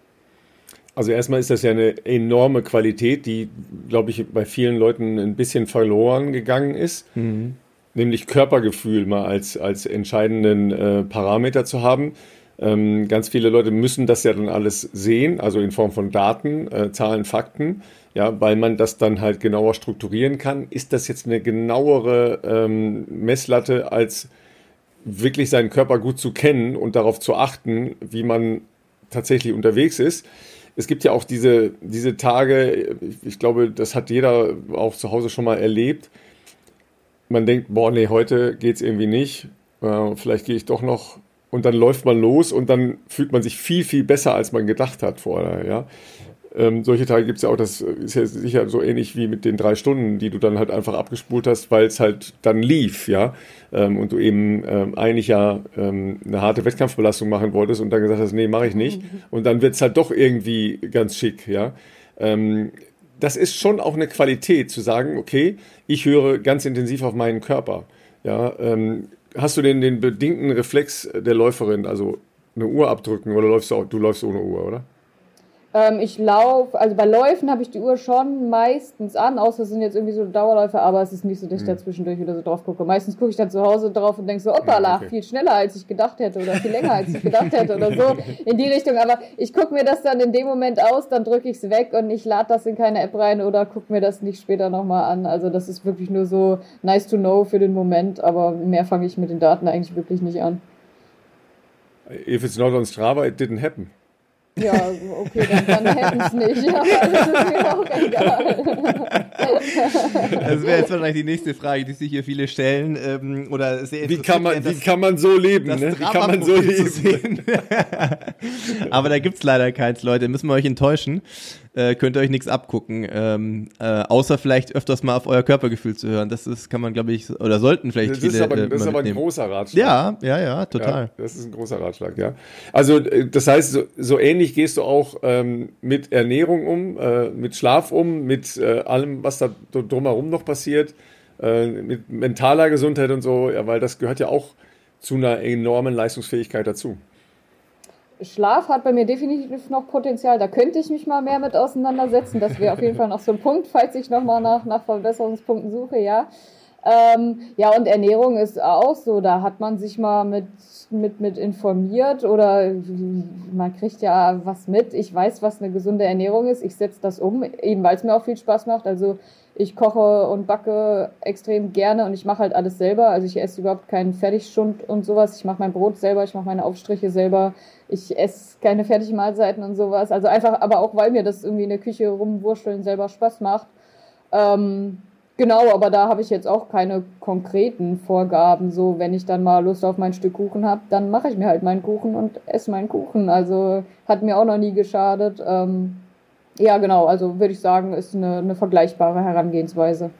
S1: Also erstmal ist das ja eine enorme Qualität, die, glaube ich, bei vielen Leuten ein bisschen verloren gegangen ist. Mhm. Nämlich Körpergefühl mal als, als entscheidenden äh, Parameter zu haben. Ähm, ganz viele Leute müssen das ja dann alles sehen, also in Form von Daten, äh, Zahlen, Fakten, ja, weil man das dann halt genauer strukturieren kann. Ist das jetzt eine genauere ähm, Messlatte, als wirklich seinen Körper gut zu kennen und darauf zu achten, wie man tatsächlich unterwegs ist? Es gibt ja auch diese, diese Tage, ich glaube, das hat jeder auch zu Hause schon mal erlebt. Man denkt, boah, nee, heute geht's irgendwie nicht, äh, vielleicht gehe ich doch noch. Und dann läuft man los und dann fühlt man sich viel, viel besser, als man gedacht hat vorher, ja. Ähm, solche Tage gibt es ja auch, das ist ja sicher so ähnlich wie mit den drei Stunden, die du dann halt einfach abgespult hast, weil es halt dann lief, ja. Ähm, und du eben ähm, eigentlich ja ähm, eine harte Wettkampfbelastung machen wolltest und dann gesagt hast, nee, mache ich nicht. Und dann wird es halt doch irgendwie ganz schick, ja. Ähm, das ist schon auch eine Qualität, zu sagen, okay, ich höre ganz intensiv auf meinen Körper, ja. Ähm, hast du den, den bedingten Reflex der Läuferin, also eine Uhr abdrücken, oder läufst du auch, du läufst ohne Uhr, oder?
S3: Ähm, ich laufe, also bei Läufen habe ich die Uhr schon meistens an, außer es sind jetzt irgendwie so Dauerläufe, aber es ist nicht so, dass ich da zwischendurch wieder so drauf gucke. Meistens gucke ich dann zu Hause drauf und denke so, hoppala, okay, viel schneller als ich gedacht hätte oder viel länger als ich gedacht hätte oder so in die Richtung. Aber ich gucke mir das dann in dem Moment aus, dann drücke ich es weg und ich lade das in keine App rein oder gucke mir das nicht später nochmal an. Also das ist wirklich nur so nice to know für den Moment, aber mehr fange ich mit den Daten eigentlich wirklich nicht an.
S1: If it's not on Strava, it didn't happen.
S3: Ja, okay, dann, dann hätten es nicht, aber das ist mir auch egal.
S2: Das wäre jetzt wahrscheinlich die nächste Frage, die sich hier viele stellen. Ähm, oder sehr
S1: wie, kann man,
S2: das,
S1: wie kann man so leben? Ne? Wie kann man so leben?
S2: Aber da gibt's leider keins, Leute. Müssen wir euch enttäuschen. Äh, könnt ihr euch nichts abgucken. Ähm, äh, außer vielleicht öfters mal auf euer Körpergefühl zu hören. Das ist, kann man, glaube ich, oder sollten vielleicht
S1: das
S2: viele
S1: ist aber,
S2: äh,
S1: Das ist aber ein großer Ratschlag.
S2: Ja, ja, ja, total.
S1: Ja, das ist ein großer Ratschlag, ja. Also das heißt, so, so ähnlich gehst du auch ähm, mit Ernährung um, äh, mit Schlaf um, mit äh, allem, was da drumherum noch passiert, äh, mit mentaler Gesundheit und so, ja, weil das gehört ja auch zu einer enormen Leistungsfähigkeit dazu.
S3: Schlaf hat bei mir definitiv noch Potenzial, da könnte ich mich mal mehr mit auseinandersetzen. Das wäre auf jeden Fall noch so ein Punkt, falls ich nochmal nach, nach Verbesserungspunkten suche, ja. Ähm, ja, und Ernährung ist auch so, da hat man sich mal mit, mit, mit informiert oder man kriegt ja was mit. Ich weiß, was eine gesunde Ernährung ist, ich setze das um, eben weil es mir auch viel Spaß macht. Also ich koche und backe extrem gerne und ich mache halt alles selber. Also ich esse überhaupt keinen Fertigschund und sowas. Ich mache mein Brot selber, ich mache meine Aufstriche selber. Ich esse keine fertigen Mahlzeiten und sowas. Also einfach, aber auch, weil mir das irgendwie in der Küche rumwurschteln selber Spaß macht. Ähm, genau, aber da habe ich jetzt auch keine konkreten Vorgaben. So, wenn ich dann mal Lust auf mein Stück Kuchen habe, dann mache ich mir halt meinen Kuchen und esse meinen Kuchen. Also hat mir auch noch nie geschadet. Ähm, Ja, genau, also würde ich sagen, ist eine, eine vergleichbare Herangehensweise.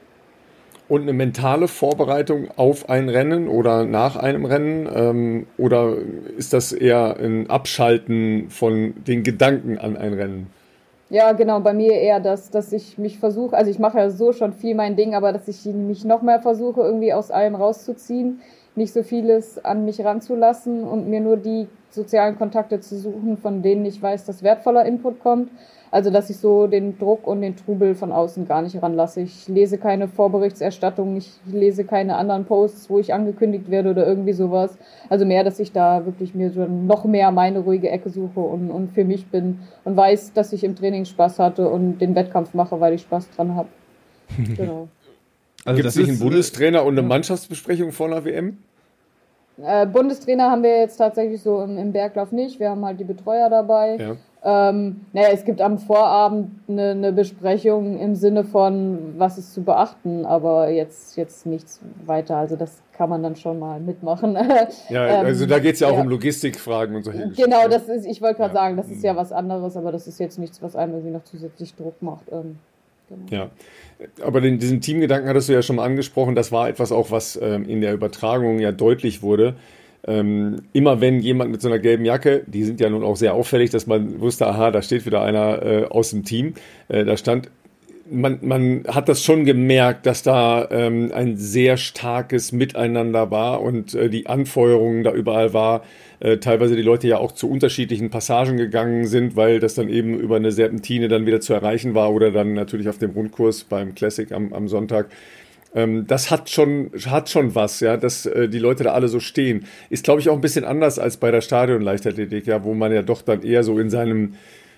S1: Und eine mentale Vorbereitung auf ein Rennen oder nach einem Rennen? Ähm, oder ist das eher ein Abschalten von den Gedanken an ein Rennen?
S3: Ja, genau, bei mir eher das, dass ich mich versuche, also ich mache ja so schon viel mein Ding, aber dass ich mich noch mehr versuche, irgendwie aus allem rauszuziehen, nicht so vieles an mich ranzulassen und mir nur die sozialen Kontakte zu suchen, von denen ich weiß, dass wertvoller Input kommt. Also, dass ich so den Druck und den Trubel von außen gar nicht ranlasse. Ich lese keine Vorberichterstattung, ich lese keine anderen Posts, wo ich angekündigt werde oder irgendwie sowas. Also mehr, dass ich da wirklich mir schon noch mehr meine ruhige Ecke suche und, und für mich bin und weiß, dass ich im Training Spaß hatte und den Wettkampf mache, weil ich Spaß dran habe. Genau.
S1: Also gibt es nicht einen Bundestrainer und eine Mannschaftsbesprechung vor einer W M?
S3: Äh, Bundestrainer haben wir jetzt tatsächlich so im, im Berglauf nicht. Wir haben halt die Betreuer dabei.
S1: Ja.
S3: Ähm, naja, es gibt am Vorabend eine, eine Besprechung im Sinne von, was ist zu beachten, aber jetzt, jetzt nichts weiter. Also das kann man dann schon mal mitmachen.
S1: Ja,
S3: ähm,
S1: also da geht es ja auch
S3: ja.
S1: um Logistikfragen und solche Geschichten.
S3: Genau, das ist, ich wollte gerade
S1: Ja.
S3: sagen, das ist ja was anderes, aber das ist jetzt nichts, was einem irgendwie noch zusätzlich Druck macht. Ähm, genau.
S1: Ja, aber den, diesen Teamgedanken hattest du ja schon mal angesprochen. Das war etwas auch, was ähm, in der Übertragung ja deutlich wurde. Ähm, immer wenn jemand mit so einer gelben Jacke, die sind ja nun auch sehr auffällig, dass man wusste, aha, da steht wieder einer äh, aus dem Team. Äh, da stand, man, man hat das schon gemerkt, dass da ähm, ein sehr starkes Miteinander war und äh, die Anfeuerung da überall war. Äh, teilweise die Leute ja auch zu unterschiedlichen Passagen gegangen sind, weil das dann eben über eine Serpentine dann wieder zu erreichen war oder dann natürlich auf dem Rundkurs beim Classic am, am Sonntag. Ähm, das hat schon, hat schon was, ja, dass äh, die Leute da alle so stehen. Ist, glaube ich, auch ein bisschen anders als bei der Stadionleichtathletik, ja, wo man ja doch dann eher so in seinem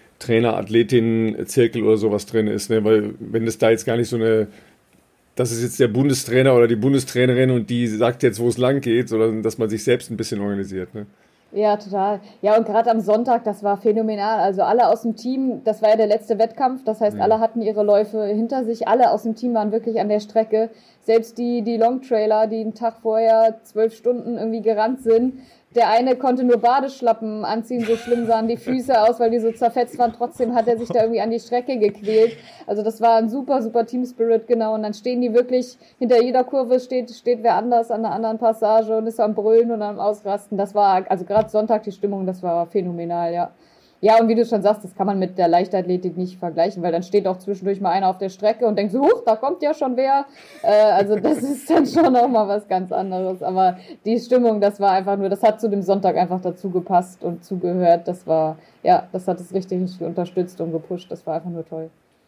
S1: Trainer-Athletinnen-Zirkel oder sowas drin ist, ne? Weil wenn es da jetzt gar nicht so eine, das ist jetzt der Bundestrainer oder die Bundestrainerin und die sagt jetzt, wo es lang geht, sondern dass man sich selbst ein bisschen organisiert, ne?
S3: Ja, total. Ja, und gerade am Sonntag, das war phänomenal. Also alle aus dem Team, das war ja der letzte Wettkampf, das heißt,
S1: Ja.
S3: alle hatten ihre Läufe hinter sich, alle aus dem Team waren wirklich an der Strecke. Selbst die, die Longtrailer, die einen Tag vorher zwölf Stunden irgendwie gerannt sind, der eine konnte nur Badeschlappen anziehen, so schlimm sahen die Füße aus, weil die so zerfetzt waren. Trotzdem hat er sich da irgendwie an die Strecke gequält. Also das war ein super, super Team-Spirit, genau. Und dann stehen die wirklich, hinter jeder Kurve steht, steht wer anders an einer anderen Passage und ist am Brüllen und am Ausrasten. Das war, also gerade Sonntag die Stimmung, das war phänomenal, ja. Ja, und wie du schon sagst, das kann man mit der Leichtathletik nicht vergleichen, weil dann steht auch zwischendurch mal einer auf der Strecke und denkt so, huch, da kommt ja schon wer. Äh, also das ist dann schon auch mal was ganz anderes. Aber die Stimmung, das war einfach nur, das hat zu dem Sonntag einfach dazu gepasst und zugehört. Das war, ja, das hat es richtig, richtig unterstützt und gepusht. Das war einfach nur toll.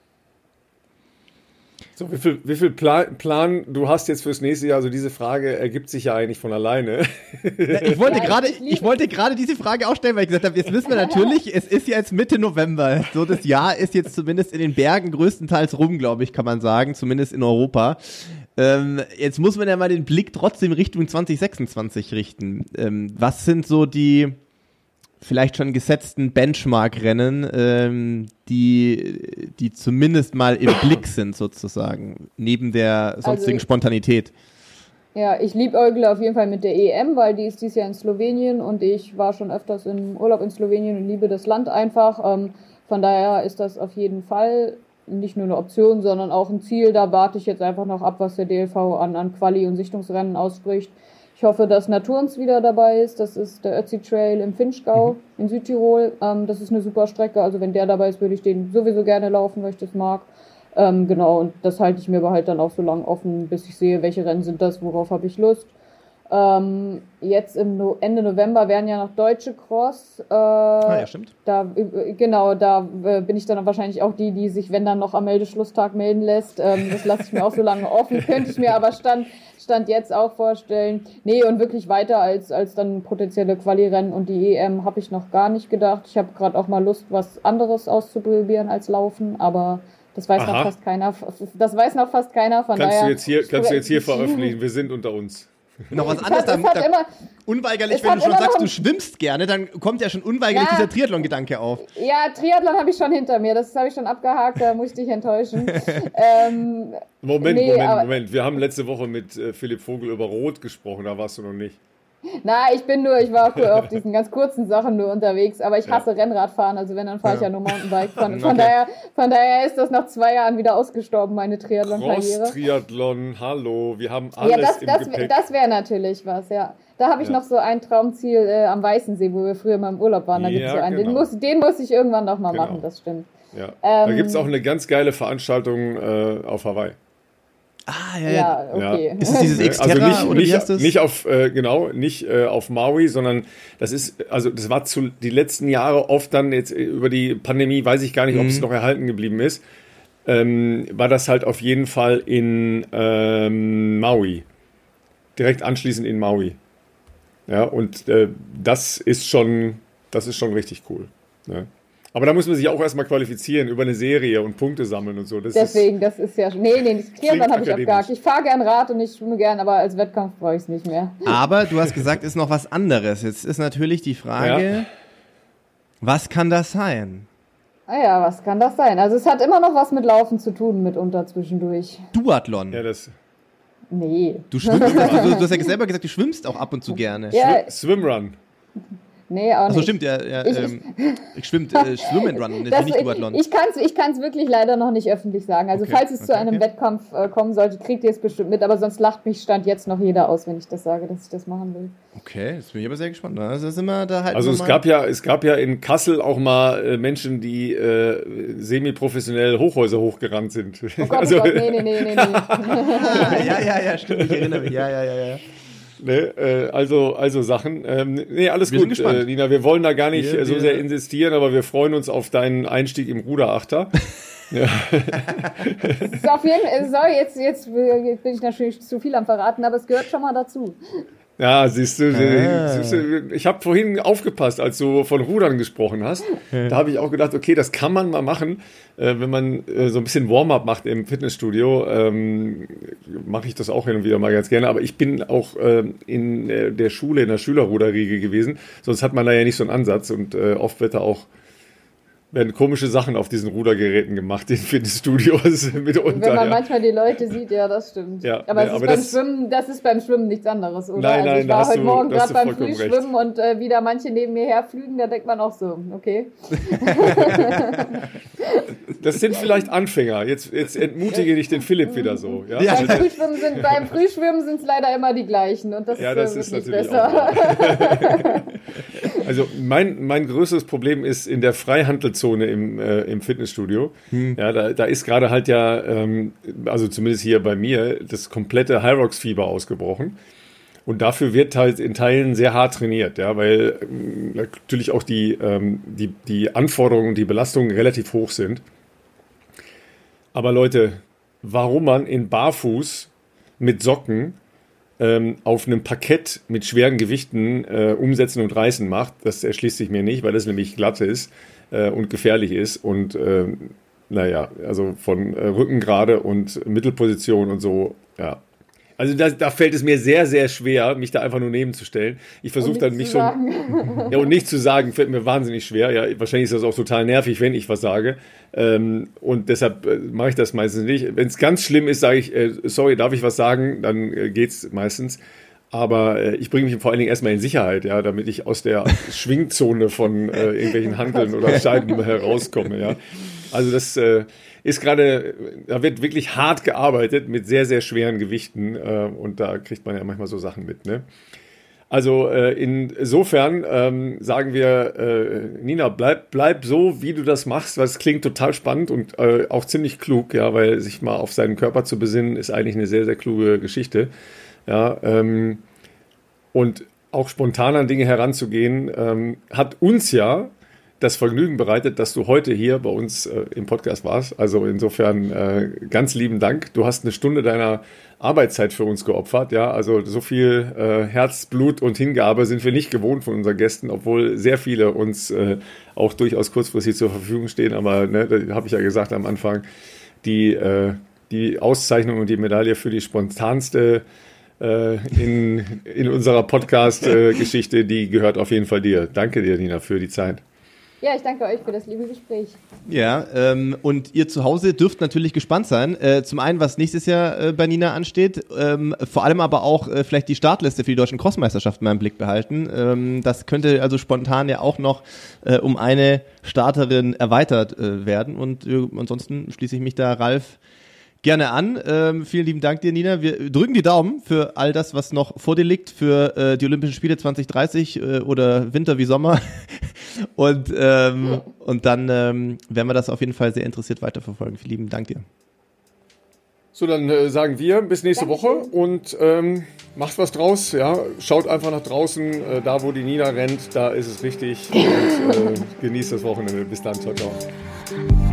S1: So, wie viel, wie viel Plan, Plan du hast jetzt fürs nächste Jahr? Also diese Frage ergibt sich ja eigentlich von alleine.
S2: Ja, ich wollte
S3: Ja,
S2: gerade,
S3: ich liebe-
S2: ich wollte gerade diese Frage auch stellen, weil ich gesagt habe, jetzt wissen wir natürlich, es ist jetzt Mitte November. So, das Jahr ist jetzt zumindest in den Bergen größtenteils rum, glaube ich, kann man sagen, zumindest in Europa. Ähm, jetzt muss man ja mal den Blick trotzdem Richtung zwanzig sechsundzwanzig richten. Ähm, was sind so die vielleicht schon gesetzten Benchmark-Rennen, ähm, die, die zumindest mal im Blick sind, sozusagen, neben der sonstigen
S3: Also-
S2: Spontanität?
S3: Ja, ich liebäugle auf jeden Fall mit der E M, weil die ist dieses Jahr in Slowenien und ich war schon öfters im Urlaub in Slowenien und liebe das Land einfach. Ähm, von daher ist das auf jeden Fall nicht nur eine Option, sondern auch ein Ziel. Da warte ich jetzt einfach noch ab, was der D L V an, an Quali- und Sichtungsrennen ausspricht. Ich hoffe, dass Naturns wieder dabei ist. Das ist der Ötzi Trail im Finchgau mhm. in Südtirol. Ähm, das ist eine super Strecke. Also wenn der dabei ist, würde ich den sowieso gerne laufen, weil ich das mag. Ähm, genau, und das halte ich mir aber halt dann auch so lange offen, bis ich sehe, welche Rennen sind das, worauf habe ich Lust. Ähm, jetzt im no- Ende November werden ja noch Deutsche Cross. Äh,
S2: Ah, ja, stimmt.
S3: Da, äh, genau, da äh, bin ich dann wahrscheinlich auch die, die sich, wenn dann noch am Meldeschlusstag melden lässt. Ähm, das lasse ich mir auch so lange offen, könnte ich mir aber Stand, Stand jetzt auch vorstellen. Nee, und wirklich weiter als, als dann potenzielle Quali-Rennen und die E M habe ich noch gar nicht gedacht. Ich habe gerade auch mal Lust, was anderes auszuprobieren als Laufen, aber das weiß
S1: Aha.
S3: noch fast keiner. Das weiß noch fast keiner, von
S1: Kannst
S3: daher.
S1: du jetzt hier, kannst du jetzt hier veröffentlichen, wir sind unter uns.
S2: Noch was
S3: Es
S2: anderes,
S3: hat,
S2: da,
S3: es hat
S2: da,
S3: immer,
S2: unweigerlich,
S3: es
S2: wenn
S3: hat
S2: du schon
S3: immer
S2: sagst,
S3: noch
S2: du
S3: ein-
S2: schwimmst gerne, dann kommt ja schon unweigerlich
S3: Ja.
S2: dieser Triathlon-Gedanke auf.
S3: ja, Triathlon habe ich schon hinter mir. Das habe ich schon abgehakt, da muss ich dich enttäuschen. ähm,
S1: Moment,
S3: Nee,
S1: Moment,
S3: aber-
S1: Moment. Wir haben letzte Woche mit äh, Philipp Vogel über Rot gesprochen, da warst du noch nicht.
S3: na, ich bin nur, ich war auch auf diesen ganz kurzen Sachen nur unterwegs, aber ich hasse Rennradfahren, also wenn, dann fahre ich ja nur Mountainbike. Von, von,
S2: Okay.
S3: daher, von daher ist das nach zwei Jahren wieder ausgestorben, meine Triathlon-Karriere.
S1: Cross-Triathlon, hallo, wir haben alles
S3: Ja, das,
S1: im
S3: das,
S1: Gepäck.
S3: das wäre natürlich was, ja. Da habe ich
S1: Ja.
S3: noch so ein Traumziel äh, am Weißensee, wo wir früher mal im Urlaub waren. Da
S1: Ja,
S3: gibt's so einen. Den,
S1: genau.
S3: muss, den muss ich irgendwann noch mal
S1: Genau.
S3: machen, das stimmt.
S1: ja. da
S3: ähm,
S1: gibt es auch eine ganz geile Veranstaltung äh, auf Hawaii.
S2: Ah,
S3: Ja, okay.
S2: Ist es dieses
S1: Ne?
S2: Xterra
S1: Also nicht,
S2: oder wie heißt
S1: nicht,
S2: das?
S1: nicht auf, äh, genau, nicht äh, auf Maui, sondern das ist, also das war zu die letzten Jahre oft dann jetzt äh, über die Pandemie, weiß ich gar nicht, ob es
S2: Mhm.
S1: noch erhalten geblieben ist, ähm, war das halt auf jeden Fall in ähm, Maui. Direkt anschließend in Maui. Ja, und äh, das ist schon, das ist schon richtig cool. Ne? Aber da muss man sich auch erstmal qualifizieren über eine Serie und Punkte sammeln und so. Das
S3: Deswegen,
S1: ist,
S3: das ist ja... Nee, nee, das Triathlon habe ich abgehakt. Ich fahre gern Rad und ich schwimme gern, aber als Wettkampf brauche ich es nicht mehr.
S2: Aber du hast gesagt, ist noch was anderes. Jetzt ist natürlich die Frage, ja. was kann das sein?
S3: Ah ja, was kann das sein? Also es hat immer noch was mit Laufen zu tun, mitunter zwischendurch.
S2: Duathlon.
S1: Ja, das...
S2: Nee. Du schwimmst, also, du hast ja selber gesagt, du schwimmst auch ab und zu gerne.
S3: Ja.
S1: Swimrun.
S3: Nee, auch nicht.
S2: Achso, stimmt, ja, ja
S3: ich,
S2: ähm, ich schwimmt äh, Swim and Run,
S3: das,
S2: nicht Duathlon.
S3: Ich, ich kann es ich kann's wirklich leider noch nicht öffentlich sagen. Also
S2: okay,
S3: falls es
S2: okay,
S3: zu einem
S2: okay.
S3: Wettkampf äh, kommen sollte, kriegt ihr es bestimmt mit, aber sonst lacht mich Stand jetzt noch jeder aus, wenn ich das sage, dass ich das machen will.
S2: Okay, jetzt bin ich aber sehr gespannt. Also, sind wir da halt
S1: also es gab ja, es gab ja in Kassel auch mal äh, Menschen, die äh, semi-professionell Hochhäuser hochgerannt sind.
S3: Oh Gott,
S1: also,
S3: oh Gott, nee, nee, nee, nee. nee.
S2: ja, ja, ja, stimmt, ich erinnere mich. Ja, ja, ja, ja.
S1: Ne, äh, also, also Sachen. Ähm, nee, alles
S2: wir
S1: gut, äh, Nina. Wir wollen da gar nicht
S2: wir,
S1: äh, so
S2: wir,
S1: sehr insistieren, aber wir freuen uns auf deinen Einstieg im Ruderachter. Ja.
S3: So, auf jeden Fall, sorry, jetzt, jetzt bin ich natürlich zu viel am Verraten, aber es gehört schon mal dazu.
S1: Ja, siehst du,
S2: ah.
S1: siehst du ich habe vorhin aufgepasst, als du von Rudern gesprochen hast. Ja. Da habe ich auch gedacht, okay, das kann man mal machen, äh, wenn man äh, so ein bisschen Warm-up macht im Fitnessstudio. Ähm, mache ich das auch hin und wieder mal ganz gerne. Aber ich bin auch äh, in äh, der Schule, in der Schülerruderriege gewesen. Sonst hat man da ja nicht so einen Ansatz und äh, oft wird da auch werden komische Sachen auf diesen Rudergeräten gemacht in Fitnessstudios mitunter.
S3: Wenn man
S1: ja.
S3: manchmal die Leute sieht, ja, das stimmt.
S1: Ja,
S3: aber,
S1: ja,
S3: es ist
S1: aber
S3: beim
S1: das,
S3: Schwimmen, das ist beim Schwimmen nichts anderes, oder?
S1: Nein,
S3: also
S1: nein,
S3: ich war heute
S1: du,
S3: Morgen gerade beim
S1: recht.
S3: Frühschwimmen und äh, wieder manche neben mir herflügen, da denkt man auch so, okay.
S1: Das sind vielleicht Anfänger. Jetzt, jetzt entmutige dich den Philipp wieder so. Ja?
S2: Ja.
S3: Beim Frühschwimmen sind beim Frühschwimmen sind es leider immer die gleichen und das
S1: ja,
S3: ist,
S1: das
S3: äh,
S1: ist
S3: wirklich
S1: natürlich
S3: besser.
S1: Auch also mein, mein größtes Problem ist in der Freihandelzone im, äh, im Fitnessstudio. Hm. Ja, da, da ist gerade halt ja, ähm, also zumindest hier bei mir, das komplette Hyrox-Fieber ausgebrochen. Und dafür wird halt in Teilen sehr hart trainiert, ja, weil ähm, natürlich auch die, ähm, die, die Anforderungen und die Belastungen relativ hoch sind. Aber Leute, warum man in Barfuß mit Socken ähm, auf einem Parkett mit schweren Gewichten äh, umsetzen und reißen macht, das erschließt sich mir nicht, weil das nämlich glatt ist äh, und gefährlich ist und äh, naja, also von äh, Rückengrade und Mittelposition und so, ja. Also da, da fällt es mir sehr, sehr schwer, mich da einfach nur nebenzustellen. Ich versuche dann mich schon... Ja, und nichts zu sagen fällt mir wahnsinnig schwer. Ja, wahrscheinlich ist das auch total nervig, wenn ich was sage. Ähm, und deshalb äh, mache ich das meistens nicht. Wenn es ganz schlimm ist, sage ich, äh, sorry, darf ich was sagen? Dann äh, geht's meistens. Aber äh, ich bringe mich vor allen Dingen erstmal in Sicherheit, ja, damit ich aus der Schwingzone von äh, irgendwelchen Hanteln oder Scheiben herauskomme, ja. Also das äh, ist gerade, da wird wirklich hart gearbeitet mit sehr, sehr schweren Gewichten äh, und da kriegt man ja manchmal so Sachen mit, ne? Also äh, insofern ähm, sagen wir, äh, Nina, bleib, bleib so, wie du das machst, weil es klingt total spannend und äh, auch ziemlich klug, ja, weil sich mal auf seinen Körper zu besinnen, ist eigentlich eine sehr, sehr kluge Geschichte. Ja, ähm, und auch spontan an Dinge heranzugehen, ähm, hat uns ja das Vergnügen bereitet, dass du heute hier bei uns äh, im Podcast warst. Also insofern äh, ganz lieben Dank. Du hast eine Stunde deiner Arbeitszeit für uns geopfert. Ja, also so viel äh, Herz, Blut und Hingabe sind wir nicht gewohnt von unseren Gästen, obwohl sehr viele uns äh, auch durchaus kurzfristig zur Verfügung stehen. Aber ne, da habe ich ja gesagt am Anfang, die, äh, die Auszeichnung und die Medaille für die spontanste in, in unserer Podcast-Geschichte, die gehört auf jeden Fall dir. Danke dir, Nina, für die Zeit.
S3: Ja, ich danke euch für das liebe Gespräch.
S2: Ja, ähm, und ihr zu Hause dürft natürlich gespannt sein. Äh, zum einen, was nächstes Jahr äh, bei Nina ansteht, ähm, vor allem aber auch äh, vielleicht die Startliste für die deutschen Crossmeisterschaften mal im Blick behalten. Ähm, das könnte also spontan ja auch noch äh, um eine Starterin erweitert äh, werden. Und äh, ansonsten schließe ich mich da Ralf gerne an. Ähm, vielen lieben Dank dir, Nina. Wir drücken die Daumen für all das, was noch vor dir liegt, für äh, die Olympischen Spiele zwanzig dreißig äh, oder Winter wie Sommer. und, ähm, und dann ähm, werden wir das auf jeden Fall sehr interessiert weiterverfolgen. Vielen lieben Dank dir.
S1: So, dann äh, sagen wir bis nächste
S3: Dankeschön.
S1: Woche und ähm, macht was draus. Ja, schaut einfach nach draußen, äh, da wo die Nina rennt, da ist es richtig und äh, genießt das Wochenende. Bis dann, ciao, ciao.